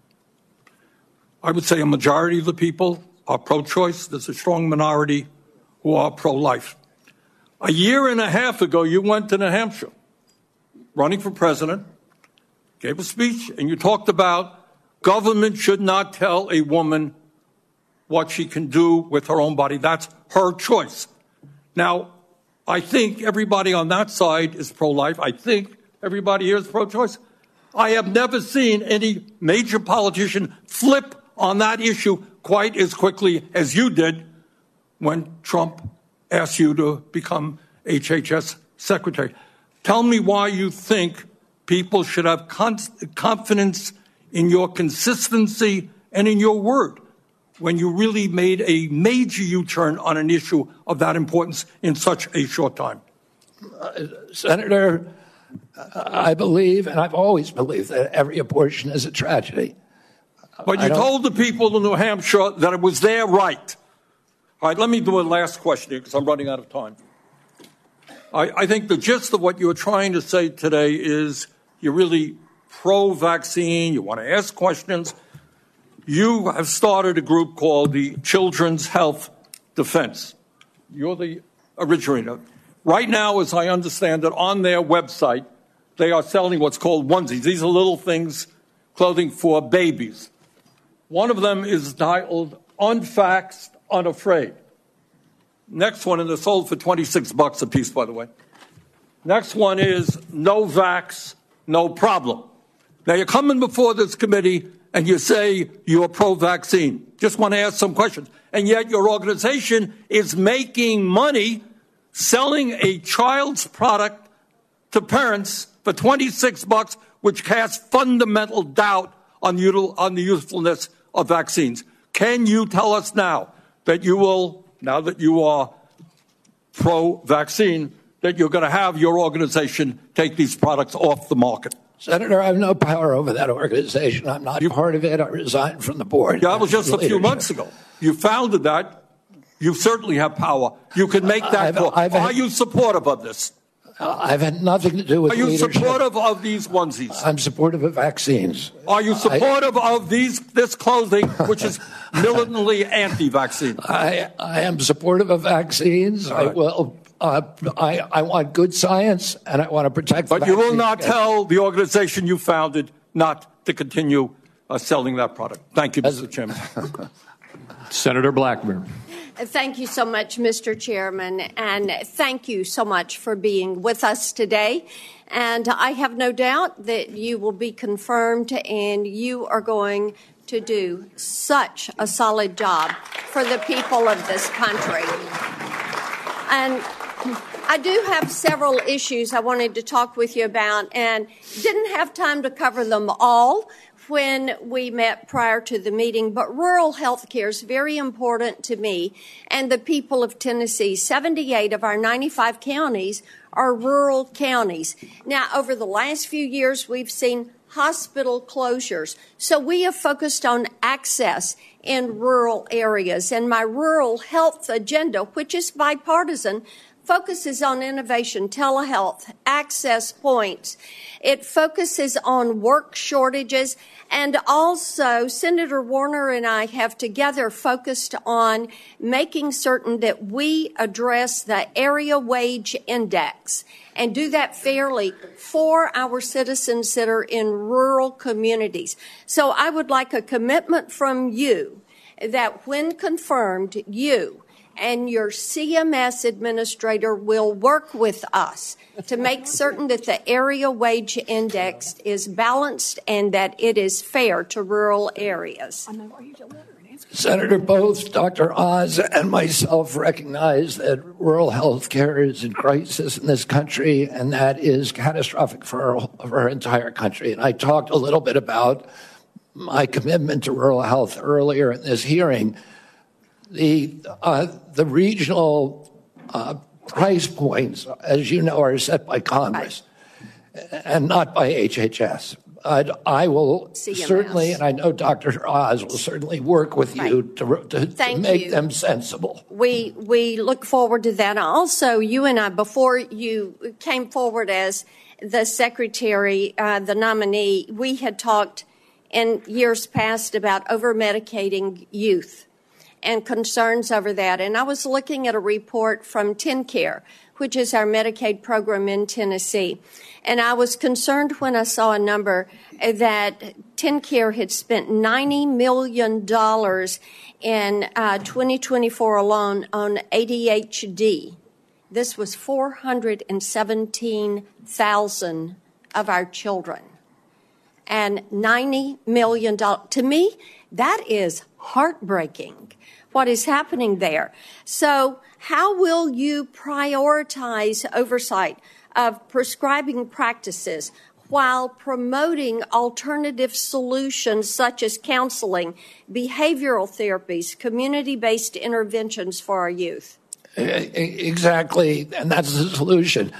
I would say a majority of the people are pro-choice. There's a strong minority who are pro-life. A year and a half ago, you went to New Hampshire, running for president, gave a speech, and you talked about government should not tell a woman what she can do with her own body. That's her choice. Now, I think everybody on that side is pro-life. I think everybody here is pro-choice. I have never seen any major politician flip on that issue quite as quickly as you did when Trump asked you to become H H S secretary. Tell me why you think people should have confidence in your consistency and in your word when you really made a major U-turn on an issue of that importance in such a short time. Uh, Senator, I believe, and I've always believed, that every abortion is a tragedy. But you told the people in New Hampshire that it was their right. All right, let me do a last question here because I'm running out of time. I, I think the gist of what you're trying to say today is you're really pro-vaccine, you want to ask questions. You have started a group called the Children's Health Defense. You're the originator. Right now, as I understand it, on their website, they are selling what's called onesies. These are little things, clothing for babies. One of them is titled Unvaxxed, Unafraid. Next one, and they're sold for twenty-six bucks a piece, by the way. Next one is No Vax, No Problem. Now, you're coming before this committee and you say you're pro-vaccine. Just want to ask some questions. And yet your organization is making money selling a child's product to parents for twenty-six bucks, which casts fundamental doubt on, util- on the usefulness of vaccines. Can you tell us now that you will, now that you are pro-vaccine, that you're going to have your organization take these products off the market? Senator, I have no power over that organization. I'm not you, part of it. I resigned from the board. Yeah, that was just a leadership. few months ago. You founded that. You certainly have power. You can make that I've, call. I've Are had, you supportive of this? Uh, I've had nothing to do with Are you leadership. supportive of these onesies? I'm supportive of vaccines. Are you supportive I, of these this clothing, which is militantly anti-vaccine? I, I am supportive of vaccines. Right. I will. Uh, I, I want good science, and I want to protect. But you will not tell the organization you founded not to continue uh, selling that product. Thank you, Mister Chairman. Senator Blackburn. Thank you so much, Mister Chairman, and thank you so much for being with us today. And I have no doubt that you will be confirmed and you are going to do such a solid job for the people of this country. And I do have several issues I wanted to talk with you about and didn't have time to cover them all when we met prior to the meeting, but rural health care is very important to me and the people of Tennessee. seventy-eight of our ninety-five counties are rural counties. Now, over the last few years, we've seen hospital closures. So we have focused on access in rural areas. And my rural health agenda, which is bipartisan, focuses on innovation, telehealth, access points. It focuses on work shortages. And also, Senator Warner and I have together focused on making certain that we address the area wage index and do that fairly for our citizens that are in rural communities. So I would like a commitment from you that when confirmed, you and your C M S administrator will work with us to make certain that the area wage index is balanced and that it is fair to rural areas. Senator, both Doctor Oz and myself recognize that rural health care is in crisis in this country, and that is catastrophic for our, for our entire country. And I talked a little bit about my commitment to rural health earlier in this hearing. The uh, the regional uh, price points, as you know, are set by Congress and not by H H S. Uh, I will C M S. Certainly, and I know Doctor Oz will certainly work with right. you to, to, to make you. them sensible. We we look forward to that. Also, you and I, before you came forward as the secretary, uh, the nominee, we had talked in years past about over-medicating youth and concerns over that. And I was looking at a report from TennCare, which is our Medicaid program in Tennessee. And I was concerned when I saw a number that TennCare had spent ninety million dollars in uh, twenty twenty-four alone on A D H D. This was four hundred seventeen thousand of our children. And ninety million dollars. To me, that is heartbreaking, what is happening there. So how will you prioritize oversight of prescribing practices while promoting alternative solutions such as counseling, behavioral therapies, community-based interventions for our youth? Exactly, and that's the solution.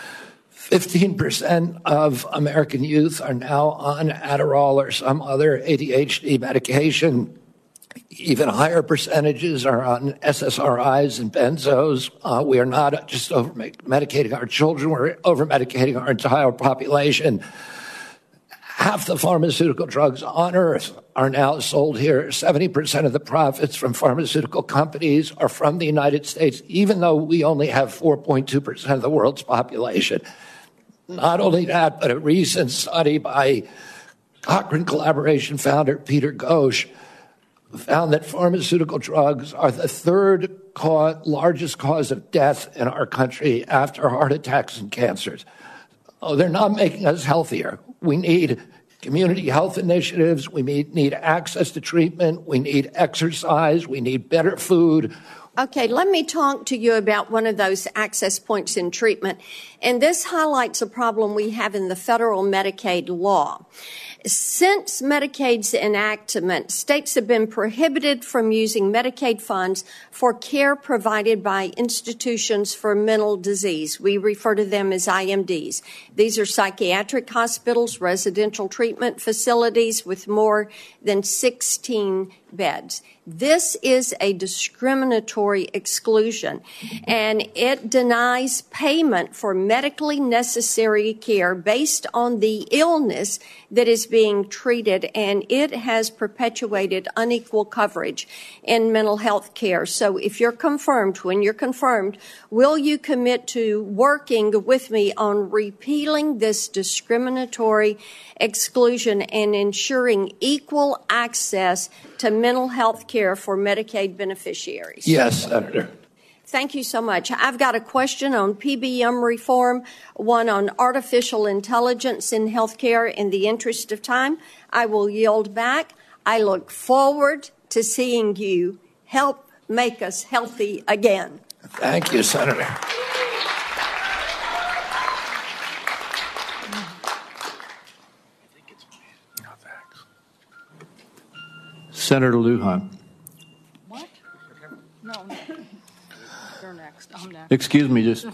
fifteen percent of American youth are now on Adderall or some other A D H D medication. Even higher percentages are on S S R Is and benzos. Uh, we are not just over-medicating our children, we're over-medicating our entire population. half the pharmaceutical drugs on earth are now sold here. seventy percent of the profits from pharmaceutical companies are from the United States, even though we only have four point two percent of the world's population. Not only that, but a recent study by Cochrane Collaboration founder Peter Ghosh found that pharmaceutical drugs are the third cause, largest cause of death in our country after heart attacks and cancers. Oh, they're not making us healthier. We need community health initiatives. We need, need access to treatment. We need exercise. We need better food. Okay, let me talk to you about one of those access points in treatment. And this highlights a problem we have in the federal Medicaid law. Since Medicaid's enactment, states have been prohibited from using Medicaid funds for care provided by institutions for mental disease. We refer to them as I M Ds. These are psychiatric hospitals, residential treatment facilities with more than sixteen beds. This is a discriminatory exclusion, and it denies payment for medically necessary care based on the illness that is being treated, and it has perpetuated unequal coverage in mental health care. So if you're confirmed, when you're confirmed, will you commit to working with me on repealing this discriminatory exclusion and ensuring equal access to mental health care for Medicaid beneficiaries? Yes, Senator. Thank you so much. I've got a question on P B M reform, one on artificial intelligence in healthcare. In the interest of time, I will yield back. I look forward to seeing you help make us healthy again. Thank you, Senator. Senator Lujan. What? No, no. You're next. I'm next. Excuse me, just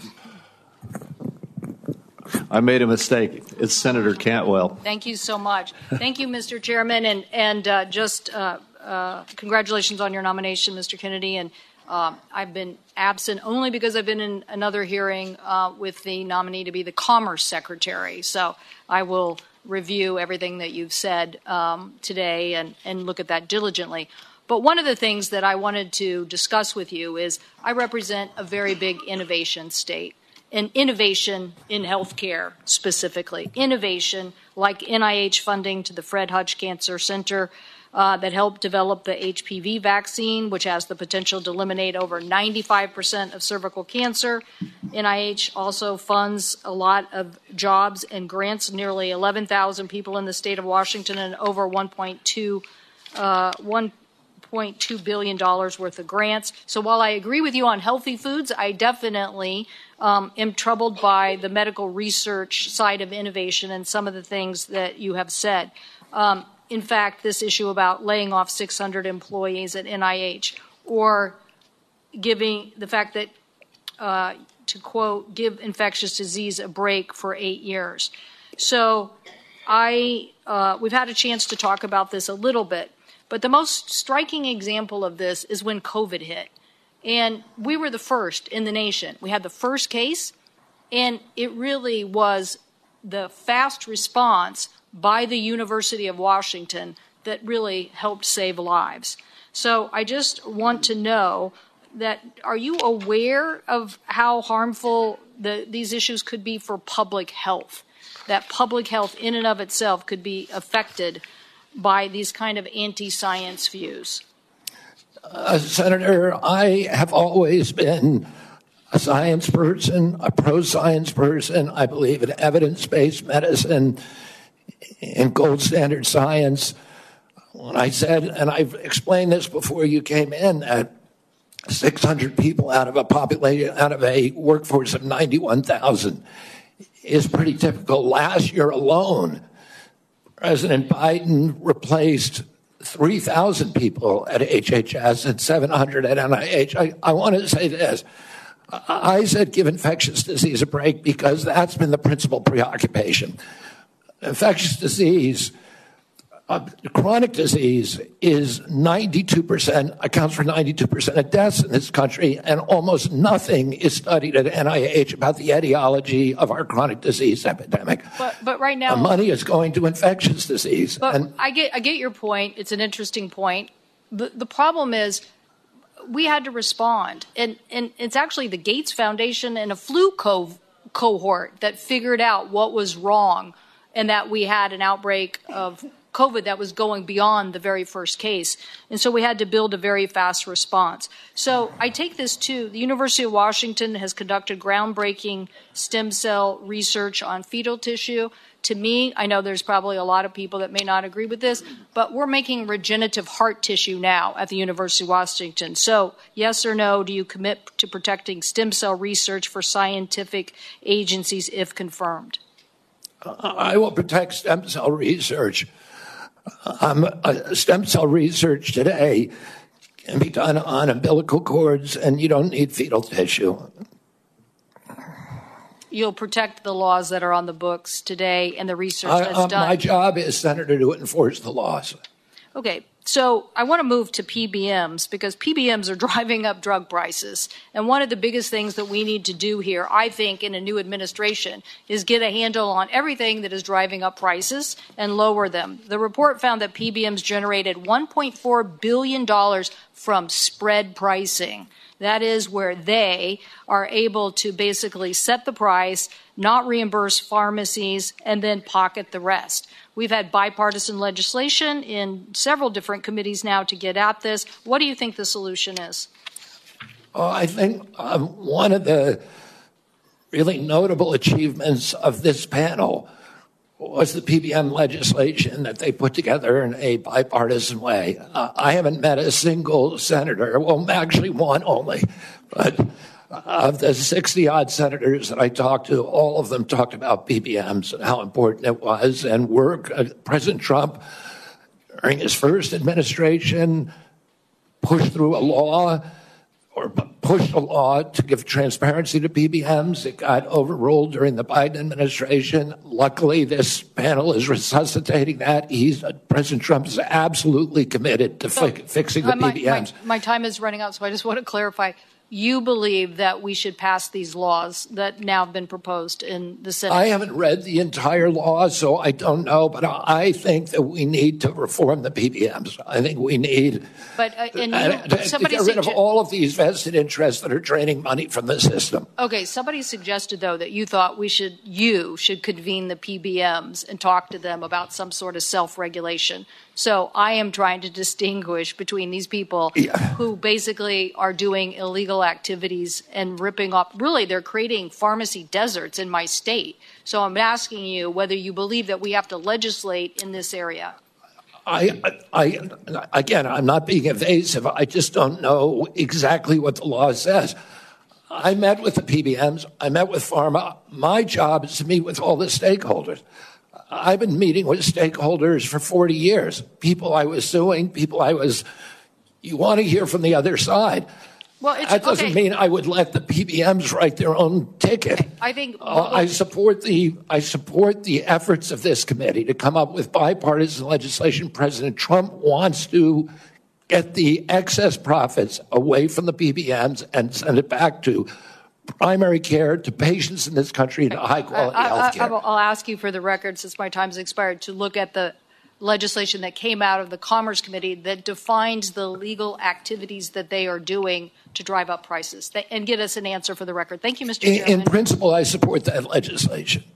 I made a mistake. It's Senator Cantwell. Thank you so much. Thank you, Mister Chairman, and and uh, just uh, uh, congratulations on your nomination, Mister Kennedy. And uh, I've been absent only because I've been in another hearing uh, with the nominee to be the Commerce Secretary. So I will review everything that you've said um, today and, and look at that diligently. But one of the things that I wanted to discuss with you is I represent a very big innovation state, and innovation in healthcare specifically. Innovation like N I H funding to the Fred Hutch Cancer Center uh, that helped develop the H P V vaccine, which has the potential to eliminate over ninety-five percent of cervical cancer. N I H also funds a lot of jobs and grants, nearly eleven thousand people in the state of Washington and over one point two uh, one point two billion dollars worth of grants. So while I agree with you on healthy foods, I definitely um, am troubled by the medical research side of innovation and some of the things that you have said. Um, in fact, this issue about laying off six hundred employees at N I H, or giving the fact that, uh, to quote, give infectious disease a break for eight years. So I, uh, we've had a chance to talk about this a little bit. But the most striking example of this is when COVID hit. And we were the first in the nation. We had the first case, and it really was the fast response by the University of Washington that really helped save lives. So I just want to know that, are you aware of how harmful the, these issues could be for public health? That public health in and of itself could be affected by these kind of anti-science views? Uh, Senator, I have always been a science person, a pro-science person. I believe in evidence-based medicine and gold standard science. When I said, and I've explained this before you came in, that six hundred people out of a population, out of a workforce of ninety-one thousand is pretty typical. Last year alone, President Biden replaced three thousand people at H H S and seven hundred at N I H. I, I want to say this. I said give infectious disease a break because that's been the principal preoccupation. Infectious disease Uh, chronic disease is ninety-two percent, accounts for ninety-two percent of deaths in this country, and almost nothing is studied at N I H about the etiology of our chronic disease epidemic. But, but right now, the money is going to infectious disease. But and I get, I get your point. It's an interesting point. The, the problem is we had to respond, and, and it's actually the Gates Foundation and a flu co- cohort that figured out what was wrong, and that we had an outbreak of COVID that was going beyond the very first case. And so we had to build a very fast response. So I take this too. The University of Washington has conducted groundbreaking stem cell research on fetal tissue. To me, I know there's probably a lot of people that may not agree with this, but we're making regenerative heart tissue now at the University of Washington. So yes or no, do you commit to protecting stem cell research for scientific agencies if confirmed? I will protect stem cell research. Um, uh, stem cell research today can be done on umbilical cords, and you don't need fetal tissue. You'll protect the laws that are on the books today and the research I, that's uh, done. My job is, Senator, to enforce the laws. Okay, so I want to move to P B Ms because P B Ms are driving up drug prices. And one of the biggest things that we need to do here, I think, in a new administration is get a handle on everything that is driving up prices and lower them. The report found that P B Ms generated one point four billion dollars from spread pricing. That is where they are able to basically set the price, not reimburse pharmacies, and then pocket the rest. We've had bipartisan legislation in several different committees now to get at this. What do you think the solution is? Oh, I think um, one of the really notable achievements of this panel was the P B M legislation that they put together in a bipartisan way. Uh, I haven't met a single senator, well, actually one only, but of the sixty-odd senators that I talked to, all of them talked about P B Ms and how important it was. And work, uh, President Trump, during his first administration, pushed through a law or pushed a law to give transparency to P B Ms. It got overruled during the Biden administration. Luckily, this panel is resuscitating that. He's, uh, President Trump is absolutely committed to fi- fixing the uh, my, P B Ms. My, my time is running out, so I just want to clarify. You believe that we should pass these laws that now have been proposed in the Senate? I haven't read the entire law, so I don't know, but I think that we need to reform the P B Ms. I think we need but, uh, and uh, you, to, somebody to get rid of sugge- all of these vested interests that are draining money from the system. Okay, somebody suggested, though, that you thought we should, you should convene the P B Ms and talk to them about some sort of self-regulation. So I am trying to distinguish between these people yeah. who basically are doing illegal activities and ripping off. Really, they're creating pharmacy deserts in my state. So I'm asking you whether you believe that we have to legislate in this area. I, I, again, I'm not being evasive. I just don't know exactly what the law says. I met with the P B Ms. I met with pharma. My job is to meet with all the stakeholders. I've been meeting with stakeholders for forty years. People I was suing, people I was, you want to hear from the other side. Well, it's, that doesn't okay. mean I would let the P B Ms write their own ticket. I think uh, I support the I support the efforts of this committee to come up with bipartisan legislation. President Trump wants to get the excess profits away from the P B Ms and send it back to primary care, to patients in this country, to high-quality health care. I'll, I'll ask you for the record, since my time has expired, to look at the legislation that came out of the Commerce Committee that defines the legal activities that they are doing to drive up prices, and get us an answer for the record. Thank you, Mister Chairman. In, in principle, I support that legislation.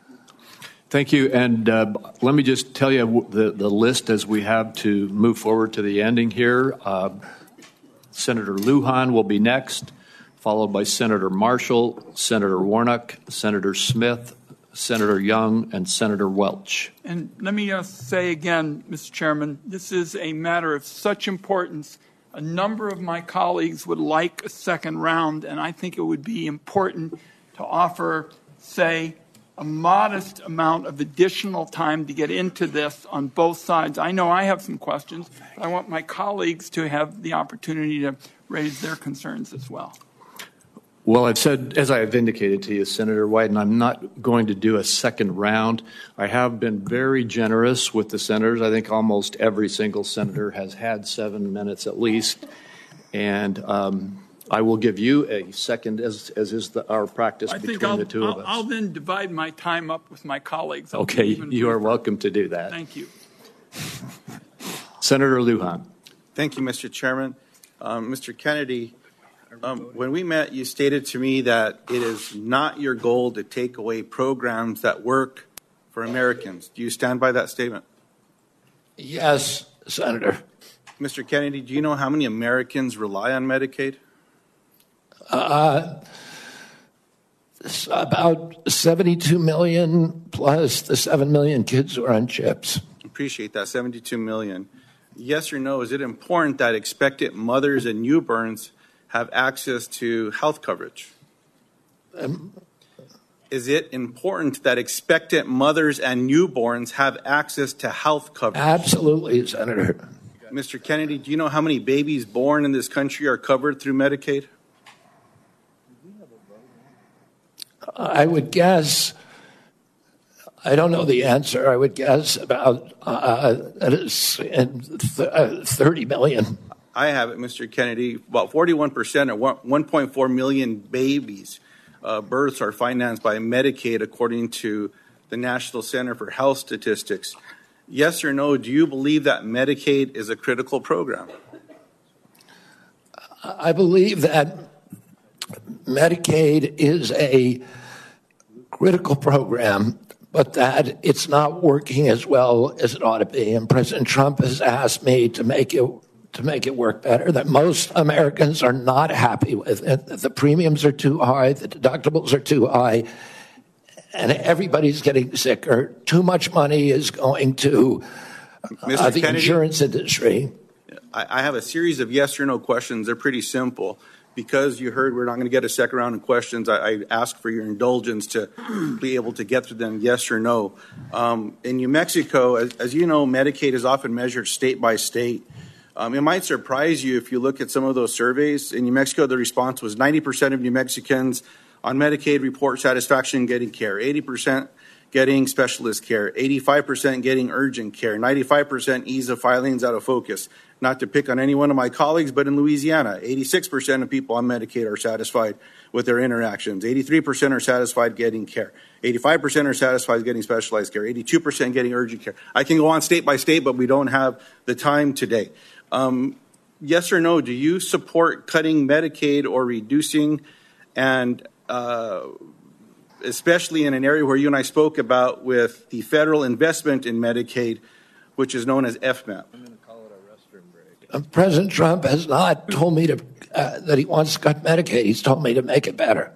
Thank you. And uh, let me just tell you the, the list as we have to move forward to the ending here. Uh, Senator Lujan will be next, followed by Senator Marshall, Senator Warnock, Senator Smith, Senator Young, and Senator Welch. And let me uh, say again, Mister Chairman, this is a matter of such importance. A number of my colleagues would like a second round, and I think it would be important to offer, say, a modest amount of additional time to get into this on both sides. I know I have some questions, but I want my colleagues to have the opportunity to raise their concerns as well. Well, I've said, as I have indicated to you, Senator Wyden, I'm not going to do a second round. I have been very generous with the senators. I think almost every single senator has had seven minutes at least. And um, I will give you a second, as, as is the, our practice I between think I'll, the two I'll, of us. I'll then divide my time up with my colleagues. I'll Okay, even you are briefer. welcome to do that. Thank you. Senator Lujan. Thank you, Mister Chairman. Um, Mister Kennedy, um, when we met, you stated to me that it is not your goal to take away programs that work for Americans. Do you stand by that statement? Yes, Senator. Mister Kennedy, do you know how many Americans rely on Medicaid? Uh, about seventy-two million plus the seven million kids who are on chips. Appreciate that, seventy-two million. Yes or no, is it important that expectant mothers and newborns have access to health coverage? Um, is it important that expectant mothers and newborns have access to health coverage? Absolutely, Senator. Mister Kennedy, do you know how many babies born in this country are covered through Medicaid? I would guess, I don't know the answer, I would guess about uh, that is th- uh, thirty million. I have it, Mister Kennedy. About forty-one percent or one point four million babies uh, births are financed by Medicaid, according to the National Center for Health Statistics. Yes or no, do you believe that Medicaid is a critical program? I believe that Medicaid is a critical program, but that it's not working as well as it ought to be. And President Trump has asked me to make it to make it work better, that most Americans are not happy with it, that the premiums are too high, the deductibles are too high, and everybody's getting sicker. Too much money is going to uh, the Kennedy, insurance industry. I, I have a series of yes or no questions. They're pretty simple. Because you heard we're not going to get a second round of questions, I, I ask for your indulgence to be able to get through them yes or no. Um, in New Mexico, as, as you know, Medicaid is often measured state by state. Um, it might surprise you if you look at some of those surveys. In New Mexico, the response was ninety percent of New Mexicans on Medicaid report satisfaction getting care, eighty percent getting specialist care, eighty-five percent getting urgent care, ninety-five percent ease of filings out of focus. Not to pick on any one of my colleagues, but in Louisiana, eighty-six percent of people on Medicaid are satisfied with their interactions. eighty-three percent are satisfied getting care. eighty-five percent are satisfied getting specialized care. eighty-two percent getting urgent care. I can go on state by state, but we don't have the time today. Um, yes or no, do you support cutting Medicaid or reducing, and uh, especially in an area where you and I spoke about with the federal investment in Medicaid, which is known as F M A P? Uh, President Trump has not told me to, uh, that he wants to cut Medicaid. He's told me to make it better.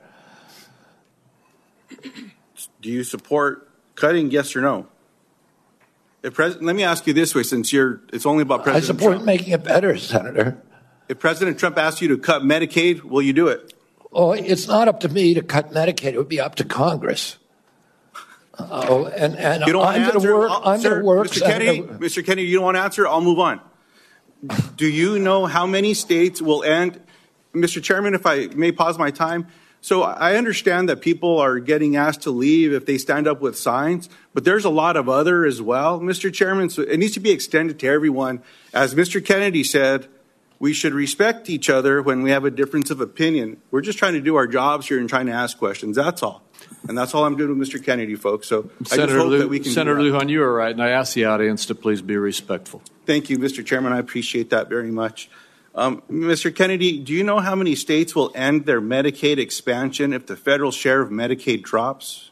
Do you support cutting, yes or no? If pres- Let me ask you this way, since you're, it's only about President Trump. I support Trump. making it better, Senator. If President Trump asks you to cut Medicaid, will you do it? Oh, it's not up to me to cut Medicaid. It would be up to Congress. Oh, and, and you don't I'm going to work. I'm going to work. Mister Kennedy, Mister Kennedy, you don't want to answer? I'll move on. Do you know how many states will end? Mister Chairman, if I may pause my time. So I understand that people are getting asked to leave if they stand up with signs, but there's a lot of other as well, Mister Chairman. So it needs to be extended to everyone. As Mister Kennedy said, we should respect each other when we have a difference of opinion. We're just trying to do our jobs here and trying to ask questions. That's all. And that's all I'm doing with Mister Kennedy, folks. So Senator I just hope Lu- that we can Senator Lujan, you are right, and I ask the audience to please be respectful. Thank you, Mister Chairman. I appreciate that very much. Um, Mister Kennedy, do you know how many states will end their Medicaid expansion if the federal share of Medicaid drops?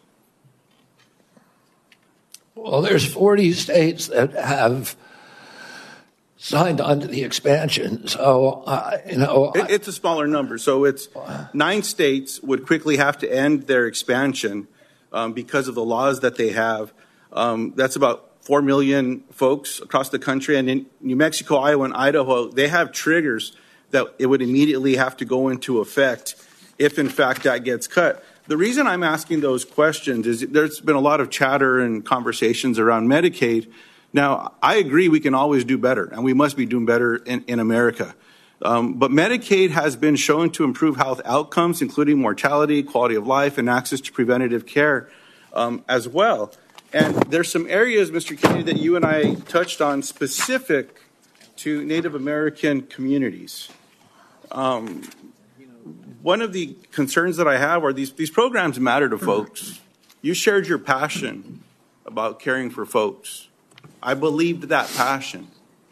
Well, there's forty states that have signed on to the expansion. So, uh, you know. It, it's a smaller number. So it's nine states would quickly have to end their expansion um, because of the laws that they have. Um, that's about four million folks across the country. And in New Mexico, Iowa, and Idaho, they have triggers that it would immediately have to go into effect if, in fact, that gets cut. The reason I'm asking those questions is there's been a lot of chatter and conversations around Medicaid. Now, I agree we can always do better, and we must be doing better in, in America. Um, but Medicaid has been shown to improve health outcomes, including mortality, quality of life, and access to preventative care um, as well. And there's some areas, Mister Kennedy, that you and I touched on specific to Native American communities. Um, one of the concerns that I have are these, these programs matter to folks. You shared your passion about caring for folks. I believed that passion.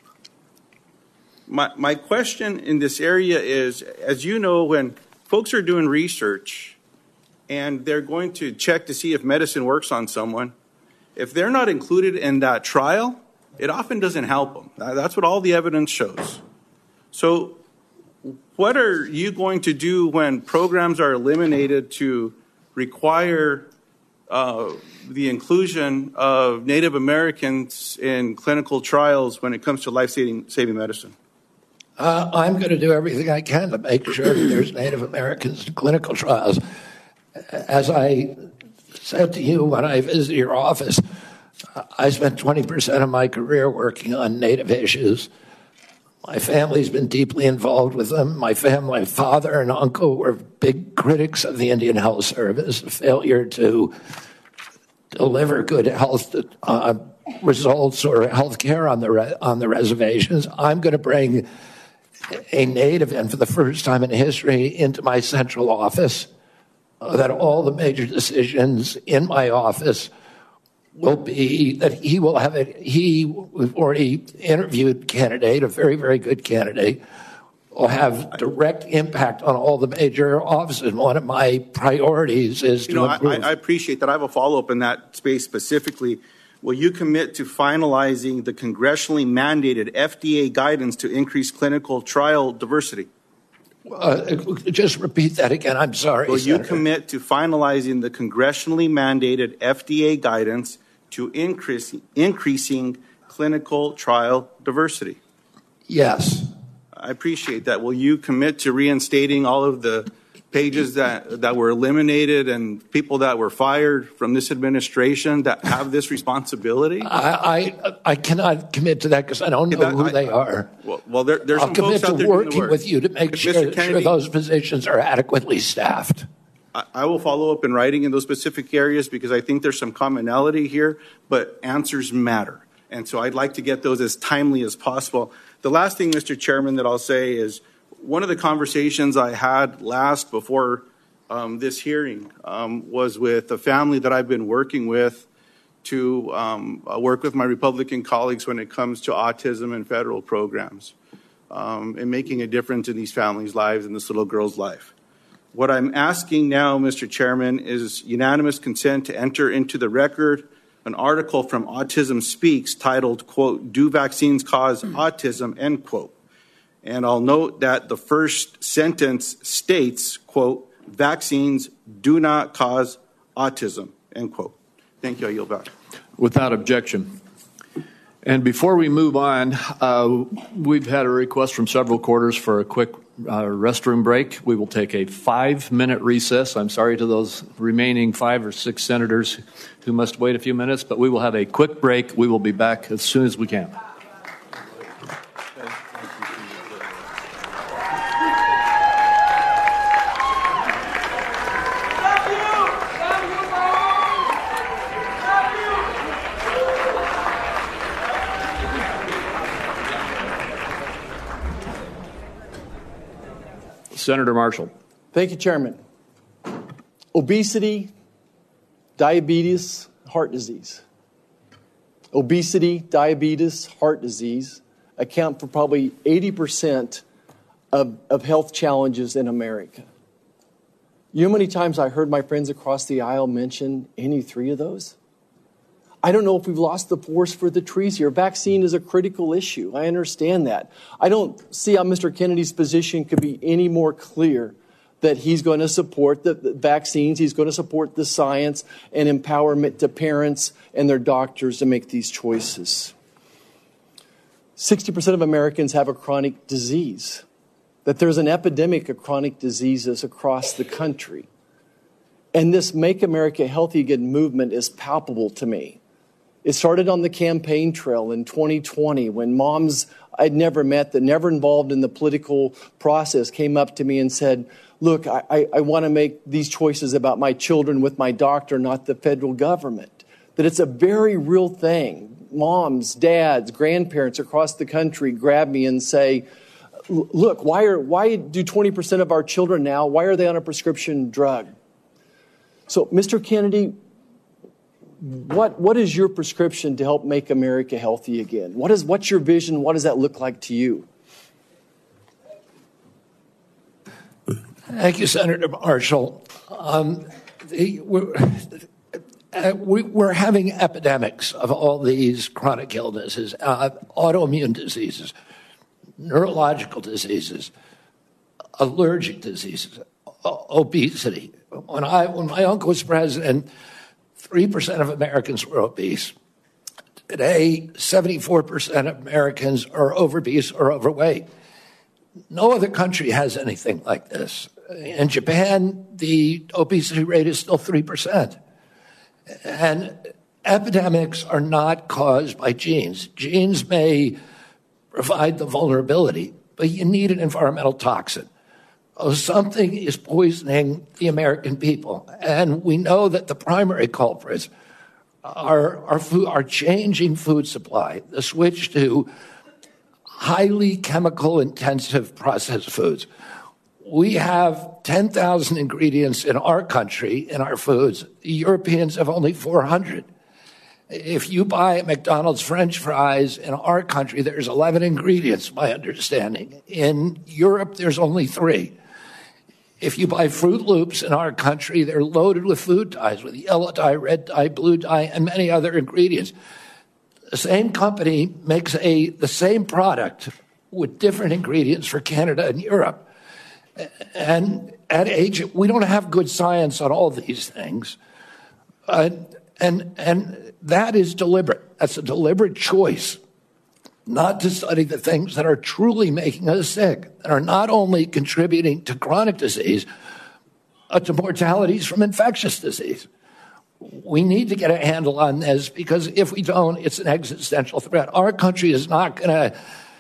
My, my question in this area is, as you know, when folks are doing research and they're going to check to see if medicine works on someone, if they're not included in that trial, it often doesn't help them. That's what all the evidence shows. So what are you going to do when programs are eliminated to require uh, the inclusion of Native Americans in clinical trials when it comes to life-saving saving medicine? Uh, I'm going to do everything I can to make sure that there's Native Americans in clinical trials. As I said to you when I visited your office, I spent twenty percent of my career working on Native issues. My family's been deeply involved with them. My family, my father and uncle were big critics of the Indian Health Service, a failure to deliver good health uh, results or health care on the re- on the reservations. I'm going to bring a Native in for the first time in history into my central office, uh, that all the major decisions in my office will be that he will have it. He, we've already interviewed a candidate, a very, very good candidate, will have direct impact on all the major offices. One of my priorities is you to know, improve. I, I appreciate that. I have a follow-up in that space specifically. Will you commit to finalizing the congressionally mandated F D A guidance to increase clinical trial diversity? Uh, just repeat that again. I'm sorry. Will Senator. you commit to finalizing the congressionally mandated F D A guidance to increase, increasing clinical trial diversity? Yes. I appreciate that. Will you commit to reinstating all of the pages that, that were eliminated and people that were fired from this administration that have this responsibility? I I, I cannot commit to that because I don't know that, who I, they are. Well, well there, there's I'll some commit folks out to there doing the working work. with you to make Mister sure, Kennedy, sure those positions are adequately staffed. I, I will follow up in writing in those specific areas because I think there's some commonality here, but answers matter. And so I'd like to get those as timely as possible. The last thing, Mister Chairman, that I'll say is one of the conversations I had last before um, this hearing um, was with a family that I've been working with to um, uh, work with my Republican colleagues when it comes to autism and federal programs um, and making a difference in these families' lives and this little girl's life. What I'm asking now, Mister Chairman, is unanimous consent to enter into the record an article from Autism Speaks titled, quote, "Do Vaccines Cause Autism?" End quote. And I'll note that the first sentence states, quote, "Vaccines do not cause autism," end quote. Thank you. I yield back. Without objection. And before we move on, uh, we've had a request from several quarters for a quick uh, restroom break. We will take a five-minute recess. I'm sorry to those remaining five or six senators who must wait a few minutes, but we will have a quick break. We will be back as soon as we can. Senator Marshall. Thank you, Chairman. Obesity, diabetes, heart disease. Obesity, diabetes, heart disease account for probably eighty percent of, of health challenges in America. You know how many times I heard my friends across the aisle mention any three of those? I don't know if we've lost the forest for the trees here. Vaccine is a critical issue. I understand that. I don't see how Mister Kennedy's position could be any more clear that he's going to support the, the vaccines, he's going to support the science and empowerment to parents and their doctors to make these choices. sixty percent of Americans have a chronic disease, that there's an epidemic of chronic diseases across the country. And this Make America Healthy Again movement is palpable to me. It started on the campaign trail in twenty twenty when moms I'd never met, that never involved in the political process, came up to me and said, look, I, I, I want to make these choices about my children with my doctor, not the federal government. That it's a very real thing. Moms, dads, grandparents across the country grab me and say, look, why are why do twenty percent of our children now, why are they on a prescription drug? So, Mister Kennedy, what what is your prescription to help make America healthy again? What is what's your vision? What does that look like to you? Thank you, Senator Marshall. Um, the, we're, uh, we, we're having epidemics of all these chronic illnesses, uh, autoimmune diseases, neurological diseases, allergic diseases, o- obesity. When I when my uncle was president, three percent of Americans were obese. Today, seventy-four percent of Americans are obese or overweight. No other country has anything like this. In Japan, the obesity rate is still three percent. And epidemics are not caused by genes. Genes may provide the vulnerability, but you need an environmental toxin. Oh, something is poisoning the American people. And we know that the primary culprits are, are, food, are changing food supply, the switch to highly chemical intensive processed foods. We have ten thousand ingredients in our country, in our foods. The Europeans have only four hundred. If you buy McDonald's French fries in our country, there's eleven ingredients, my understanding. In Europe, there's only three. If you buy Fruit Loops in our country, they're loaded with food dyes, with yellow dye, red dye, blue dye, and many other ingredients. The same company makes a the same product with different ingredients for Canada and Europe. And at age, we don't have good science on all these things. Uh, and, and that is deliberate. That's a deliberate choice not to study the things that are truly making us sick, that are not only contributing to chronic disease, but to mortalities from infectious disease. We need to get a handle on this, because if we don't, it's an existential threat. Our country is not going to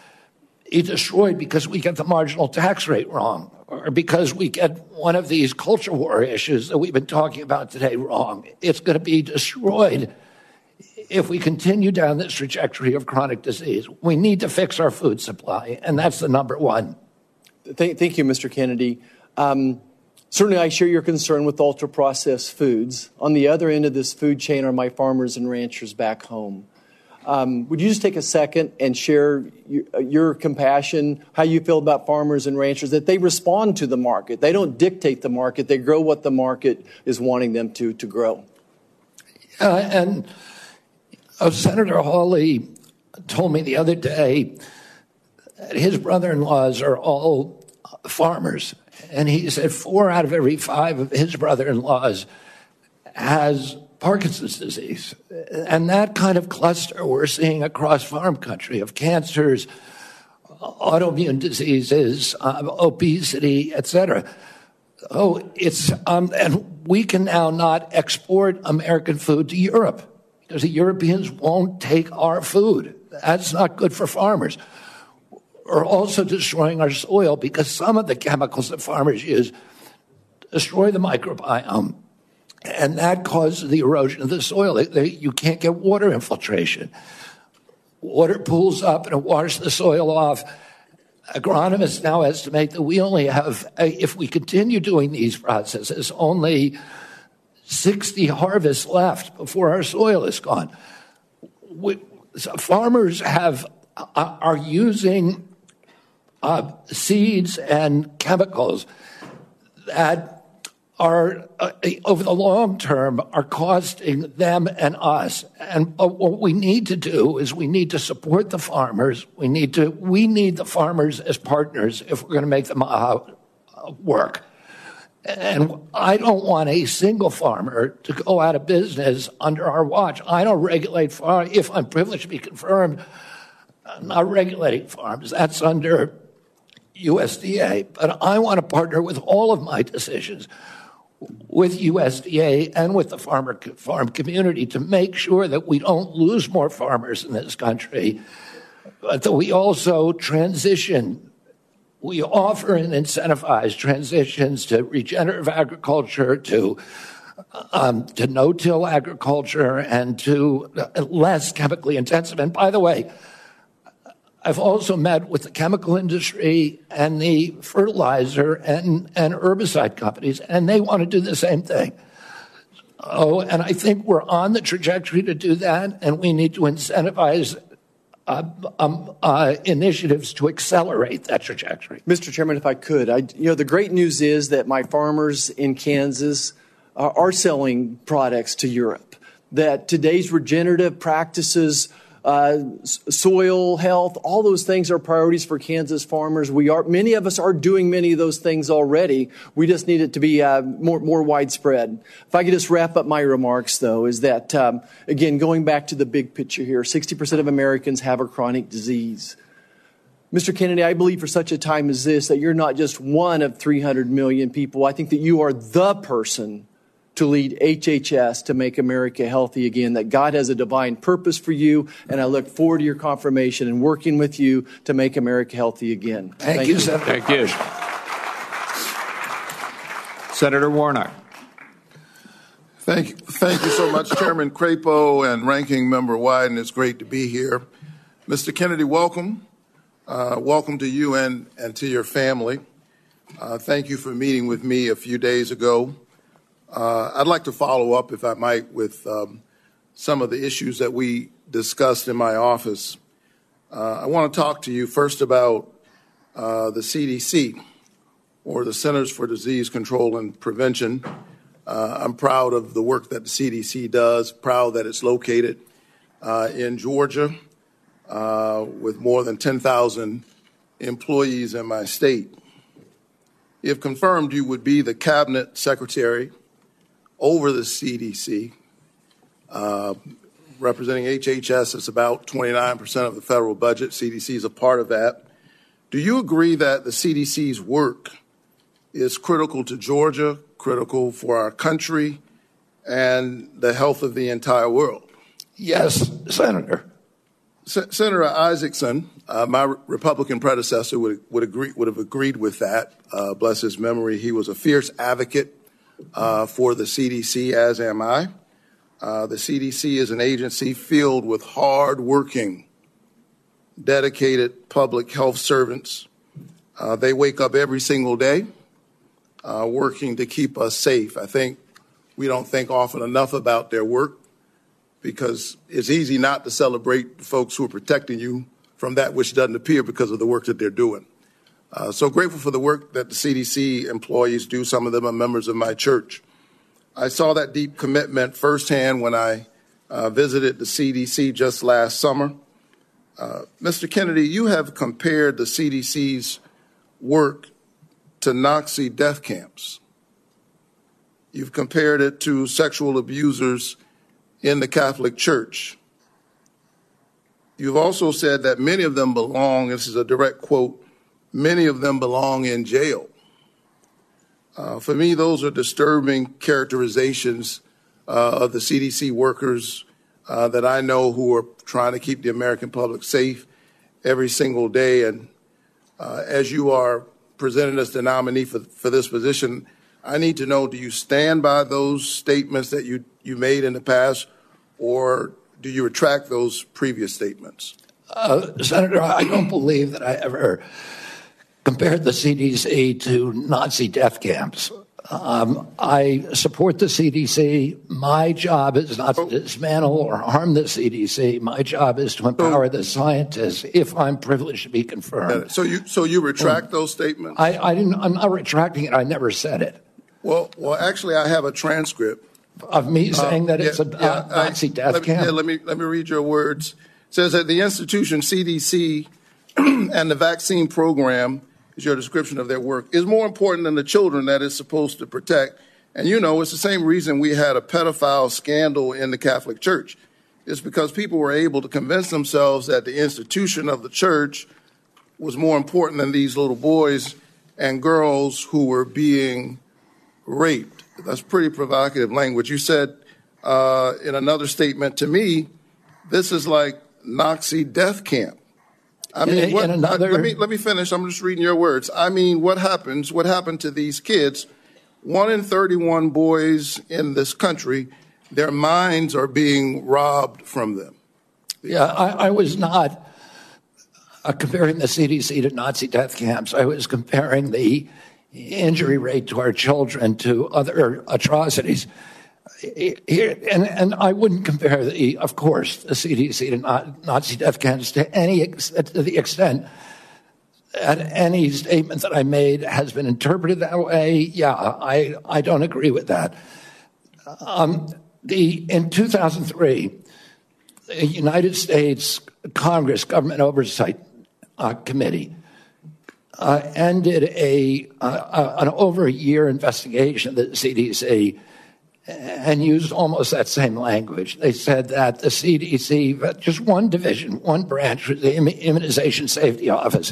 be destroyed because we get the marginal tax rate wrong, or because we get one of these culture war issues that we've been talking about today wrong. It's going to be destroyed if we continue down this trajectory of chronic disease. We need to fix our food supply, and that's the number one. Thank, thank you, Mister Kennedy. Um, Certainly, I share your concern with ultra-processed foods. On the other end of this food chain are my farmers and ranchers back home. Um, would you just take a second and share your, your compassion, how you feel about farmers and ranchers, that they respond to the market? They don't dictate the market. They grow what the market is wanting them to, to grow. Uh, and uh, Senator Hawley told me the other day that his brother-in-laws are all farmers. And he said four out of every five of his brother-in-laws has Parkinson's disease. And that kind of cluster we're seeing across farm country of cancers, autoimmune diseases, um, obesity, et cetera. Oh, it's um, and we can now not export American food to Europe because the Europeans won't take our food. That's not good for farmers. Are also destroying our soil because some of the chemicals that farmers use destroy the microbiome, and that causes the erosion of the soil. They, they, you can't get water infiltration. Water pools up and it washes the soil off. Agronomists now estimate that we only have, if we continue doing these processes, only sixty harvests left before our soil is gone. We, so farmers have are using Uh, seeds and chemicals that are, uh, over the long term, are costing them and us. And uh, what we need to do is we need to support the farmers. We need to we need the farmers as partners if we're going to make them uh, work. And I don't want a single farmer to go out of business under our watch. I don't regulate farm. If I'm privileged to be confirmed, I'm not regulating farms. That's under U S D A, but I want to partner with all of my decisions with U S D A and with the farmer farm community to make sure that we don't lose more farmers in this country, but that we also transition, we offer and incentivize transitions to regenerative agriculture, to um, to no-till agriculture, and to less chemically intensive. And by the way, I've also met with the chemical industry and the fertilizer and, and herbicide companies, and they want to do the same thing. Oh, and I think we're on the trajectory to do that, and we need to incentivize uh, um, uh, initiatives to accelerate that trajectory. Mister Chairman, if I could, I, you know, the great news is that my farmers in Kansas are, are selling products to Europe, that today's regenerative practices, Uh, soil health, all those things are priorities for Kansas farmers. We are, many of us are doing many of those things already. We just need it to be uh, more, more widespread. If I could just wrap up my remarks, though, is that, um, again, going back to the big picture here, sixty percent of Americans have a chronic disease. Mister Kennedy, I believe for such a time as this that you're not just one of three hundred million people. I think that you are the person to lead H H S to make America healthy again, that God has a divine purpose for you, and I look forward to your confirmation and working with you to make America healthy again. Thank, Thank you, you. Senator. Thank you. Senator Warnock. Thank you. Thank you so much, Chairman Crapo and Ranking Member Wyden. It's great to be here. Mister Kennedy, welcome. Uh, welcome to you and, and to your family. Uh, thank you for meeting with me a few days ago. Uh, I'd like to follow up, if I might, with um, some of the issues that we discussed in my office. Uh, I want to talk to you first about uh, the C D C, or the Centers for Disease Control and Prevention. Uh, I'm proud of the work that the C D C does, proud that it's located uh, in Georgia uh, with more than ten thousand employees in my state. If confirmed, you would be the cabinet secretary over the C D C. Uh, representing H H S, it's about twenty-nine percent of the federal budget. C D C is a part of that. Do you agree that the C D C's work is critical to Georgia, critical for our country, and the health of the entire world? Yes, Senator. S- Senator Isaacson, uh, my re- Republican predecessor, would, would, agree, would have agreed with that. Uh, bless his memory. He was a fierce advocate Uh, for the C D C, as am I. Uh, the C D C is an agency filled with hard-working, dedicated public health servants. Uh, they wake up every single day uh, working to keep us safe. I think we don't think often enough about their work, because it's easy not to celebrate the folks who are protecting you from that which doesn't appear because of the work that they're doing. Uh, so grateful for the work that the C D C employees do. Some of them are members of my church. I saw that deep commitment firsthand when I uh, visited the C D C just last summer. Uh, Mister Kennedy, you have compared the C D C's work to Nazi death camps. You've compared it to sexual abusers in the Catholic Church. You've also said that many of them belong, this is a direct quote, many of them belong in jail. Uh, for me, those are disturbing characterizations uh, of the C D C workers uh, that I know who are trying to keep the American public safe every single day. And uh, as you are presented as the nominee for, for this position, I need to know, do you stand by those statements that you, you made in the past, or do you retract those previous statements? Uh, Senator, I don't believe that I ever compared the C D C to Nazi death camps. Um, I support the C D C. My job is not to dismantle or harm the C D C. My job is to empower the scientists, if I'm privileged to be confirmed. So you, so you retract those statements? I, I didn't, I'm not retracting it. I never said it. Well, well, actually, I have a transcript of me saying uh, that it's yeah, a yeah, Nazi I, death let me, camp. Yeah, let me let me read your words. It says that the institution C D C and the vaccine program, is your description of their work, is more important than the children that it's supposed to protect. And you know, it's the same reason we had a pedophile scandal in the Catholic Church. It's because people were able to convince themselves that the institution of the church was more important than these little boys and girls who were being raped. that's pretty provocative language. You said uh, in another statement to me, this is like Nazi death camp. I mean, in, what, in another... I, let me let me finish. I'm just reading your words. I mean, what happens? What happened to these kids? One in thirty-one boys in this country, their minds are being robbed from them. Yeah, I, I was not uh, comparing the C D C to Nazi death camps. I was comparing the injury rate to our children to other atrocities. Here, and, and I wouldn't compare, the, of course, the C D C to Nazi death camps to any to the extent that any statement that I made has been interpreted that way. Yeah, I, I don't agree with that. Um, the in two thousand three, the United States Congress Government Oversight uh, Committee uh, ended a uh, uh, an over a year investigation of the C D C and used almost that same language. They said that the C D C, just one division, one branch, the Immunization Safety Office,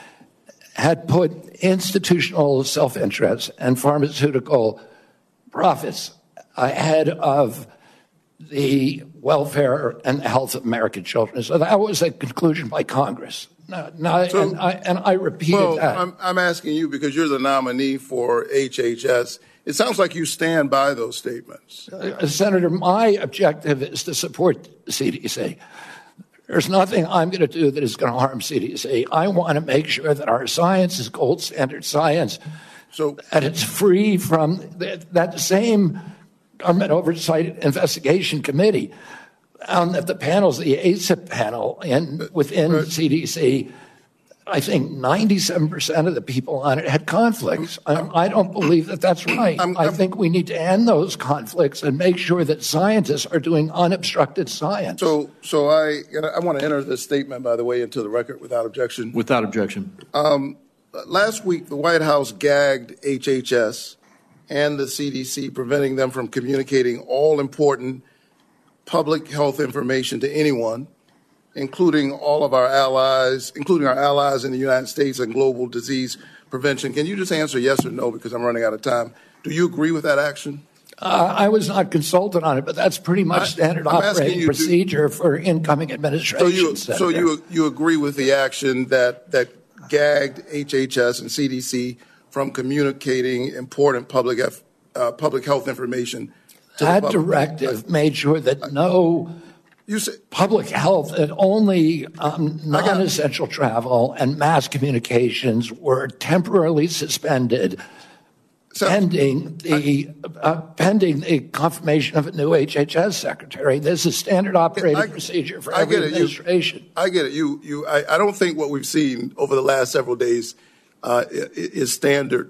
had put institutional self-interest and pharmaceutical profits ahead of the welfare and health of American children. So that was a conclusion by Congress. No, no, so, and, I, and I repeated well, that. I'm, I'm asking you because you're the nominee for H H S. It sounds like you stand by those statements. Uh, Senator, my objective is to support C D C. There's nothing I'm going to do that is going to harm C D C. I want to make sure that our science is gold standard science, so and it's free from th- that same Government Oversight Investigation Committee found that the panels, the A C I P panel in, within uh, C D C, I think ninety-seven percent of the people on it had conflicts. I, I don't believe that that's right. I'm, I'm, I think we need to end those conflicts and make sure that scientists are doing unobstructed science. So, so I, I want to enter this statement, by the way, into the record without objection. Without objection. Um, last week, the White House gagged H H S and the C D C, preventing them from communicating all important public health information to anyone, including all of our allies, including our allies in the United States and global disease prevention. Can you just answer yes or no, because I'm running out of time? Do you agree with that action? Uh, I was not consulted on it, but that's pretty much standard I'm operating you, procedure do, for incoming administration. So you, so you, you agree with the action that, that gagged H H S and C D C from communicating important public, uh, public health information to that the public? Directive made sure that no You say, public health, that only um, non-essential travel and mass communications were temporarily suspended so, pending the uh, pending the confirmation of a new H H S secretary. This is standard operating I, procedure for I every get it. administration. You, I get it. You, you. I, I don't think what we've seen over the last several days uh, is standard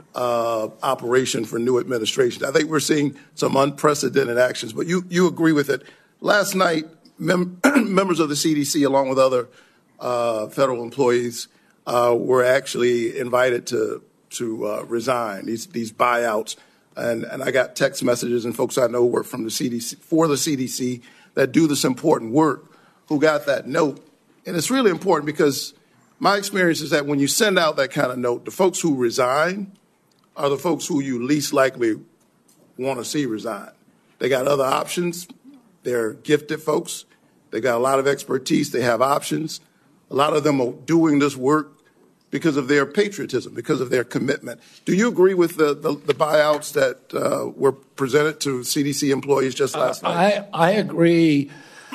uh, operation for new administration. I think we're seeing some unprecedented actions, but you, you agree with it. Last night, mem- members of the C D C, along with other uh, federal employees, uh, were actually invited to to uh, resign, these these buyouts. And, and I got text messages and folks I know who work from the C D C, for the C D C, that do this important work, who got that note. And it's really important because my experience is that when you send out that kind of note, the folks who resign are the folks who you least likely want to see resign. They got other options. They're gifted folks. They got a lot of expertise. They have options. A lot of them are doing this work because of their patriotism, because of their commitment. Do you agree with the, the, the buyouts that uh, were presented to C D C employees just last uh, night? I, I agree.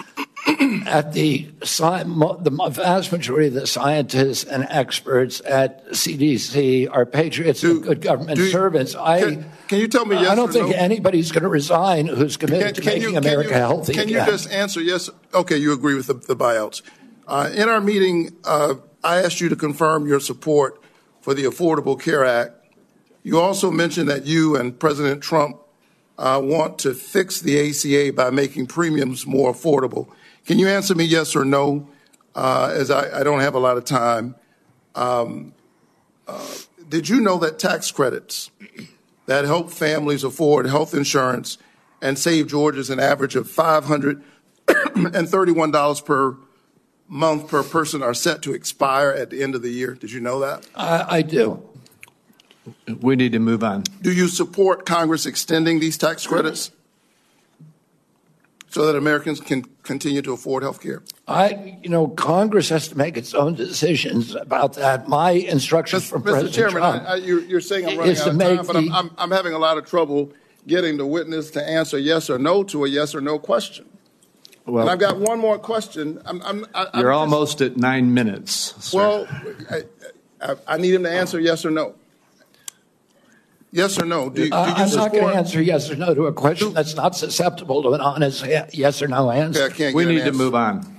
At the, the vast majority of the scientists and experts at C D C are patriots do, and good government you, servants. I can, can you tell me yes I don't or think no? anybody's going to resign who's committed can, to can making you, America you, healthy Can again. you just answer yes? Okay, you agree with the, the buyouts. Uh, in our meeting, uh, I asked you to confirm your support for the Affordable Care Act. You also mentioned that you and President Trump uh, want to fix the A C A by making premiums more affordable. Can you answer me yes or no, uh, as I, I don't have a lot of time? Um, uh, did you know that tax credits that help families afford health insurance and save Georgians an average of five hundred thirty-one dollars per month per person are set to expire at the end of the year? Did you know that? I, I do. We need to move on. Do you support Congress extending these tax credits so that Americans can continue to afford health care? I, you know, Congress has to make its own decisions about that. My instructions from Mister President Chairman, Trump I, I, you're, you're saying I'm running is out to of make time, but the, I'm, I'm, I'm having a lot of trouble getting the witness to answer yes or no to a yes or no question. Well, and I've got one more question. I'm, I'm, I, I'm you're just, almost at nine minutes, sir. Well, I, I, I need him to answer yes or no. Yes or no? Do, do uh, you I'm support, not going to answer yes or no to a question that's not susceptible to an honest yes or no answer. Okay, I can't we get an need to answer. move on.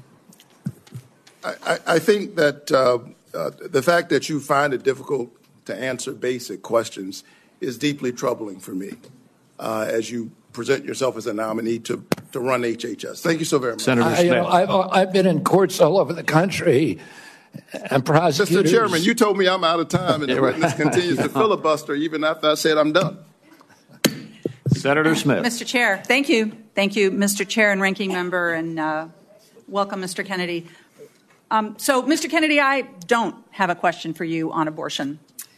I, I, I think that uh, uh, the fact that you find it difficult to answer basic questions is deeply troubling for me uh, as you present yourself as a nominee to, to run H H S. Thank you so very much. Senator I, Smith. you know, I've, I've been in courts all over the country, and prosecutors. Mister Chairman, you told me I'm out of time, and the Yeah, right. witness continues to filibuster even after I said I'm done. Senator Smith. Mister Chair, thank you. Thank you, Mister Chair and Ranking Member, and uh, welcome, Mister Kennedy. Um, so, Mister Kennedy, I don't have a question for you on abortion.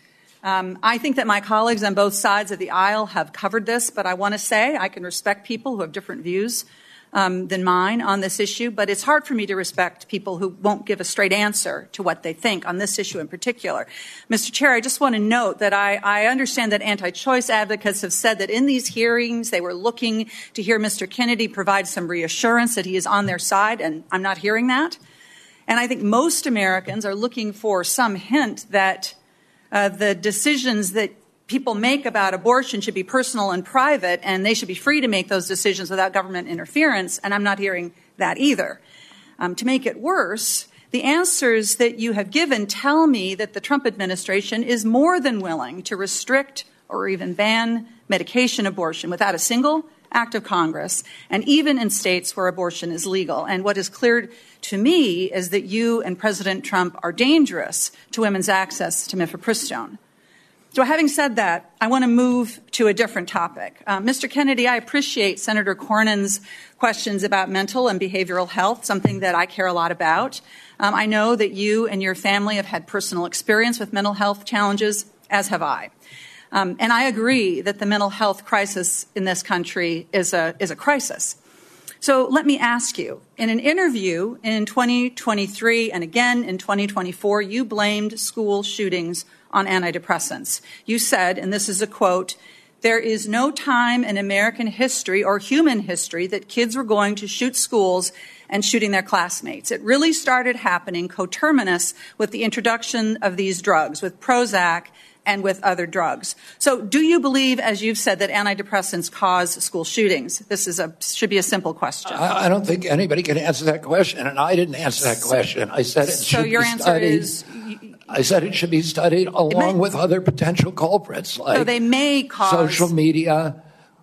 Um, I think that my colleagues on both sides of the aisle have covered this, but I want to say I can respect people who have different views um, than mine on this issue, but it's hard for me to respect people who won't give a straight answer to what they think on this issue in particular. Mister Chair, I just want to note that I, I understand that anti-choice advocates have said that in these hearings they were looking to hear Mister Kennedy provide some reassurance that he is on their side, and I'm not hearing that. And I think most Americans are looking for some hint that Uh, the decisions that people make about abortion should be personal and private, and they should be free to make those decisions without government interference, and I'm not hearing that either. Um, to make it worse, the answers that you have given tell me that the Trump administration is more than willing to restrict or even ban medication abortion without a single act of Congress, and even in states where abortion is legal. And what is clear to me is that you and President Trump are dangerous to women's access to mifepristone. So having said that, I want to move to a different topic. Uh, Mister Kennedy, I appreciate Senator Cornyn's questions about mental and behavioral health, something that I care a lot about. Um, I know that you and your family have had personal experience with mental health challenges, as have I. Um, and I agree that the mental health crisis in this country is a, is a crisis. So let me ask you, in an interview in twenty twenty-three and again in twenty twenty-four, you blamed school shootings on antidepressants. You said, and this is a quote, "There is no time in American history or human history that kids were going to shoot schools and shooting their classmates. It really started happening coterminous with the introduction of these drugs, with Prozac and with other drugs." So do you believe, as you've said, that antidepressants cause school shootings? This is a, should be a simple question. I, I don't think anybody can answer that question, and I didn't answer that question. I said it so should your be answer studied. is... I said it should be studied along may, with other potential culprits like so they may cause, social media.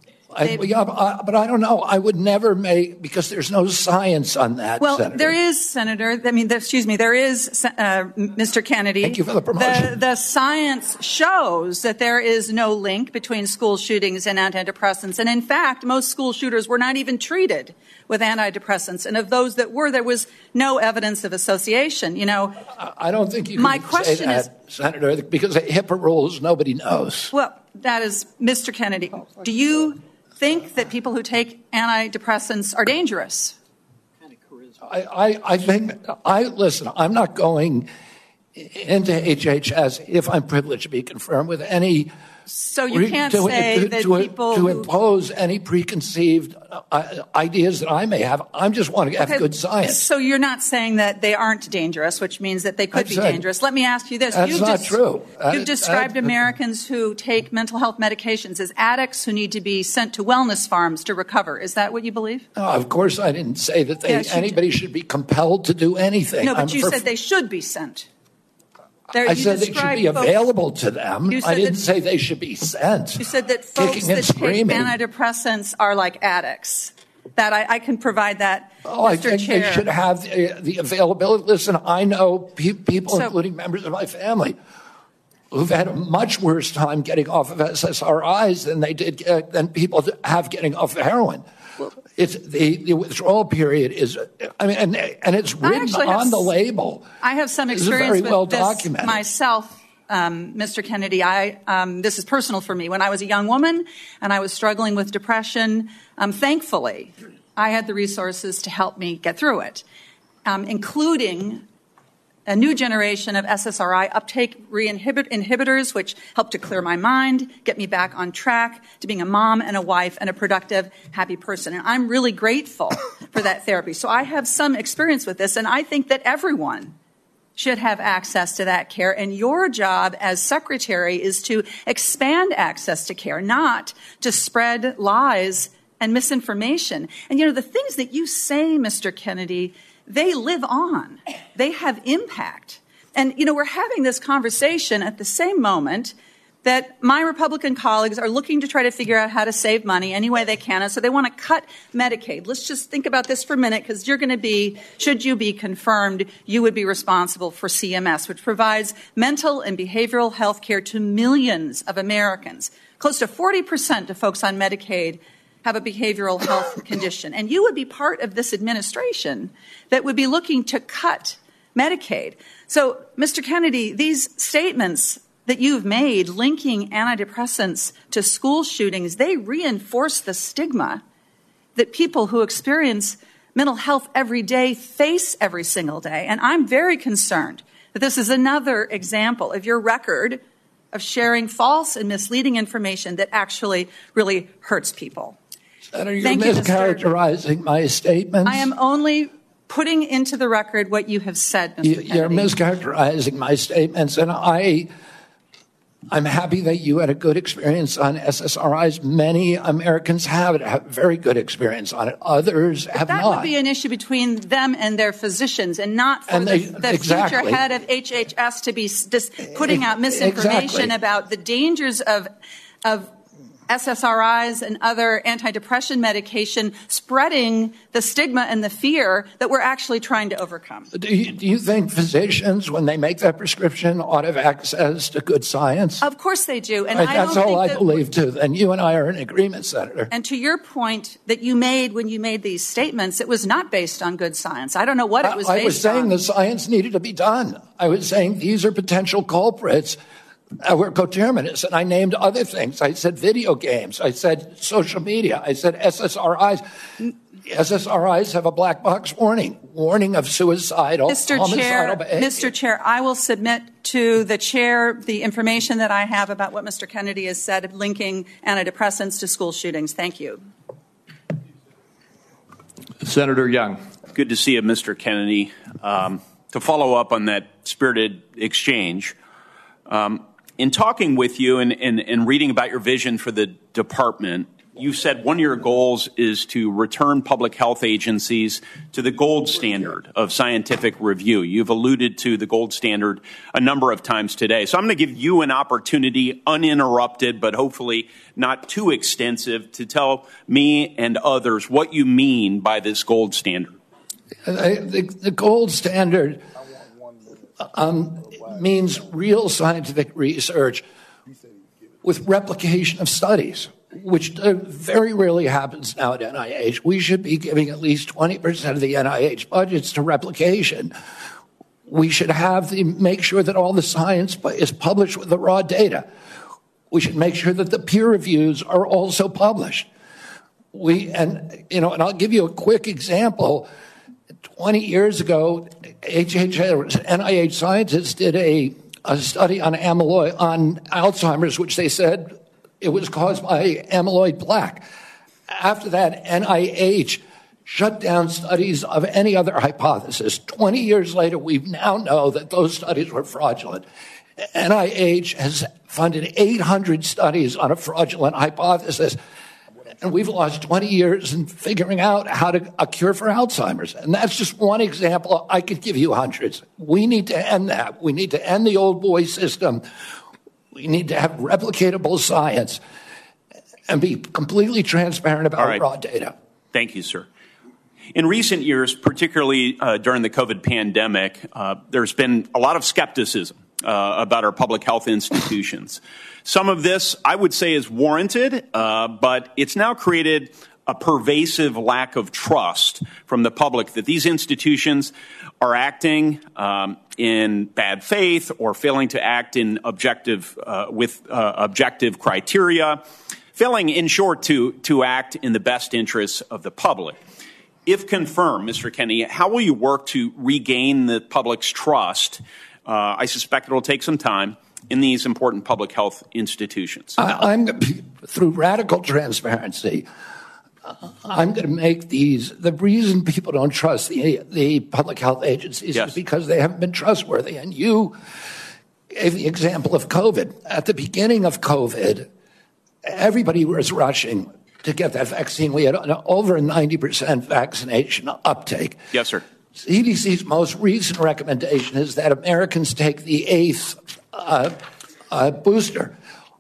I, yeah, but I don't know. I would never make, because there's no science on that. Well, Senator. there is, Senator. I mean, there, excuse me. There is, uh, Mister Kennedy. Thank you for the promotion. The, the science shows that there is no link between school shootings and antidepressants, and in fact, most school shooters were not even treated with antidepressants, and of those that were, there was no evidence of association. You know, I don't think you can my say question that, is, Senator, because of HIPAA rules, nobody knows. Well, that is, Mister Kennedy. Do you think that people who take antidepressants are dangerous? I, I, I think, I listen, I'm not going into H H S if I'm privileged to be confirmed with any. So you can't to, say to, that to, people to who, impose any preconceived uh, ideas that I may have. I just want to have okay, good science. So you're not saying that they aren't dangerous, which means that they could I've be said, dangerous. Let me ask you this. That's you've not des- true. You've I, described I, Americans who take mental health medications as addicts who need to be sent to wellness farms to recover. Is that what you believe? No, of course I didn't say that they, Yes, anybody should be compelled to do anything. No, but I'm you for, said they should be sent. There, I you said they should be folks, available to them. I didn't that, say they should be sent. You said that folks kicking and that take screaming. antidepressants are like addicts. That I, I can provide that, Oh, Mister I think Chair. they should have the, the availability. Listen, I know pe- people, So- including members of my family, who've had a much worse time getting off of S S R Is than they did uh, than people have getting off of heroin. Well, it's the, the withdrawal period is, I mean, and, and it's written actually on have the s- label. I have some This is experience very with well this documented. myself, um, Mister Kennedy, I, um, this is personal for me. When I was a young woman and I was struggling with depression, um, thankfully, I had the resources to help me get through it, um, including a new generation of S S R I uptake re-inhibit inhibitors, which helped to clear my mind, get me back on track to being a mom and a wife and a productive, happy person. And I'm really grateful for that therapy. So I have some experience with this, and I think that everyone should have access to that care. And your job as secretary is to expand access to care, not to spread lies and misinformation. And, you know, the things that you say, Mister Kennedy, they live on. They have impact. And, you know, we're having this conversation at the same moment that my Republican colleagues are looking to try to figure out how to save money any way they can. And so they want to cut Medicaid. Let's just think about this for a minute, because you're going to be, should you be confirmed, you would be responsible for C M S, which provides mental and behavioral health care to millions of Americans. Close to forty percent of folks on Medicaid have a behavioral health condition. And you would be part of this administration that would be looking to cut Medicaid. So, Mister Kennedy, these statements that you've made linking antidepressants to school shootings, they reinforce the stigma that people who experience mental health every day face every single day. And I'm very concerned that this is another example of your record of sharing false and misleading information that actually really hurts people. Senator, you're Thank you, mischaracterizing my statements. I am only putting into the record what you have said, Mister You, Kennedy. you're mischaracterizing my statements, and I, I'm happy that you had a good experience on S S R Is. Many Americans have have very good experience on it. Others have that not. would be an issue between them and their physicians, and not for And the, they- the exactly. future head of H H S to be s- dis- putting out misinformation Exactly. about the dangers of of S S R Is and other antidepressant medication, spreading the stigma and the fear that we're actually trying to overcome. Do you, do you think physicians, when they make that prescription, ought to have access to good science? Of course they do, and Right, I that's don't all think I that- believe, too. And you and I are in agreement, Senator. And to your point that you made when you made these statements, it was not based on good science. I don't know what it was I, based I was saying on. the science needed to be done. I was saying these are potential culprits. Uh, we're coterminous, and I named other things. I said video games. I said social media. I said S S R Is. S S R Is have a black box warning, warning of suicidal, Mister homicidal Chair, behavior. Mister Chair, I will submit to the chair the information that I have about what Mister Kennedy has said linking antidepressants to school shootings. Thank you. Senator Young. Good to see you, Mister Kennedy. Um, to follow up on that spirited exchange, um, in talking with you and, and, and reading about your vision for the department, you said one of your goals is to return public health agencies to the gold standard of scientific review. You've alluded to the gold standard a number of times today. So I'm going to give you an opportunity, uninterrupted, but hopefully not too extensive, to tell me and others what you mean by this gold standard. Uh, the, the gold standard um, means real scientific research with replication of studies, which uh, very rarely happens now at N I H. We should be giving at least twenty percent of the N I H budgets to replication. We should have the, make sure that all the science is published with the raw data. We should make sure that the peer reviews are also published. We, and, you know, and I'll give you a quick example. twenty years ago, H H S, N I H scientists did a, a study on amyloid, on Alzheimer's, which they said it was caused by amyloid plaque. After that, N I H shut down studies of any other hypothesis. twenty years later, we now know that those studies were fraudulent. N I H has funded eight hundred studies on a fraudulent hypothesis. And we've lost twenty years in figuring out how to a cure for Alzheimer's. And that's just one example. I could give you hundreds. We need to end that. We need to end the old boy system. We need to have replicatable science and be completely transparent about right. raw data. Thank you, sir. In recent years, particularly uh, during the COVID pandemic, uh, there's been a lot of skepticism uh, about our public health institutions. Some of this, I would say, is warranted, uh, but it's now created a pervasive lack of trust from the public that these institutions are acting um, in bad faith or failing to act in objective uh, with uh, objective criteria, failing, in short, to to act in the best interests of the public. If confirmed, Mister Kennedy, how will you work to regain the public's trust? Uh, I suspect it will take some time in these important public health institutions. I, I'm through radical transparency. I'm going to make these, the reason people don't trust the, the public health agencies yes. is because they haven't been trustworthy. And you gave the example of COVID. At the beginning of COVID, everybody was rushing to get that vaccine. We had over ninety percent vaccination uptake. Yes, sir. C D C's most recent recommendation is that Americans take the eighth uh, uh, booster.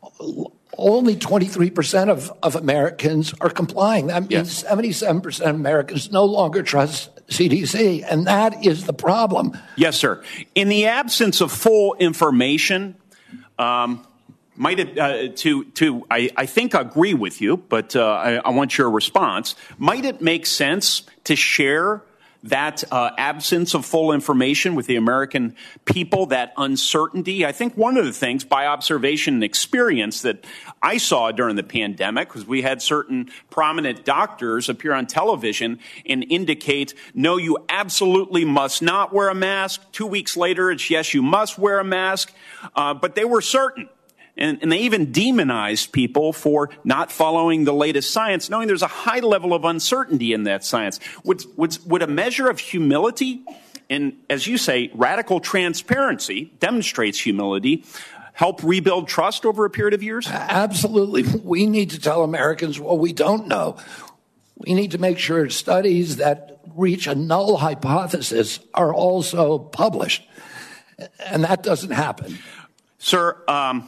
Only twenty-three percent of, of Americans are complying. That means yes. seventy-seven percent of Americans no longer trust C D C, and that is the problem. Yes, sir. In the absence of full information, um, might it, uh, to, to I, I think agree with you, but uh, I, I want your response. Might it make sense to share that uh, absence of full information with the American people, that uncertainty? I think one of the things by observation and experience that I saw during the pandemic was we had certain prominent doctors appear on television and indicate, no, you absolutely must not wear a mask. Two weeks later, it's yes, you must wear a mask. Uh, but they were certain. And, and they even demonized people for not following the latest science, knowing there's a high level of uncertainty in that science. Would, would, would a measure of humility and, as you say, radical transparency demonstrates humility, help rebuild trust over a period of years? Absolutely. We need to tell Americans what we don't know. We need to make sure studies that reach a null hypothesis are also published. And that doesn't happen. Sir, um,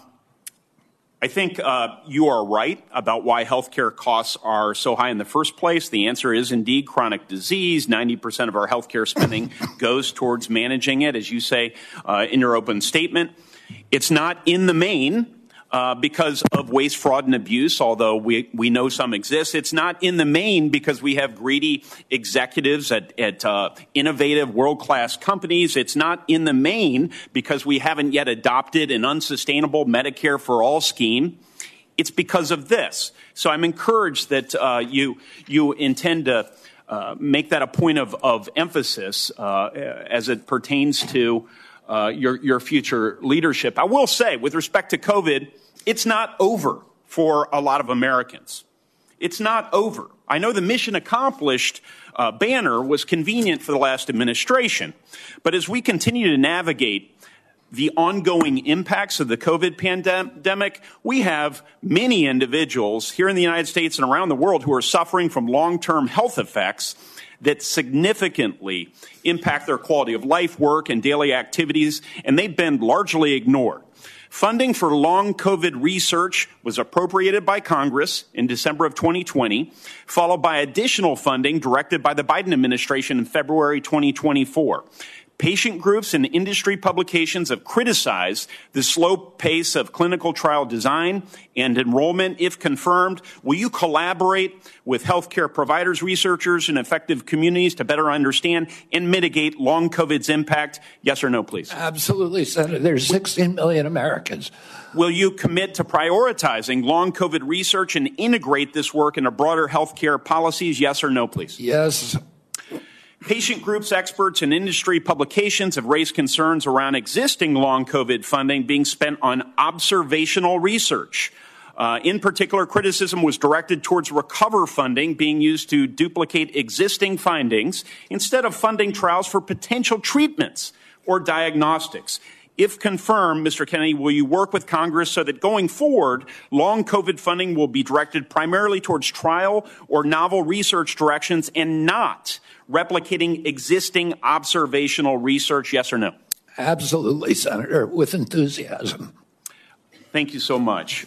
I think uh, you are right about why healthcare costs are so high in the first place. The answer is indeed chronic disease. ninety percent of our healthcare spending goes towards managing it, as you say uh, in your open statement. It's not in the main uh, because of waste, fraud, and abuse, although we, we know some exist. It's not in the main because we have greedy executives at, at uh, innovative, world-class companies. It's not in the main because we haven't yet adopted an unsustainable Medicare for All scheme. It's because of this. So I'm encouraged that uh, you, you intend to uh, make that a point of, of emphasis uh, as it pertains to uh, your, your future leadership. I will say, with respect to COVID, it's not over for a lot of Americans. It's not over. I know the mission accomplished uh, banner was convenient for the last administration, but as we continue to navigate the ongoing impacts of the COVID pandemic, we have many individuals here in the United States and around the world who are suffering from long-term health effects that significantly impact their quality of life, work, and daily activities, and they've been largely ignored. Funding for long COVID research was appropriated by Congress in December of twenty twenty, followed by additional funding directed by the Biden administration in February twenty twenty-four. Patient groups and industry publications have criticized the slow pace of clinical trial design and enrollment. If confirmed, will you collaborate with healthcare providers, researchers, and effective communities to better understand and mitigate long COVID's impact? Yes or no, please? Absolutely, Senator. There's sixteen million Americans. Will you commit to prioritizing long COVID research and integrate this work into broader healthcare policies? Yes or no, please? Yes. Patient groups, experts, and industry publications have raised concerns around existing long COVID funding being spent on observational research. Uh, in particular, criticism was directed towards RECOVER funding being used to duplicate existing findings instead of funding trials for potential treatments or diagnostics. If confirmed, Mister Kennedy, will you work with Congress so that going forward, long COVID funding will be directed primarily towards trial or novel research directions and not replicating existing observational research? Yes or no? Absolutely, Senator, with enthusiasm. Thank you so much.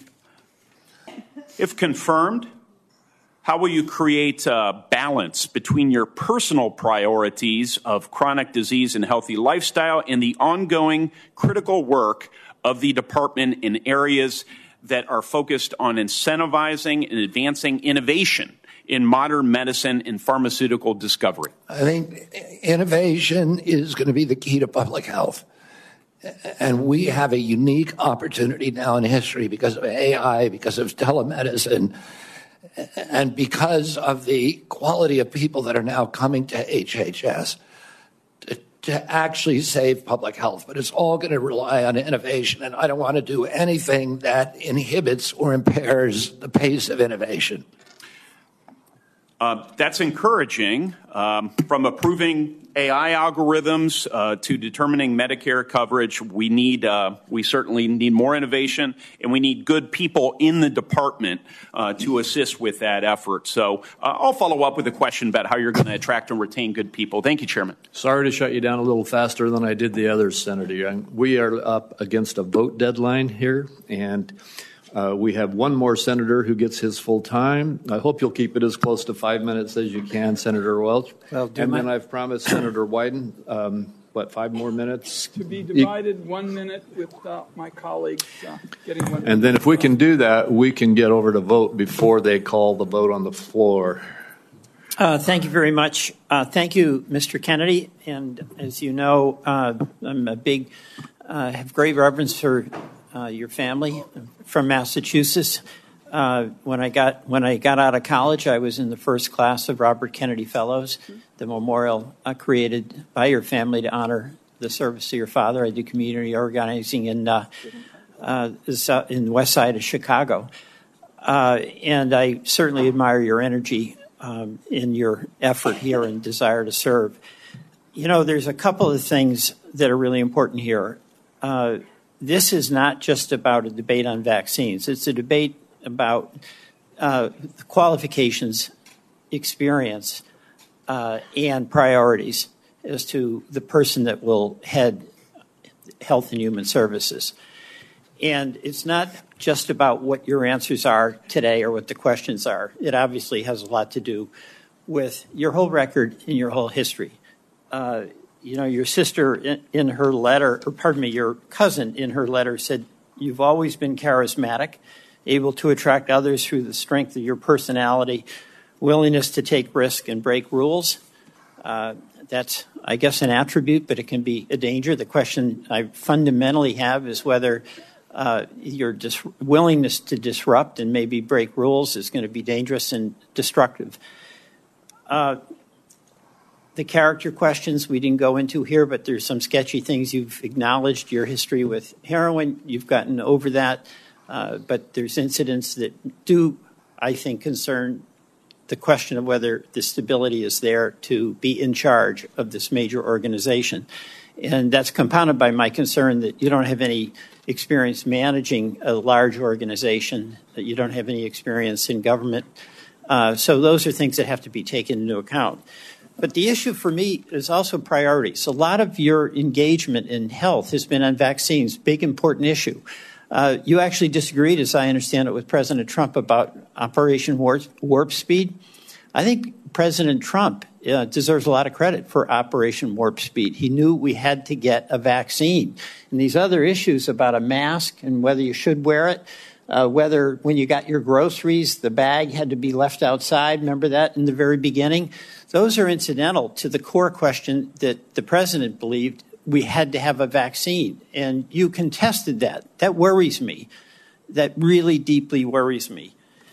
If confirmed, how will you create a balance between your personal priorities of chronic disease and healthy lifestyle and the ongoing critical work of the department in areas that are focused on incentivizing and advancing innovation in modern medicine and pharmaceutical discovery? I think innovation is going to be the key to public health. And we have a unique opportunity now in history because of A I, because of telemedicine, and because of the quality of people that are now coming to H H S to, to actually save public health. But it's all going to rely on innovation, and I don't want to do anything that inhibits or impairs the pace of innovation. Uh, that's encouraging. Um, from approving A I algorithms uh, to determining Medicare coverage, we need uh, we certainly need more innovation, and we need good people in the department uh, to assist with that effort. So uh, I'll follow up with a question about how you're going to attract and retain good people. Thank you, Chairman. Sorry to shut you down a little faster than I did the others, Senator. We are up against a vote deadline here, and Uh, we have one more senator who gets his full time. I hope you'll keep it as close to five minutes as you can, Senator Welch. Well, do and my- then I've promised Senator Wyden, um, what, five more minutes? To be divided one minute with uh, my colleagues uh, getting one minute. And then if we can do that, we can get over to vote before they call the vote on the floor. Uh, thank you very much. Uh, thank you, Mister Kennedy. And as you know, uh, I'm a big, uh, have great reverence for Uh, your family from Massachusetts. Uh, when I got when I got out of college, I was in the first class of Robert Kennedy Fellows, the memorial uh, created by your family to honor the service of your father. I do community organizing in uh, uh, in the west side of Chicago, uh, and I certainly admire your energy um, in your effort here and desire to serve. You know, there's a couple of things that are really important here. Uh, This is not just about a debate on vaccines. It's a debate about uh, qualifications, experience, uh, and priorities as to the person that will head Health and Human Services. And it's not just about what your answers are today or what the questions are. It obviously has a lot to do with your whole record and your whole history. Uh, You know, your sister in, in her letter, or pardon me, your cousin in her letter said, you've always been charismatic, able to attract others through the strength of your personality, willingness to take risk and break rules. Uh, that's, I guess, an attribute, but it can be a danger. The question I fundamentally have is whether uh, your dis- willingness to disrupt and maybe break rules is going to be dangerous and destructive. Uh, The character questions we didn't go into here, but there's some sketchy things you've acknowledged. Your history with heroin, you've gotten over that. Uh, but there's incidents that do, I think, concern the question of whether the stability is there to be in charge of this major organization. And that's compounded by my concern that you don't have any experience managing a large organization, that you don't have any experience in government. Uh, so those are things that have to be taken into account. But the issue for me is also priorities. A lot of your engagement in health has been on vaccines, big important issue. Uh, you actually disagreed, as I understand it, with President Trump about Operation Warp, Warp Speed. I think President Trump uh, deserves a lot of credit for Operation Warp Speed. He knew we had to get a vaccine. And these other issues about a mask and whether you should wear it, uh, whether when you got your groceries, the bag had to be left outside, remember that in the very beginning? Those are incidental to the core question that the president believed we had to have a vaccine. And you contested that. That worries me. That really deeply worries me.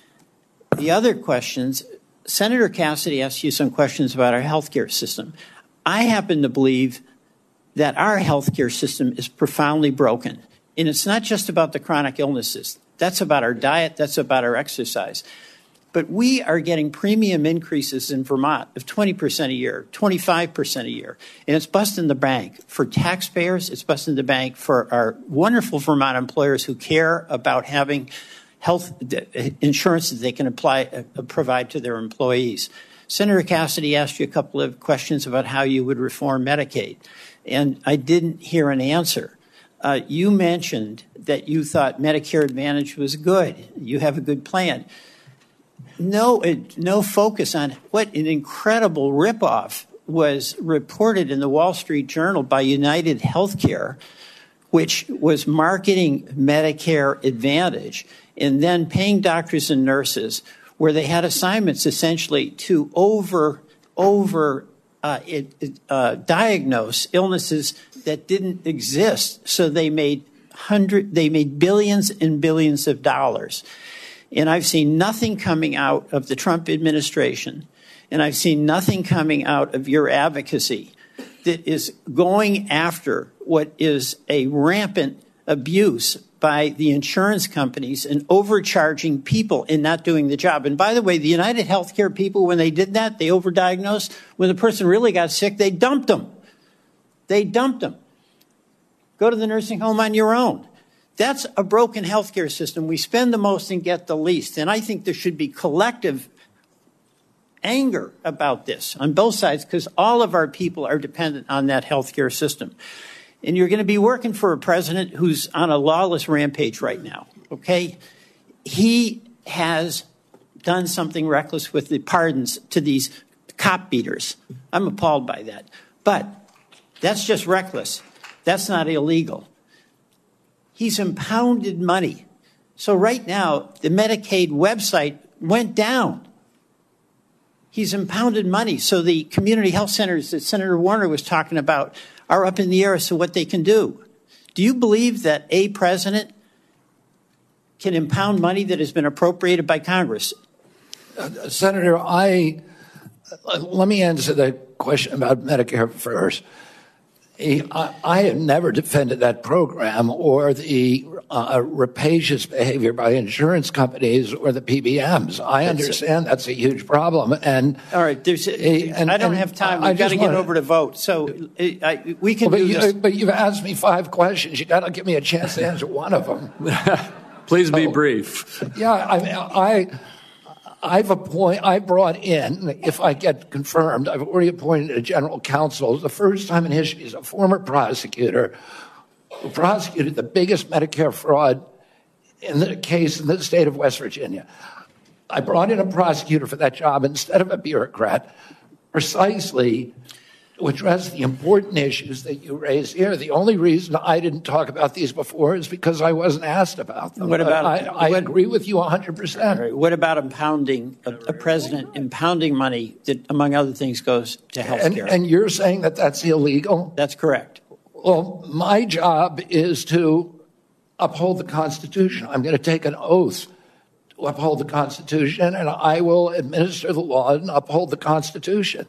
The other questions, Senator Cassidy asked you some questions about our healthcare system. I happen to believe that our healthcare system is profoundly broken. And it's not just about the chronic illnesses. That's about our diet. That's about our exercise. But we are getting premium increases in Vermont of twenty percent a year, twenty-five percent a year. And it's busting the bank for taxpayers. It's busting the bank for our wonderful Vermont employers who care about having health insurance that they can apply, uh, provide to their employees. Senator Cassidy asked you a couple of questions about how you would reform Medicaid. And I didn't hear an answer. Uh, you mentioned that you thought Medicare Advantage was good. You have a good plan. No, it, no focus on what an incredible ripoff was reported in the Wall Street Journal by United Healthcare, which was marketing Medicare Advantage and then paying doctors and nurses where they had assignments essentially to over, over uh, it, uh, diagnose illnesses that didn't exist. So they made hundred, they made billions and billions of dollars. And I've seen nothing coming out of the Trump administration, and I've seen nothing coming out of your advocacy that is going after what is a rampant abuse by the insurance companies and overcharging people and not doing the job. And by the way, the United Healthcare people, when they did that, they overdiagnosed. When the person really got sick, they dumped them. They dumped them. Go to the nursing home on your own. That's a broken healthcare system. We spend the most and get the least. And I think there should be collective anger about this on both sides, because all of our people are dependent on that healthcare system. And you're going to be working for a president who's on a lawless rampage right now, okay? He has done something reckless with the pardons to these cop beaters. I'm appalled by that. But that's just reckless. That's not illegal. He's impounded money. So right now, the Medicaid website went down. He's impounded money. So the community health centers that Senator Warner was talking about are up in the air as to what they can do. Do you believe that a president can impound money that has been appropriated by Congress? Uh, Senator, I uh, let me answer the question about Medicare first. I, I have never defended that program or the uh, rapacious behavior by insurance companies or the P B Ms. I understand that's a huge problem. And all right, there's, a, and, I don't and have time. We've got to get wanna, over to vote. So I, we can well, do but this. You, but you've asked me five questions. You got to give me a chance to answer one of them. Please be so, brief. Yeah, I mean, I. I've appoint, I brought in, if I get confirmed, I've already appointed a general counsel. The first time in history, he's a former prosecutor who prosecuted the biggest Medicare fraud in the case in the state of West Virginia. I brought in a prosecutor for that job instead of a bureaucrat, precisely to address the important issues that you raised here. The only reason I didn't talk about these before is because I wasn't asked about them. What about? I, I what, agree with you one hundred percent. Right, what about impounding a, a president impounding money that, among other things, goes to health care? And, and you're saying that that's illegal? That's correct. Well, my job is to uphold the Constitution. I'm going to take an oath to uphold the Constitution, and I will administer the law and uphold the Constitution.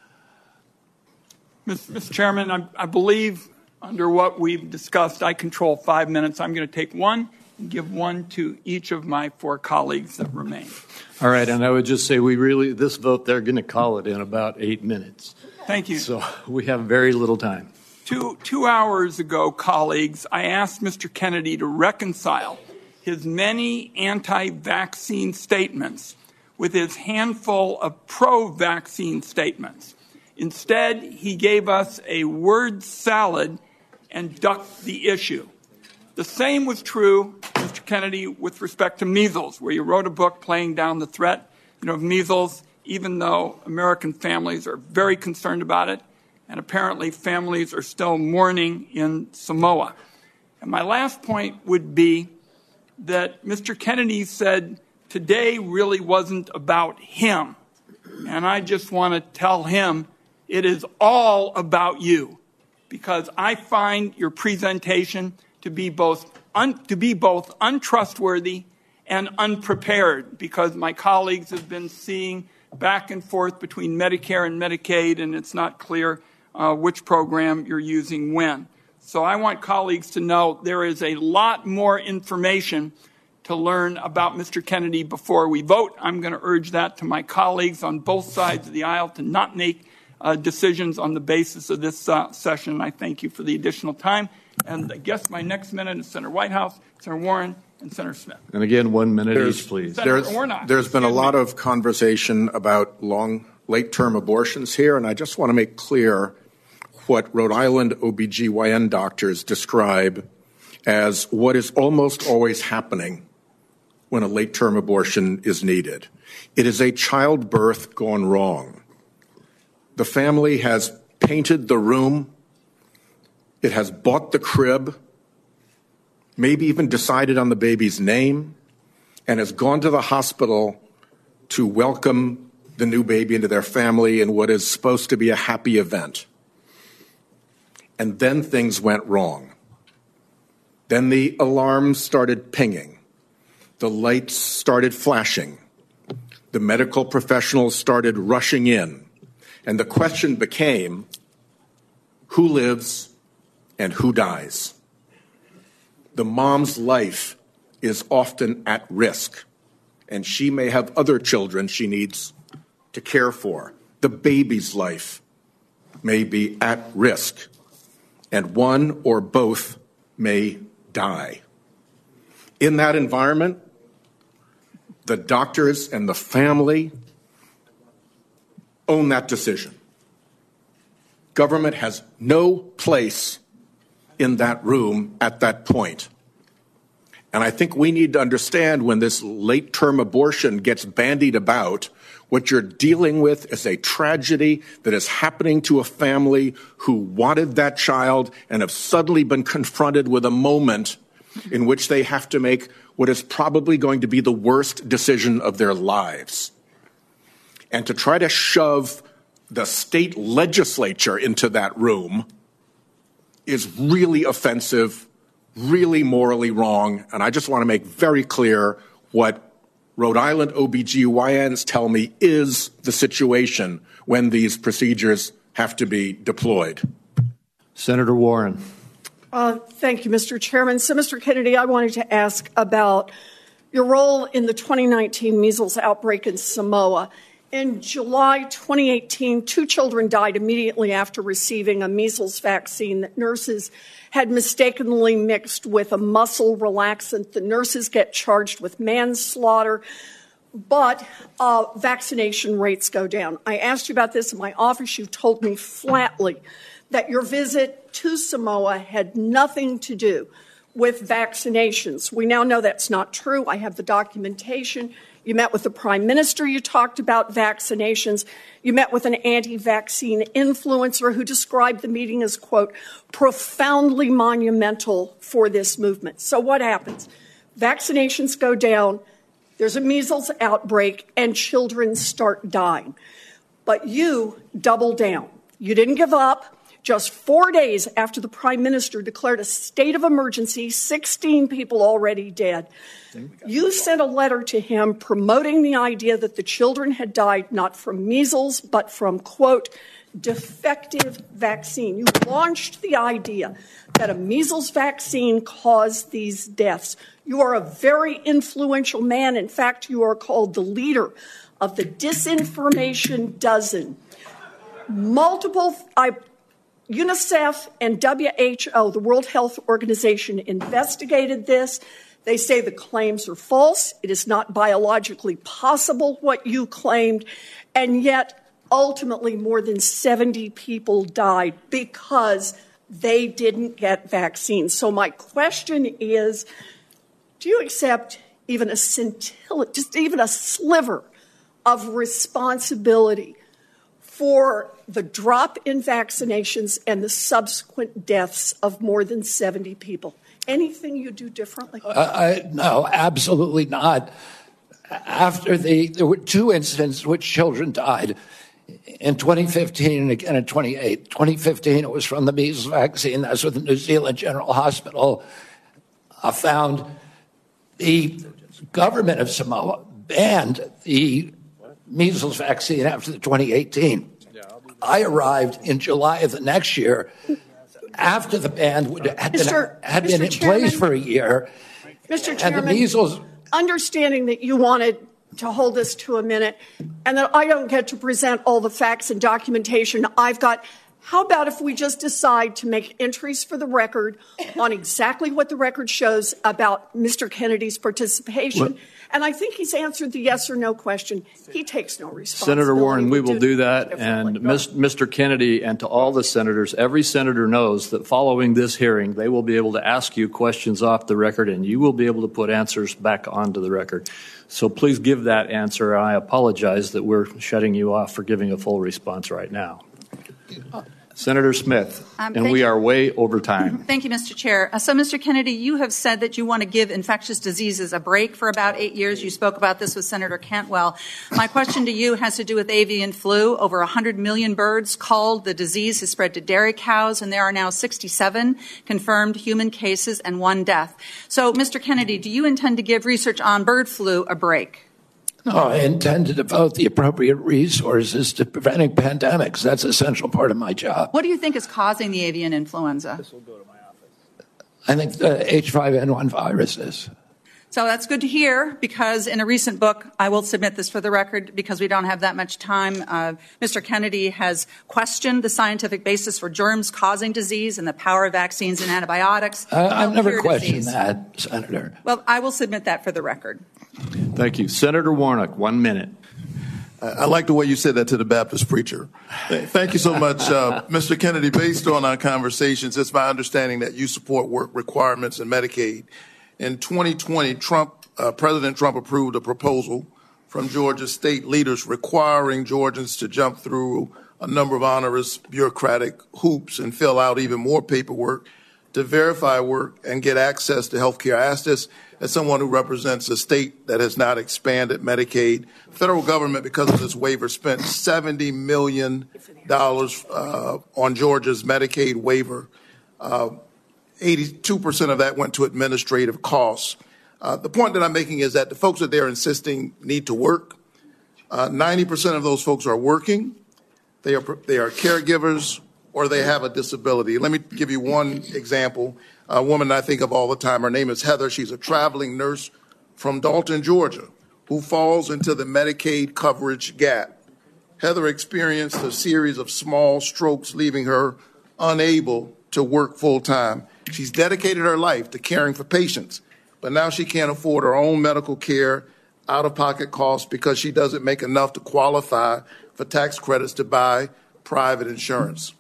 Mister Chairman, I, I believe under what we've discussed, I control five minutes. I'm going to take one and give one to each of my four colleagues that remain. All right, and I would just say we really, this vote, they're going to call it in about eight minutes. Thank you. So we have very little time. Two, two hours ago, colleagues, I asked Mister Kennedy to reconcile his many anti-vaccine statements with his handful of pro-vaccine statements. Instead, he gave us a word salad and ducked the issue. The same was true, Mister Kennedy, with respect to measles, where you wrote a book playing down the threat you know, of measles, even though American families are very concerned about it, and apparently families are still mourning in Samoa. And my last point would be that Mister Kennedy said today really wasn't about him. And I just want to tell him it is all about you, because I find your presentation to be both un, to be both untrustworthy and unprepared, because my colleagues have been seeing back and forth between Medicare and Medicaid, and it's not clear uh, which program you're using when. So I want colleagues to know there is a lot more information to learn about Mister Kennedy before we vote. I'm going to urge that to my colleagues on both sides of the aisle to not make Uh, decisions on the basis of this uh, session. I thank you for the additional time. And I guess my next minute is Senator Whitehouse, Senator Warren, and Senator Smith. And again, one minute there's, each, please. There's, there's been a lot of conversation about long, late-term abortions here, and I just want to make clear what Rhode Island O B G Y N doctors describe as what is almost always happening when a late-term abortion is needed. It is a childbirth gone wrong. The family has painted the room, it has bought the crib, maybe even decided on the baby's name, and has gone to the hospital to welcome the new baby into their family in what is supposed to be a happy event. And then things went wrong. Then the alarms started pinging. The lights started flashing. The medical professionals started rushing in. And the question became, who lives and who dies? The mom's life is often at risk, and she may have other children she needs to care for. The baby's life may be at risk, and one or both may die. In that environment, the doctors and the family own that decision. Government has no place in that room at that point. And I think we need to understand when this late-term abortion gets bandied about, what you're dealing with is a tragedy that is happening to a family who wanted that child and have suddenly been confronted with a moment in which they have to make what is probably going to be the worst decision of their lives. And to try to shove the state legislature into that room is really offensive, really morally wrong, and I just want to make very clear what Rhode Island O B G Y Ns tell me is the situation when these procedures have to be deployed. Senator Warren. Uh, thank you, Mister Chairman. So, Mister Kennedy, I wanted to ask about your role in the twenty nineteen measles outbreak in Samoa. In July twenty eighteen, two children died immediately after receiving a measles vaccine that nurses had mistakenly mixed with a muscle relaxant. The nurses get charged with manslaughter, but uh, vaccination rates go down. I asked you about this in my office. You told me flatly that your visit to Samoa had nothing to do with vaccinations. We now know that's not true. I have the documentation. You met with the Prime Minister. You talked about vaccinations. You met with an anti-vaccine influencer who described the meeting as, quote, profoundly monumental for this movement. So what happens? Vaccinations go down. There's a measles outbreak, and children start dying. But you double down. You didn't give up. Just four days after the Prime Minister declared a state of emergency, sixteen people already dead, you sent a letter to him promoting the idea that the children had died not from measles, but from, quote, defective vaccine. You launched the idea that a measles vaccine caused these deaths. You are a very influential man. In fact, you are called the leader of the Disinformation Dozen. Multiple... I, UNICEF and W H O, the World Health Organization, investigated this. They say the claims are false. It is not biologically possible what you claimed. And yet, ultimately, more than seventy people died because they didn't get vaccines. So my question is, do you accept even a scintilla, just even a sliver of responsibility for the drop in vaccinations and the subsequent deaths of more than seventy people? Anything you do differently? Uh, I, no, absolutely not. After the, there were two incidents in which children died in twenty fifteen and again in twenty eighteen. twenty fifteen, it was from the measles vaccine. That's what the New Zealand General Hospital uh, found. The government of Samoa banned the measles vaccine after the twenty eighteen. I arrived in July of the next year after the ban would, had been, Mister had been Mister in Chairman, place for a year. Mister Chairman, and the measles, understanding that you wanted to hold this to a minute and that I don't get to present all the facts and documentation I've got, how about if we just decide to make entries for the record on exactly what the record shows about Mister Kennedy's participation? Well, and I think he's answered the yes or no question. He takes no responsibility. Senator Warren, we will do do that. And Mister Kennedy, and to all the senators, every senator knows that following this hearing, they will be able to ask you questions off the record, and you will be able to put answers back onto the record. So please give that answer. I apologize that we're shutting you off for giving a full response right now. Senator Smith, Um, and thank we you. are way over time. Thank you, Mister Chair. Uh, so, Mister Kennedy, you have said that you want to give infectious diseases a break for about eight years. You spoke about this with Senator Cantwell. My question to you has to do with avian flu. Over one hundred million birds culled. The disease has spread to dairy cows, and there are now sixty-seven confirmed human cases and one death. So, Mister Kennedy, do you intend to give research on bird flu a break? No, I intend to devote the appropriate resources to preventing pandemics. That's an essential part of my job. What do you think is causing the avian influenza? I think the H five N one virus is. So that's good to hear, because in a recent book, I will submit this for the record because we don't have that much time, uh, Mister Kennedy has questioned the scientific basis for germs causing disease and the power of vaccines and antibiotics. Uh, I've to never cure questioned disease. that, Senator. Well, I will submit that for the record. Thank you. Senator Warnock, one minute. I like the way you said that to the Baptist preacher. Thank you so much, uh, Mister Kennedy. Based on our conversations, it's my understanding that you support work requirements in Medicaid. In twenty twenty, Trump, uh, President Trump approved a proposal from Georgia state leaders requiring Georgians to jump through a number of onerous bureaucratic hoops and fill out even more paperwork to verify work and get access to health care. I ask this as someone who represents a state that has not expanded Medicaid. The federal government, because of this waiver, spent seventy million dollars uh, on Georgia's Medicaid waiver. Uh, eighty-two percent of that went to administrative costs. Uh, the point that I'm making is that the folks that they're insisting need to work, uh, ninety percent of those folks are working. They are, they are caregivers, or they have a disability. Let me give you one example. A woman I think of all the time, her name is Heather. She's a traveling nurse from Dalton, Georgia, who falls into the Medicaid coverage gap. Heather experienced a series of small strokes, leaving her unable to work full time. She's dedicated her life to caring for patients, but now she can't afford her own medical care, out-of-pocket costs, because she doesn't make enough to qualify for tax credits to buy private insurance.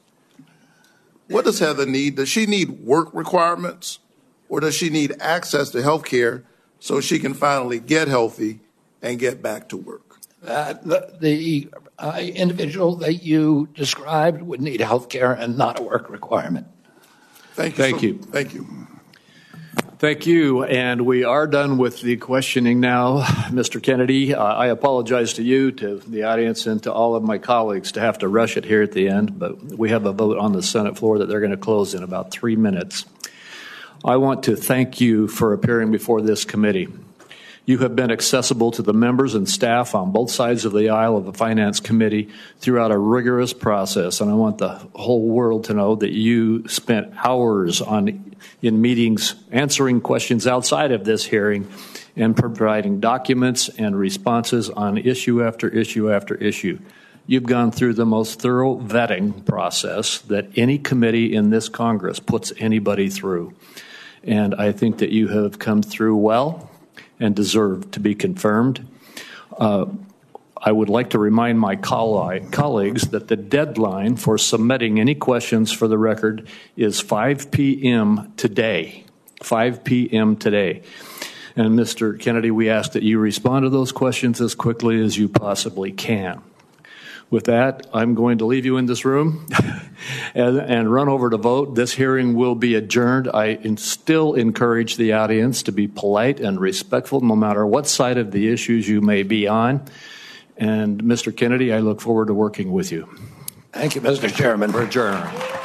What does Heather need? Does she need work requirements, or does she need access to health care so she can finally get healthy and get back to work? Uh, the the uh, individual that you described would need health care and not a work requirement. Thank you. Thank so, you. Thank you. Thank you. And we are done with the questioning now. Mister Kennedy, uh, I apologize to you, to the audience, and to all of my colleagues to have to rush it here at the end, but we have a vote on the Senate floor that they're going to close in about three minutes. I want to thank you for appearing before this committee. You have been accessible to the members and staff on both sides of the aisle of the Finance Committee throughout a rigorous process, and I want the whole world to know that you spent hours on in meetings answering questions outside of this hearing and providing documents and responses on issue after issue after issue. You've gone through the most thorough vetting process that any committee in this Congress puts anybody through, and I think that you have come through well and deserve to be confirmed. Uh, I would like to remind my colleagues that the deadline for submitting any questions for the record is five p.m. today, five p.m. today. And Mister Kennedy, we ask that you respond to those questions as quickly as you possibly can. With that, I'm going to leave you in this room and, and run over to vote. This hearing will be adjourned. I in, still encourage the audience to be polite and respectful no matter what side of the issues you may be on. And Mister Kennedy, I look forward to working with you. Thank you, Mister Chairman. We're adjourned.